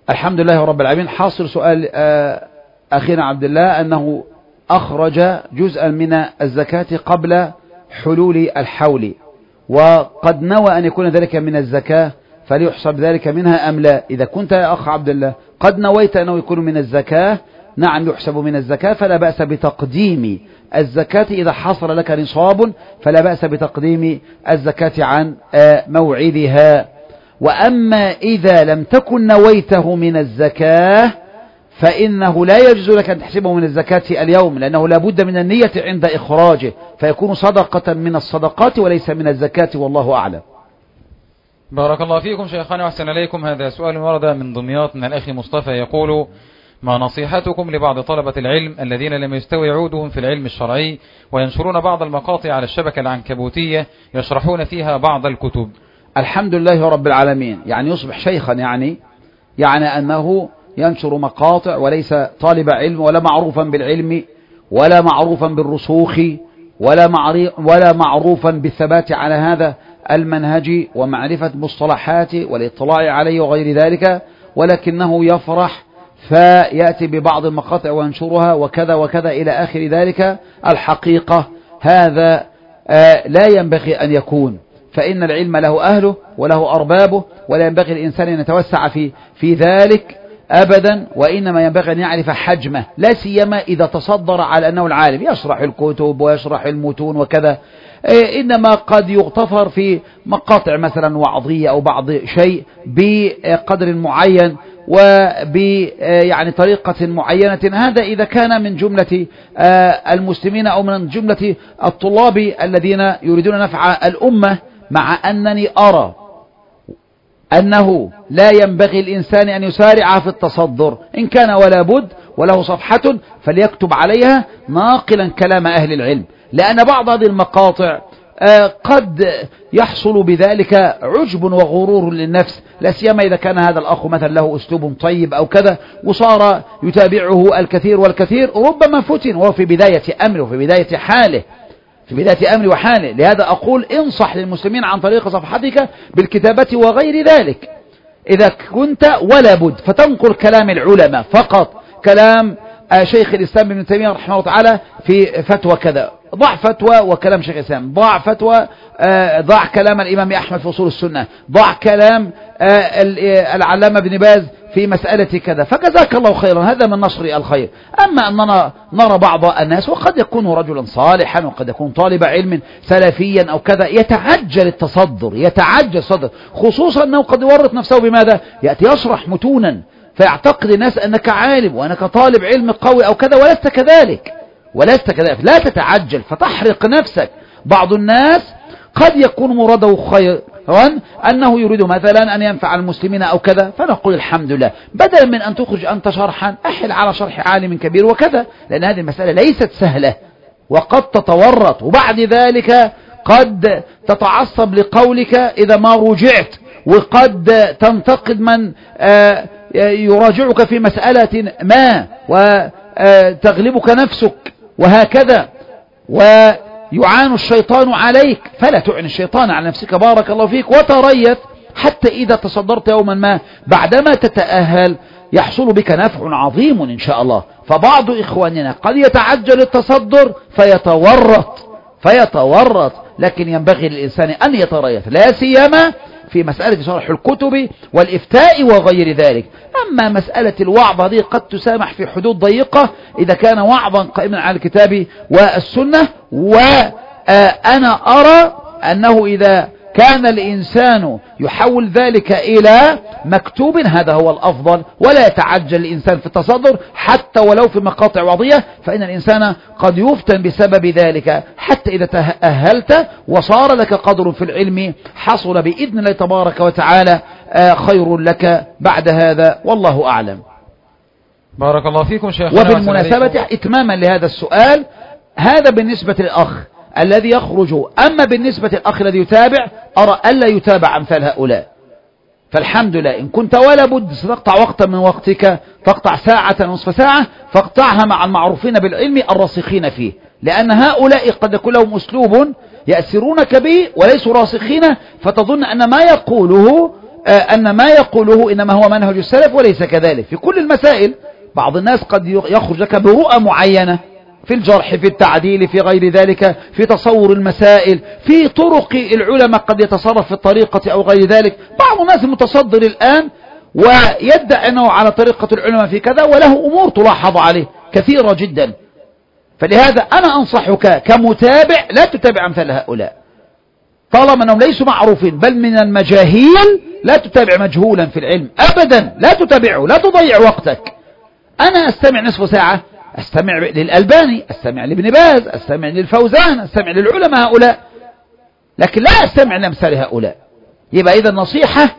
الحمد لله رب العالمين. حاصل سؤال أخينا عبد الله أنه أخرج جزءا من الزكاة قبل حلول الحول، وقد نوى أن يكون ذلك من الزكاة، فليحسب ذلك منها أم لا؟ إذا كنت يا أخ عبد الله قد نويت أنه يكون من الزكاة، نعم يحسب من الزكاة، فلا بأس بتقديم الزكاة إذا حصل لك نصاب، فلا بأس بتقديم الزكاة عن موعدها. وأما إذا لم تكن نويته من الزكاة فإنه لا يجوز لك أن تحسبه من الزكاة اليوم، لأنه لا بد من النية عند إخراجه، فيكون صدقة من الصدقات وليس من الزكاة، والله أعلم. بارك الله فيكم شيخنا وأحسن إليكم. هذا سؤال ورد من دمياط من الأخ مصطفى يقول: ما نصيحتكم لبعض طلبة العلم الذين لم يستوي عودهم في العلم الشرعي وينشرون بعض المقاطع على الشبكة العنكبوتية يشرحون فيها بعض الكتب؟ الحمد لله رب العالمين. يعني يصبح شيخا، يعني يعني أنه ينشر مقاطع وليس طالب علم ولا معروفا بالعلم ولا معروفا بالرسوخ ولا ولا معروفا بالثبات على هذا المنهج ومعرفة مصطلحات والاطلاع عليه وغير ذلك، ولكنه يفرح فيأتي ببعض المقاطع وينشرها وكذا وكذا إلى آخر ذلك. الحقيقة هذا آه لا ينبغي أن يكون، فإن العلم له أهله وله أربابه، ولا ينبغي الإنسان أن يتوسع في في ذلك أبدا، وإنما ينبغي أن يعرف حجمه، لا سيما إذا تصدر على أنه العالم يشرح الكتب ويشرح المتون وكذا، إنما قد يغتفر في مقاطع مثلا وعظية أو بعض شيء بقدر معين وب يعني طريقة معينة. هذا إذا كان من جملة المسلمين أو من جملة الطلاب الذين يريدون نفع الأمة، مع أنني أرى أنه لا ينبغي الإنسان أن يسارع في التصدر، إن كان ولا بد وله صفحة فليكتب عليها ناقلا كلام أهل العلم، لأن بعض هذه المقاطع قد يحصل بذلك عجب وغرور للنفس، لا سيما إذا كان هذا الأخ مثلا له أسلوب طيب أو كذا وصار يتابعه الكثير والكثير، ربما فتن وهو في بداية أمره وفي بداية حاله في بداية أمره وحاله. لهذا أقول انصح للمسلمين عن طريق صفحتك بالكتابة وغير ذلك، إذا كنت ولا بد فتنقل كلام العلماء فقط، كلام شيخ الإسلام ابن تيمية رحمه الله تعالى في فتوى كذا، ضع فتوى وكلام شيخ الإسلام، ضع فتوى ضع كلام الإمام أحمد في أصول السنة، ضع كلام العلامة ابن باز في مسألة كذا، فجزاك الله خيرا، هذا من نشر الخير. أما أننا نرى بعض الناس وقد يكون رجلا صالحا وقد يكون طالب علم سلفيا أو كذا يتعجل التصدر يتعجل الصدر، خصوصا أنه قد يورط نفسه بماذا؟ يأتي يشرح متونا فيعتقد الناس أنك عالم وأنك طالب علم قوي أو كذا، ولست كذلك ولست كذلك لا تتعجل فتحرق نفسك. بعض الناس قد يكون مراده خيرا أنه يريد مثلا أن ينفع المسلمين أو كذا، فنقول الحمد لله، بدلا من أن تخرج أنت شرحا أحل على شرح عالم كبير وكذا، لأن هذه المسألة ليست سهلة وقد تتورط، وبعد ذلك قد تتعصب لقولك إذا ما رجعت، وقد تنتقد من يراجعك في مسألة ما وتغلبك نفسك وهكذا، ويعان الشيطان عليك، فلا تعن الشيطان على نفسك بارك الله فيك، وتريث حتى إذا تصدرت يوما ما بعدما تتأهل يحصل بك نفع عظيم إن شاء الله. فبعض إخواننا قد يتعجل التصدر فيتورط فيتورط لكن ينبغي للإنسان أن يتريث، لا سيما في مسألة شرح الكتب والإفتاء وغير ذلك. أما مسألة الوعظ هذه قد تسامح في حدود ضيقة إذا كان وعظا قائما على الكتاب والسنة، وأنا أرى أنه إذا كان الإنسان يحول ذلك إلى مكتوب هذا هو الأفضل، ولا يتعجل الإنسان في التصدر حتى ولو في مقاطع وضية، فإن الإنسان قد يفتن بسبب ذلك، حتى إذا تأهلت وصار لك قدر في العلم حصل بإذن الله تبارك وتعالى خير لك بعد هذا، والله أعلم. بارك الله فيكم شيخنا. وبالمناسبة إتماما لهذا السؤال، هذا بالنسبة للأخ الذي يخرج، أما بالنسبة للأخ الذي يتابع أرى ألا يتابع أمثال هؤلاء، فالحمد لله إن كنت ولا بد ستقطع وقتا من وقتك، تقطع ساعة نصف ساعة، فاقطعها مع المعروفين بالعلم الراسخين فيه، لأن هؤلاء قد يكون لهم أسلوب يأسرونك به وليسوا راسخين، فتظن أن ما يقوله أن ما يقوله إنما هو منهج السلف، وليس كذلك في كل المسائل. بعض الناس قد يخرج لك برؤى معينة في الجرح، في التعديل، في غير ذلك، في تصور المسائل، في طرق العلماء قد يتصرف في الطريقة أو غير ذلك. بعض الناس المتصدر الآن ويدعي أنه على طريقة العلماء في كذا، وله أمور تلاحظ عليه كثيرة جدا. فلهذا أنا أنصحك كمتابع لا تتابع أمثال هؤلاء، طالما أنهم ليسوا معروفين بل من المجاهيل. لا تتابع مجهولا في العلم أبدا، لا تتابعه، لا تضيع وقتك. أنا أستمع نصف ساعة، أستمع للألباني، أستمع لابن باز، أستمع للفوزان، أستمع للعلماء هؤلاء، لكن لا أستمع لأمثال هؤلاء. يبقى إذا نصيحة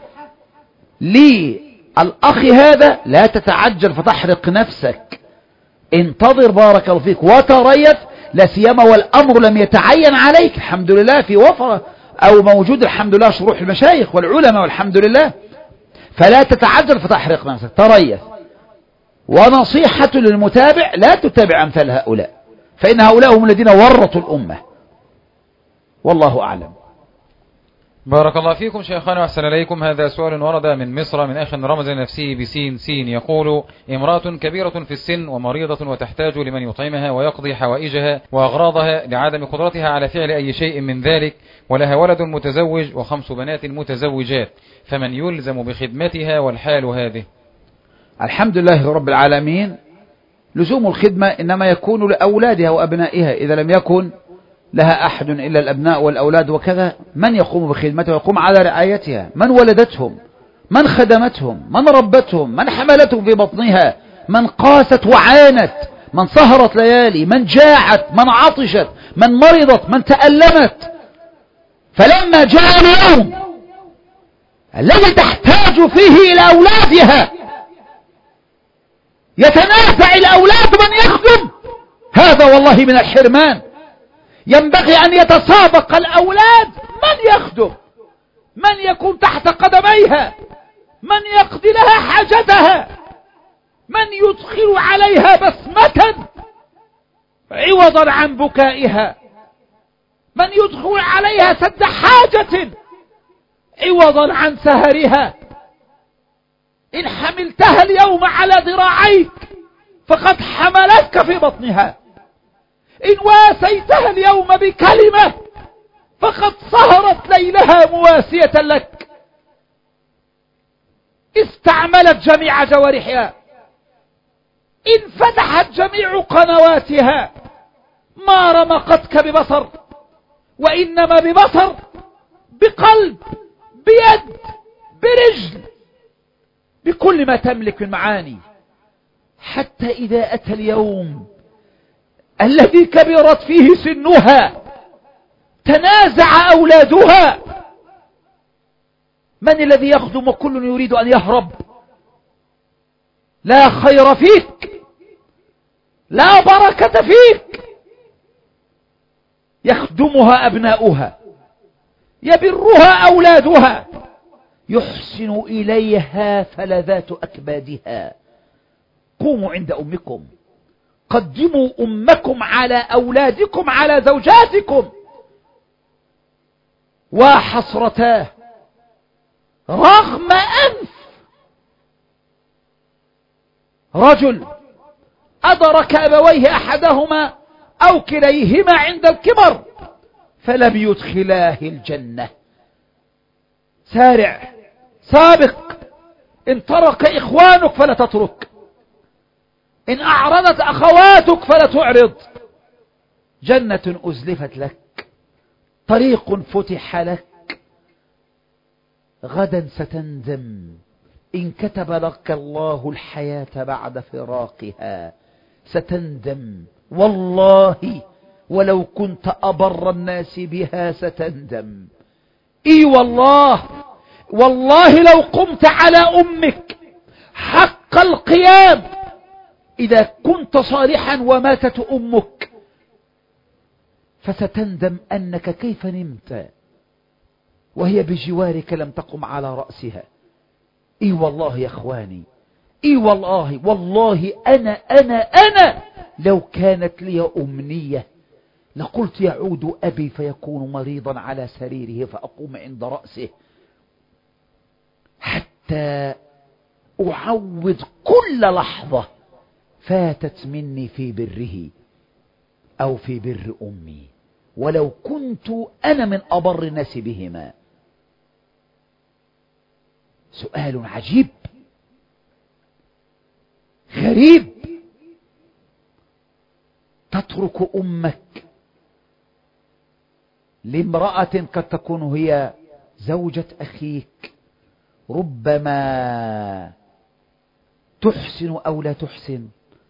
للأخ هذا: لا تتعجل فتحرق نفسك، انتظر بارك الله فيك وتريث، لا سيما والأمر لم يتعين عليك، الحمد لله في وفرة أو موجود الحمد لله شروح المشايخ والعلماء والحمد لله. فلا تتعجل فتحرق نفسك، تريث. ونصيحة للمتابع: لا تتابع أمثال هؤلاء، فإن هؤلاء هم الذين ورطوا الأمة، والله أعلم. بارك الله فيكم شيخنا وأحسن إليكم. هذا سؤال ورد من مصر من أخ رمز نفسه بسين سين، يقول: امرأة كبيرة في السن ومريضة وتحتاج لمن يطعمها ويقضي حوائجها وأغراضها لعدم قدرتها على فعل أي شيء من ذلك، ولها ولد متزوج وخمس بنات متزوجات، فمن يلزم بخدمتها والحال هذه؟ الحمد لله رب العالمين. لزوم الخدمة إنما يكون لأولادها وأبنائها، إذا لم يكن لها أحد إلا الأبناء والأولاد وكذا، من يقوم بخدمتها ويقوم على رعايتها؟ من ولدتهم، من خدمتهم، من ربتهم، من حملتهم في بطنها، من قاست وعانت، من سهرت ليالي، من جاعت، من عطشت، من مرضت، من تألمت. فلما جاء اليوم الذي تحتاج فيه إلى أولادها يتنازع الأولاد من يخدم، هذا والله من الحرمان. ينبغي أن يتسابق الأولاد من يخدم، من يكون تحت قدميها، من يقضي لها حاجتها، من يدخل عليها بسمة عوضا عن بكائها، من يدخل عليها سد حاجة عوضا عن سهرها. إن حملتها اليوم على ذراعيك فقد حملتك في بطنها، إن واسيتها اليوم بكلمة فقد سهرت ليلها مواسية لك. استعملت جميع جوارحها، إن فتحت جميع قنواتها، ما رمقتك ببصر، وإنما ببصر، بقلب، بيد، برجل، بكل ما تملك من معاني. حتى إذا أتى اليوم الذي كبرت فيه سنها تنازع أولادها، من الذي يخدم وكل يريد أن يهرب؟ لا خير فيك، لا بركة فيك. يخدمها أبناؤها، يبرها أولادها، يحسن إليها فلذات أكبادها. قوموا عند أمكم، قدموا أمكم على أولادكم، على زوجاتكم. وحسرتاه، رغم أنف رجل أدرك أبويه أحدهما أو كليهما عند الكبر فلم يدخلاه الجنة. سارع، سابق. إن ترك إخوانك فلا تترك، إن أعرضت أخواتك فلا تعرض. جنة أزلفت لك، طريق فتح لك، غدا ستندم إن كتب لك الله الحياة بعد فراقها. ستندم والله، ولو كنت أبر الناس بها ستندم. إي والله، والله لو قمت على أمك حق القيام إذا كنت صالحا وماتت أمك فستندم أنك كيف نمت وهي بجوارك لم تقم على رأسها. إي والله يا أخواني، إي والله، والله أنا أنا أنا لو كانت لي أمنية لقلت يعود أبي فيكون مريضا على سريره فأقوم عند رأسه. حتى أعوض كل لحظة فاتت مني في بره أو في بر أمي، ولو كنت أنا من أبر الناس بهما. سؤال عجيب غريب. تترك أمك لامرأة قد تكون هي زوجة أخيك، ربما تحسن أو لا تحسن.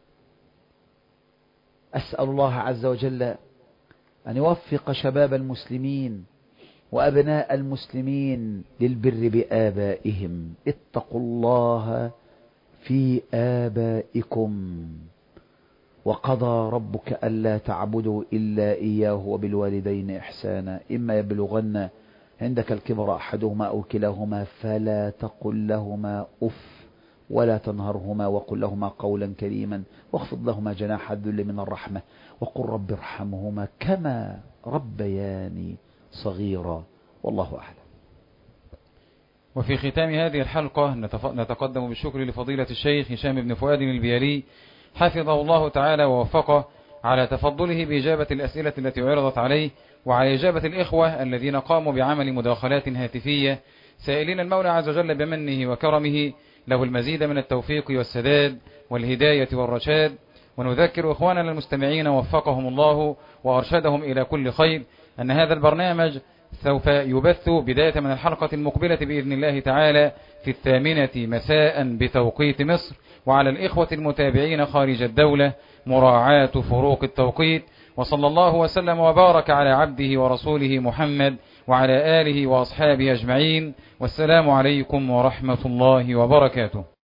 أسأل الله عز وجل أن يوفق شباب المسلمين وأبناء المسلمين للبر بآبائهم. اتقوا الله في آبائكم. وقضى ربك ألا تعبدوا إلا إياه وبالوالدين إحسانا، إما يبلغن عندك الكبر أحدهما أو كلاهما فلا تقل لهما أف ولا تنهرهما وقل لهما قولا كريما واخفض لهما جناح الذل من الرحمة وقل رب ارحمهما كما ربياني صغيرا، والله أعلم. وفي ختام هذه الحلقة نتقدم بالشكر لفضيلة الشيخ هشام بن فؤاد البيالي حفظه الله تعالى ووفقه على تفضله بإجابة الأسئلة التي عرضت عليه، وعلى إجابة الإخوة الذين قاموا بعمل مداخلات هاتفية، سائلين المولى عز وجل بمنه وكرمه له المزيد من التوفيق والسداد والهداية والرشاد. ونذكر إخواننا المستمعين وفقهم الله وأرشدهم إلى كل خير أن هذا البرنامج سوف يبث بداية من الحلقة المقبلة بإذن الله تعالى في الثامنة مساء بتوقيت مصر، وعلى الإخوة المتابعين خارج الدولة مراعاة فروق التوقيت. وصلى الله وسلم وبارك على عبده ورسوله محمد وعلى آله وأصحابه أجمعين، والسلام عليكم ورحمة الله وبركاته.